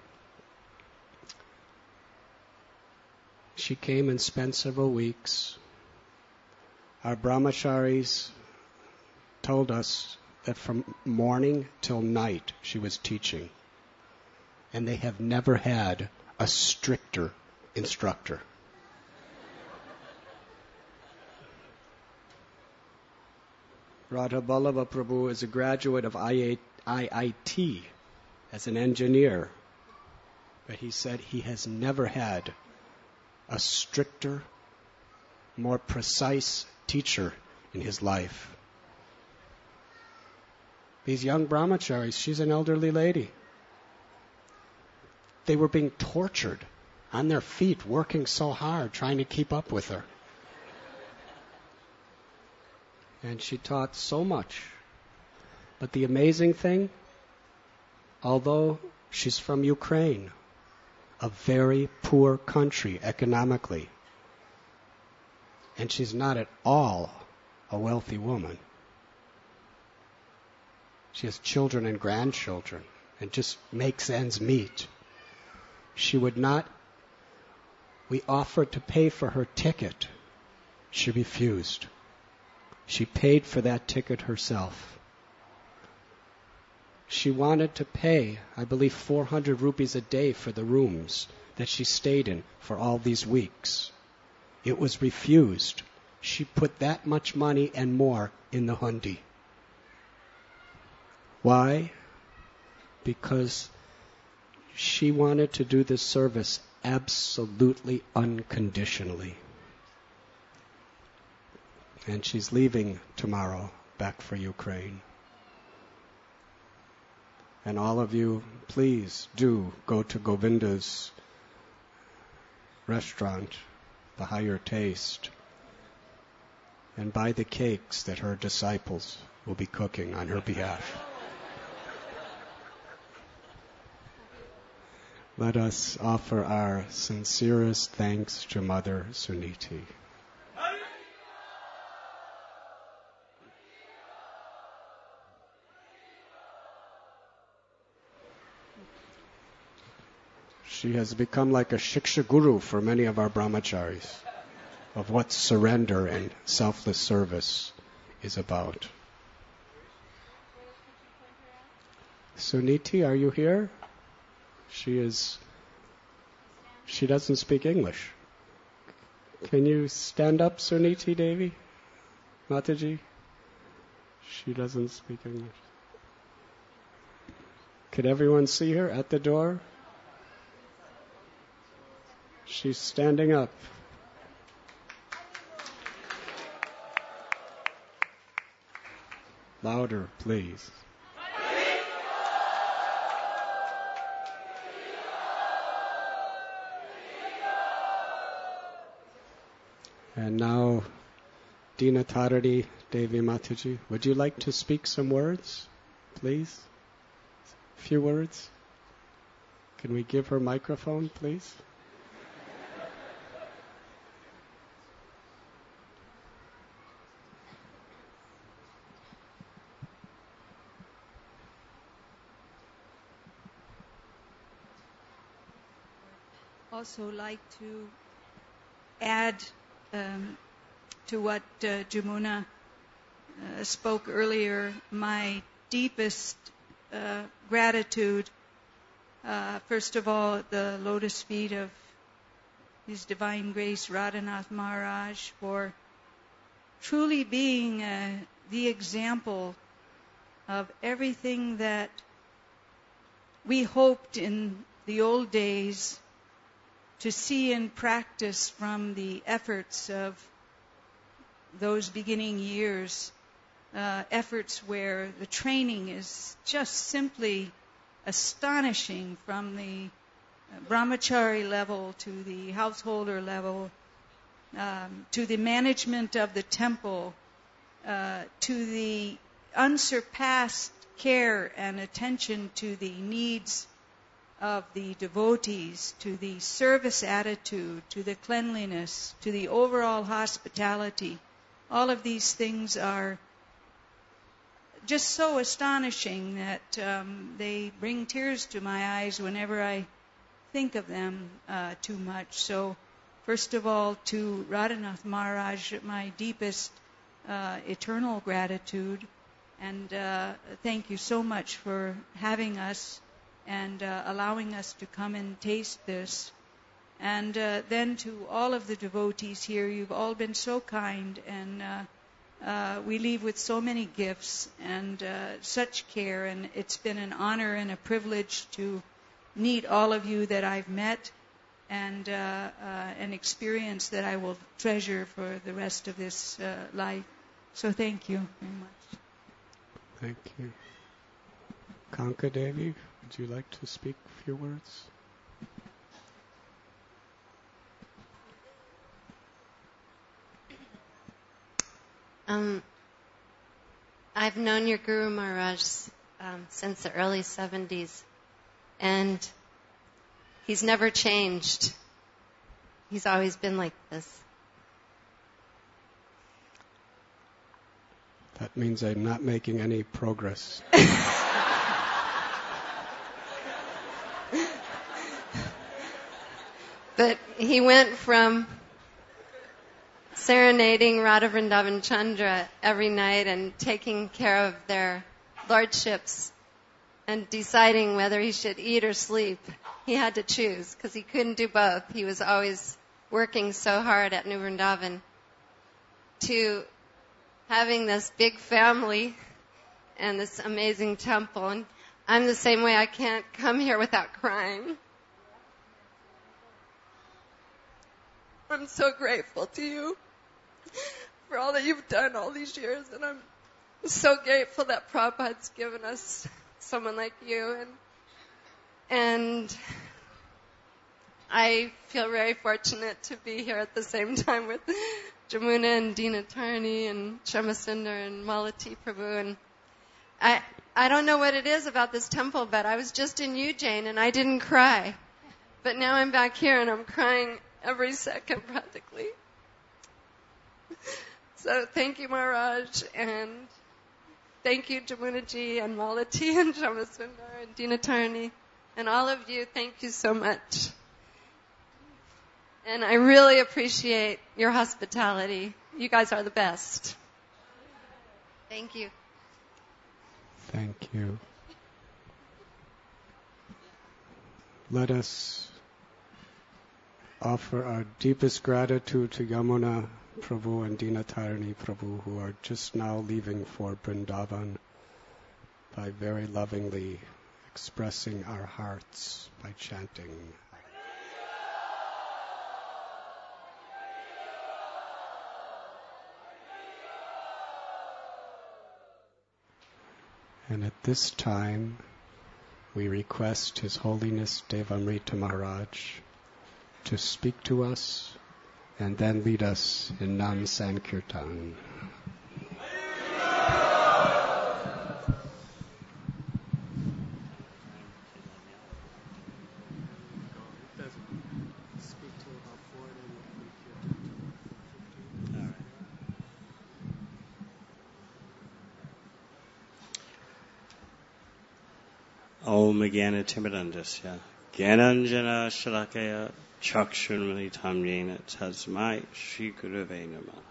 She came and spent several weeks. Our brahmacharis told us that from morning till night she was teaching, and they have never had a stricter instructor. Radha Ballabha Prabhu is a graduate of I I T as an engineer, but he said he has never had a stricter, more precise teacher in his life. These young brahmacharis, she's an elderly lady. They were being tortured on their feet, working so hard, trying to keep up with her. And she taught so much. But the amazing thing, although she's from Ukraine, a very poor country economically, and she's not at all a wealthy woman. She has children and grandchildren and just makes ends meet. She would not, we offered to pay for her ticket. She refused. She paid for that ticket herself. She wanted to pay, I believe, four hundred rupees a day for the rooms that she stayed in for all these weeks. It was refused. She put that much money and more in the hundi. Why? Because she wanted to do this service absolutely unconditionally. And she's leaving tomorrow back for Ukraine. And all of you, please do go to Govinda's restaurant, the Higher Taste, and buy the cakes that her disciples will be cooking on her behalf. Let us offer our sincerest thanks to Mother Suniti. She has become like a Shiksha Guru for many of our brahmacharis of what surrender and selfless service is about. Suniti, are you here? She is. She doesn't speak English. Can you stand up, Suniti Devi? Mataji? She doesn't speak English. Could everyone see her at the door? She's standing up. Louder, please. And now, Dina Taradi Devi Mataji, would you like to speak some words, please? A few words? Can we give her microphone, please? Also like to add um, to what uh, Jamuna uh, spoke earlier, my deepest uh, gratitude, uh, first of all, at the lotus feet of His Divine Grace Radhanath Maharaj for truly being uh, the example of everything that we hoped in the old days to see in practice from the efforts of those beginning years, uh, efforts where the training is just simply astonishing, from the brahmachari level to the householder level, um, to the management of the temple, uh, to the unsurpassed care and attention to the needs of the devotees, to the service attitude, to the cleanliness, to the overall hospitality. All of these things are just so astonishing that um, they bring tears to my eyes whenever I think of them uh, too much. So, first of all, to Radhanath Maharaj, my deepest uh, eternal gratitude, and uh, thank you so much for having us and uh, allowing us to come and taste this. And uh, then to all of the devotees here, you've all been so kind, and uh, uh, we leave with so many gifts and uh, such care, and it's been an honor and a privilege to meet all of you that I've met, and uh, uh, an experience that I will treasure for the rest of this uh, life. So thank you very much. Thank you. Kanka Devi, would you like to speak a few words? Um, I've known your Guru Maharaj um, since the early seventies, and he's never changed. He's always been like this. That means I'm not making any progress. But he went from serenading Radha Vrindavan Chandra every night and taking care of their lordships and deciding whether he should eat or sleep. He had to choose because he couldn't do both. He was always working so hard at New Vrindavan, to having this big family and this amazing temple. And I'm the same way. I can't come here without crying. I'm so grateful to you for all that you've done all these years, and I'm so grateful that Prabhupada's given us someone like you, and and I feel very fortunate to be here at the same time with Jamuna and Dina Tarani and Shamasundar and Malati Prabhu. And I I don't know what it is about this temple, but I was just in Ujjain and I didn't cry. But now I'm back here and I'm crying every second practically. So thank you, Maharaj, and thank you, Jamuna Ji and Malati and Shamasundar and Dina Tarani, and all of you. Thank you so much. And I really appreciate your hospitality. You guys are the best. Thank you. Thank you. let us offer our deepest gratitude to Yamuna Prabhu and Dinatarani Prabhu, who are just now leaving for Vrindavan, by very lovingly expressing our hearts by chanting. And at this time, we request His Holiness Devamrita Maharaj to speak to us and then lead us in Nam Sankirtan. Om Jnana-Timidandasya Jnananjana Shalakaya Chakshunmalitam Yena Tasmai Shri Gurave Namaha.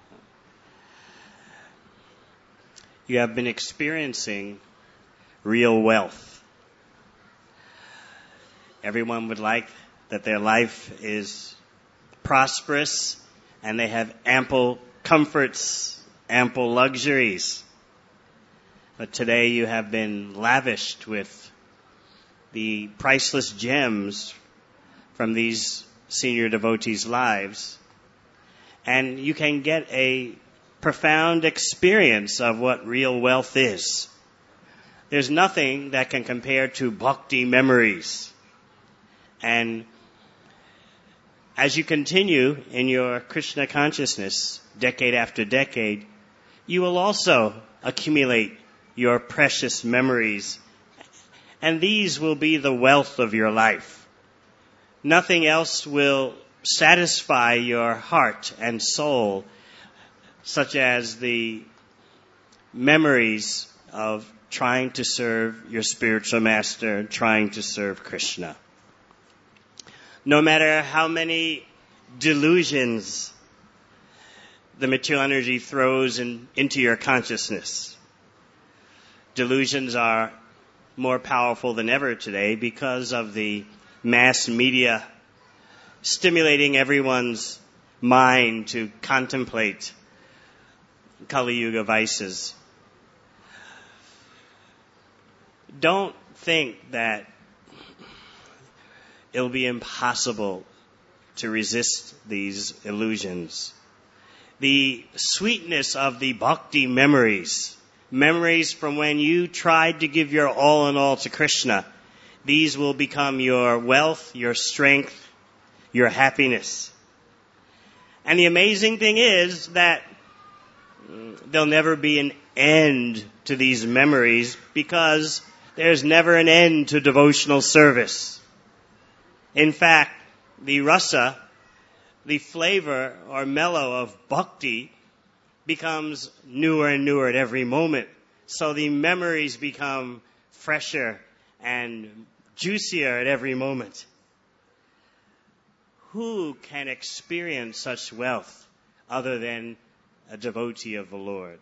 You have been experiencing real wealth. Everyone would like that their life is prosperous and they have ample comforts, ample luxuries. But today you have been lavished with the priceless gems from these senior devotees' lives, and you can get a profound experience of what real wealth is. There's nothing that can compare to bhakti memories. And as you continue in your Krishna consciousness, decade after decade, you will also accumulate your precious memories. And these will be the wealth of your life. Nothing else will satisfy your heart and soul, such as the memories of trying to serve your spiritual master, trying to serve Krishna. No matter how many delusions the material energy throws in, into your consciousness, delusions are more powerful than ever today because of the mass media stimulating everyone's mind to contemplate Kali Yuga vices. Don't think that it'll be impossible to resist these illusions. The sweetness of the bhakti memories, memories from when you tried to give your all in all to Krishna, these will become your wealth, your strength, your happiness. And the amazing thing is that there'll never be an end to these memories because there's never an end to devotional service. In fact, the rasa, the flavor or mellow of bhakti, becomes newer and newer at every moment. So the memories become fresher and juicier at every moment. Who can experience such wealth other than a devotee of the Lord?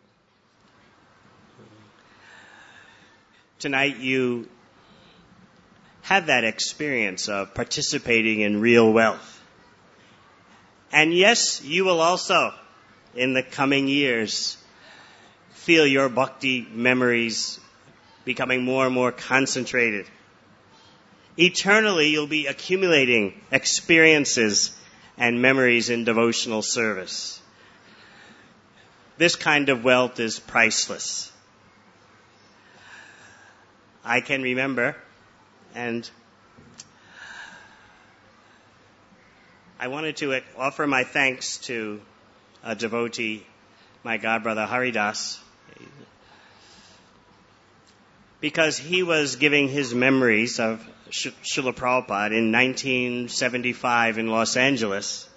Tonight you have that experience of participating in real wealth. And yes, you will also, in the coming years, feel your bhakti memories becoming more and more concentrated. Eternally, you'll be accumulating experiences and memories in devotional service. This kind of wealth is priceless. I can remember, and I wanted to offer my thanks to a devotee, my godbrother Haridas, because he was giving his memories of Srila Prabhupada in nineteen seventy-five in Los Angeles.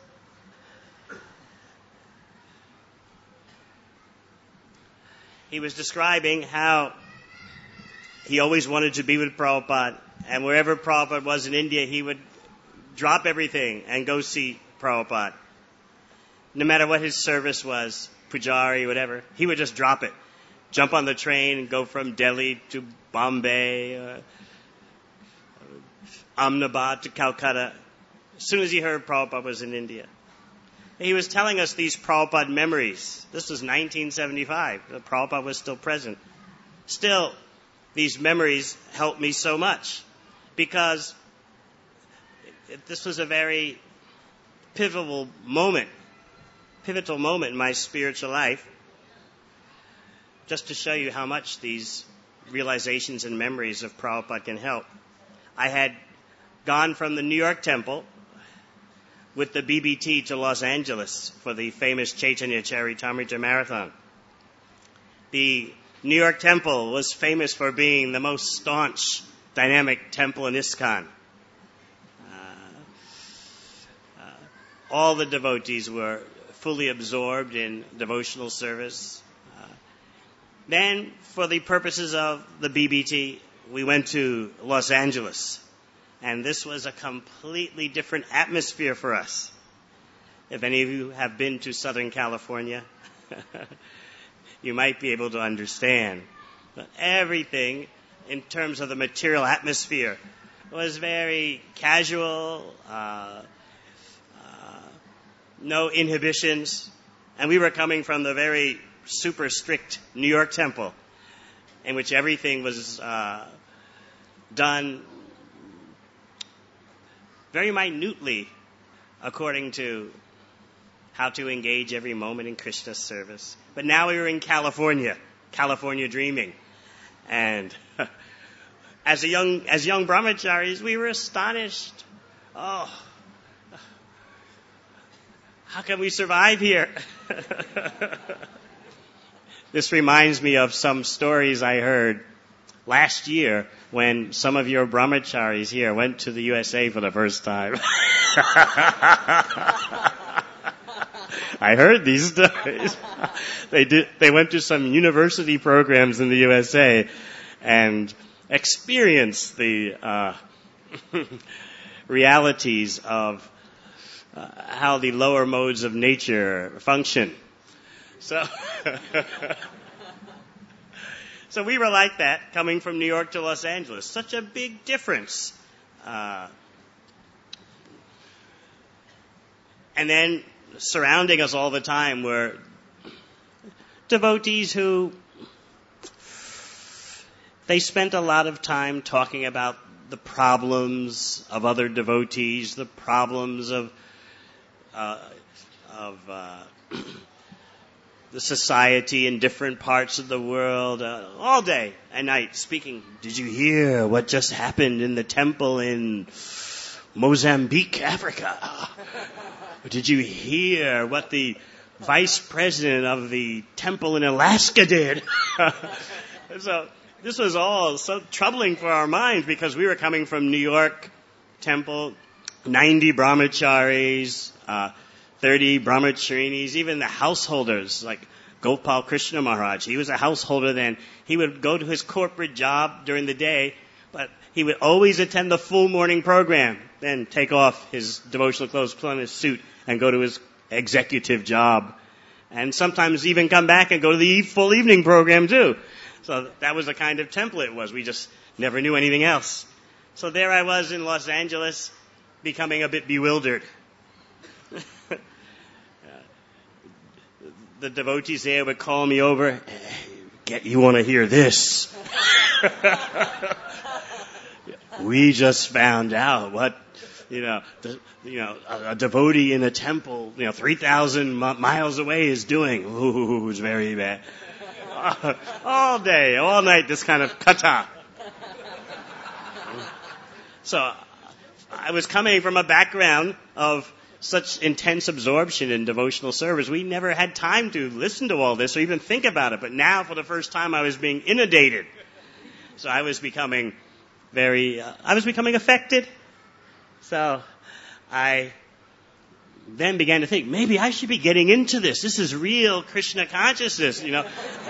He was describing how he always wanted to be with Prabhupada, and wherever Prabhupada was in India, he would drop everything and go see Prabhupada. No matter what his service was, pujari, whatever, he would just drop it. Jump on the train and go from Delhi to Bombay, uh, Ahmedabad to Calcutta as soon as he heard Prabhupada was in India. He was telling us these Prabhupada memories. This was nineteen seventy-five. Prabhupada was still present. Still, these memories helped me so much because this was a very pivotal moment, pivotal moment in my spiritual life, just to show you how much these realizations and memories of Prabhupada can help. I had gone from the New York Temple with the B B T to Los Angeles for the famous Chaitanya Charitamrita Marathon. The New York Temple was famous for being the most staunch, dynamic temple in ISKCON. Uh, uh, all the devotees were fully absorbed in devotional service. Uh, then, for the purposes of the B B T, we went to Los Angeles. And this was a completely different atmosphere for us. If any of you have been to Southern California, you might be able to understand. But everything, in terms of the material atmosphere, was very casual, uh, uh, no inhibitions. And we were coming from the very super strict New York Temple, in which everything was uh, done very minutely according to how to engage every moment in Krishna's service. But now we were in California, California dreaming. And as a young, as young brahmacharis, we were astonished. Oh, how can we survive here? This reminds me of some stories I heard last year when some of your brahmacharis here went to the U S A for the first time. I heard these stories. They did. They went to some university programs in the U S A and experienced the uh, realities of uh, how the lower modes of nature function. So. So we were like that, coming from New York to Los Angeles. Such a big difference. Uh, and then surrounding us all the time were devotees who, they spent a lot of time talking about the problems of other devotees, the problems of, uh, of, uh, the society in different parts of the world, uh, all day and night speaking. Did you hear what just happened in the temple in Mozambique, Africa? Did you hear what the vice president of the temple in Alaska did? So this was all so troubling for our minds because we were coming from New York Temple, ninety brahmacharis, uh, thirty brahmacharinis, even the householders, like Gopal Krishna Maharaj. He was a householder then. He would go to his corporate job during the day, but he would always attend the full morning program, then take off his devotional clothes, put on his suit, and go to his executive job. And sometimes even come back and go to the full evening program too. So that was the kind of temple it was. We just never knew anything else. So there I was in Los Angeles, becoming a bit bewildered. The devotees there would call me over. Get, you want to hear this? We just found out what, you know, the, you know, a, a devotee in a temple, you know, three thousand miles away is doing. Ooh, it's very bad. All day, all night, this kind of kata. So I was coming from a background of such intense absorption in devotional service. We never had time to listen to all this or even think about it. But now, for the first time, I was being inundated. So I was becoming very, uh, I was becoming affected. So I then began to think, maybe I should be getting into this. This is real Krishna consciousness, you know.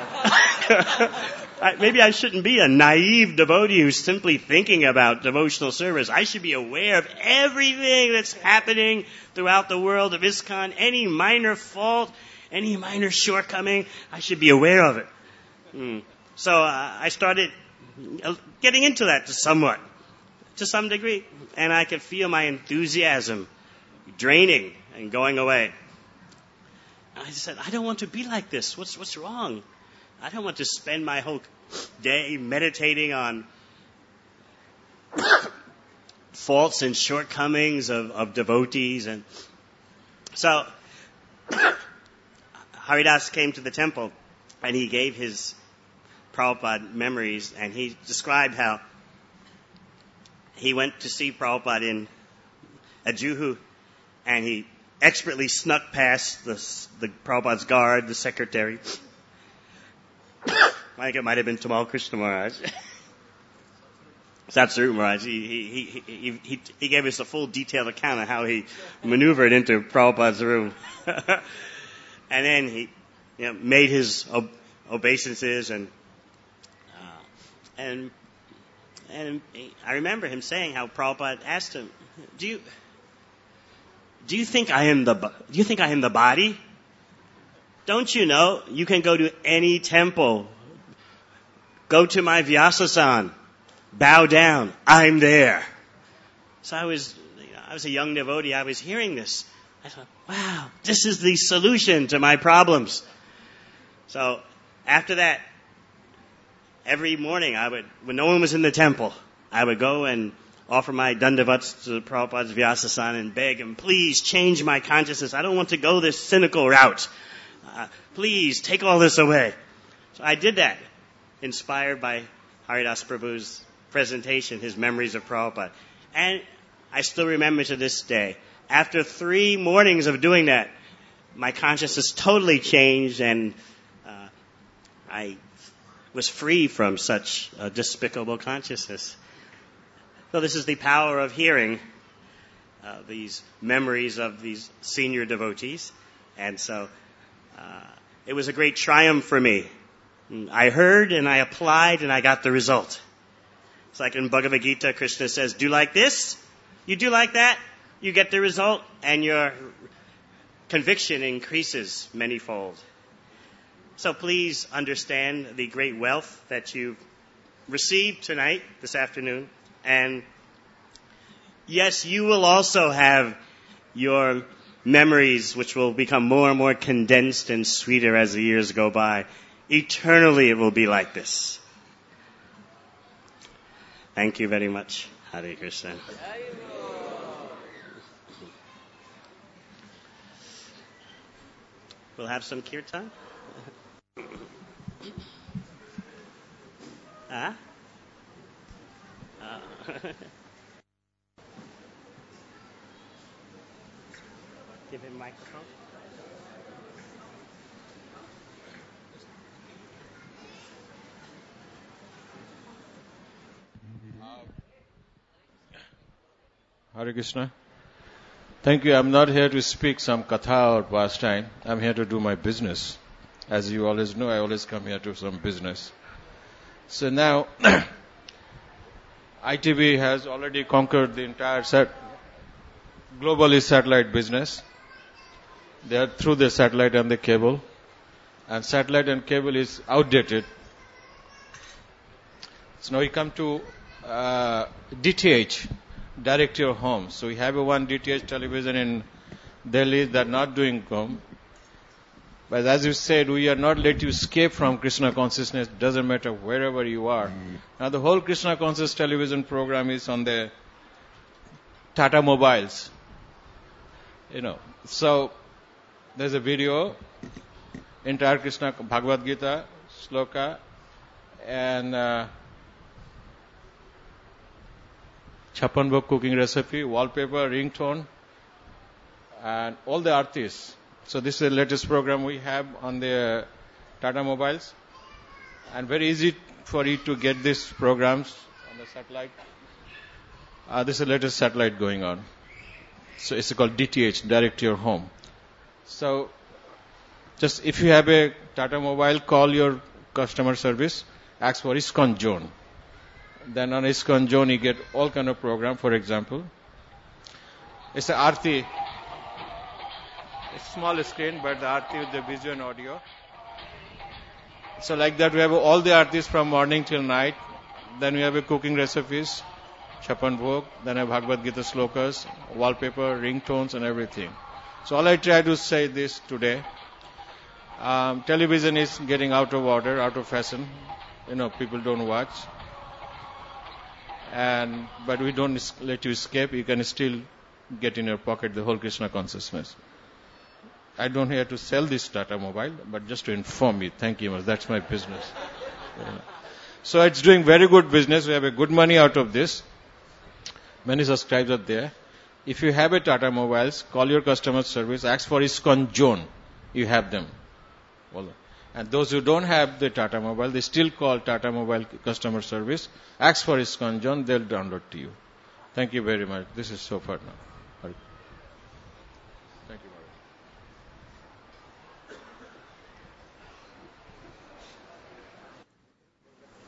I, maybe I shouldn't be a naive devotee who's simply thinking about devotional service. I should be aware of everything that's happening throughout the world of ISKCON. Any minor fault, any minor shortcoming, I should be aware of it. Hmm. So uh, I started getting into that somewhat. to some degree. And I could feel my enthusiasm draining and going away. And I said, I don't want to be like this. What's, what's wrong? I don't want to spend my whole day meditating on faults and shortcomings of, of devotees. And so Haridas came to the temple and he gave his Prabhupada memories, and he described how he went to see Prabhupada in a Juhu, and he expertly snuck past the, the Prabhupada's guard, the secretary. I think it might have been Tamal Krishna Maharaj. Satsarup Maharaj. He, he, he, he, he gave us a full detailed account of how he maneuvered into Prabhupada's room. And then he you know, made his ob- obeisances, and uh, and and I remember him saying how Prabhupada asked him, "Do you do you think I am the do you think I am the body? Don't you know you can go to any temple, go to my Vyasasan, bow down, I'm there." So I was you know, I was a young devotee. I was hearing this. I thought, wow, this is the solution to my problems. So after that, every morning I would, when no one was in the temple, I would go and offer my dandavats to Prabhupada's Vyasasan and beg him, please change my consciousness. I don't want to go this cynical route. Uh, please take all this away. So I did that, inspired by Haridas Prabhu's presentation, his memories of Prabhupada. And I still remember to this day, after three mornings of doing that, my consciousness totally changed, and uh, I was free from such a despicable consciousness. So this is the power of hearing uh, these memories of these senior devotees. And so uh, it was a great triumph for me. I heard and I applied and I got the result. It's like in Bhagavad Gita, Krishna says, do like this, you do like that, you get the result, and your conviction increases manyfold. So please understand the great wealth that you've received tonight, this afternoon. And yes, you will also have your memories, which will become more and more condensed and sweeter as the years go by. Eternally it will be like this. Thank you very much. Hare Krishna. We'll have some kirtan. Huh? Uh. Give him a microphone. Hare Krishna. Thank you. I'm not here to speak some katha or pastime. I'm here to do my business. As you always know, I always come here to some business. So now, I T V has already conquered the entire set, globally satellite business. They are through the satellite and the cable. And satellite and cable is outdated. So now we come to uh, D T H. Direct to your home. So we have a one D T H television in Delhi that are not doing home. But as you said, we are not let you escape from Krishna consciousness. Doesn't matter wherever you are. Mm-hmm. Now the whole Krishna conscious television program is on the Tata mobiles. You know, so there's a video, entire Krishna Bhagavad Gita, Shloka, and uh, Chappan Bhog cooking recipe, wallpaper, ringtone, and all the artists. So this is the latest program we have on the Tata mobiles. And very easy for you to get these programs on the satellite. Uh, this is the latest satellite going on. So it's called D T H, direct to your home. So just if you have a Tata mobile, call your customer service, ask for ISKCON zone. Then on ISKCON zone, you get all kind of program. For example, it's a Aarti. It's a small screen, but the Aarti with the visual and audio. So like that, we have all the Aartis from morning till night. Then we have a cooking recipes. Chapan Bhog, then I have Bhagavad Gita slokas, wallpaper, ringtones and everything. So all I try to say this today, um, television is getting out of order, out of fashion. You know, people don't watch. And but we don't es- let you escape. You can still get in your pocket the whole Krishna consciousness. I don't here to sell this Tata Mobile, but just to inform you. Thank you much. That's my business. Yeah. So it's doing very good business. We have a good money out of this. Many subscribers are there. If you have a Tata Mobiles, call your customer service, ask for ISKCON Zone. You have them. And those who don't have the Tata Mobile, they still call Tata Mobile customer service, ask for ISKCON Zone, they'll download to you. Thank you very much. This is so far now.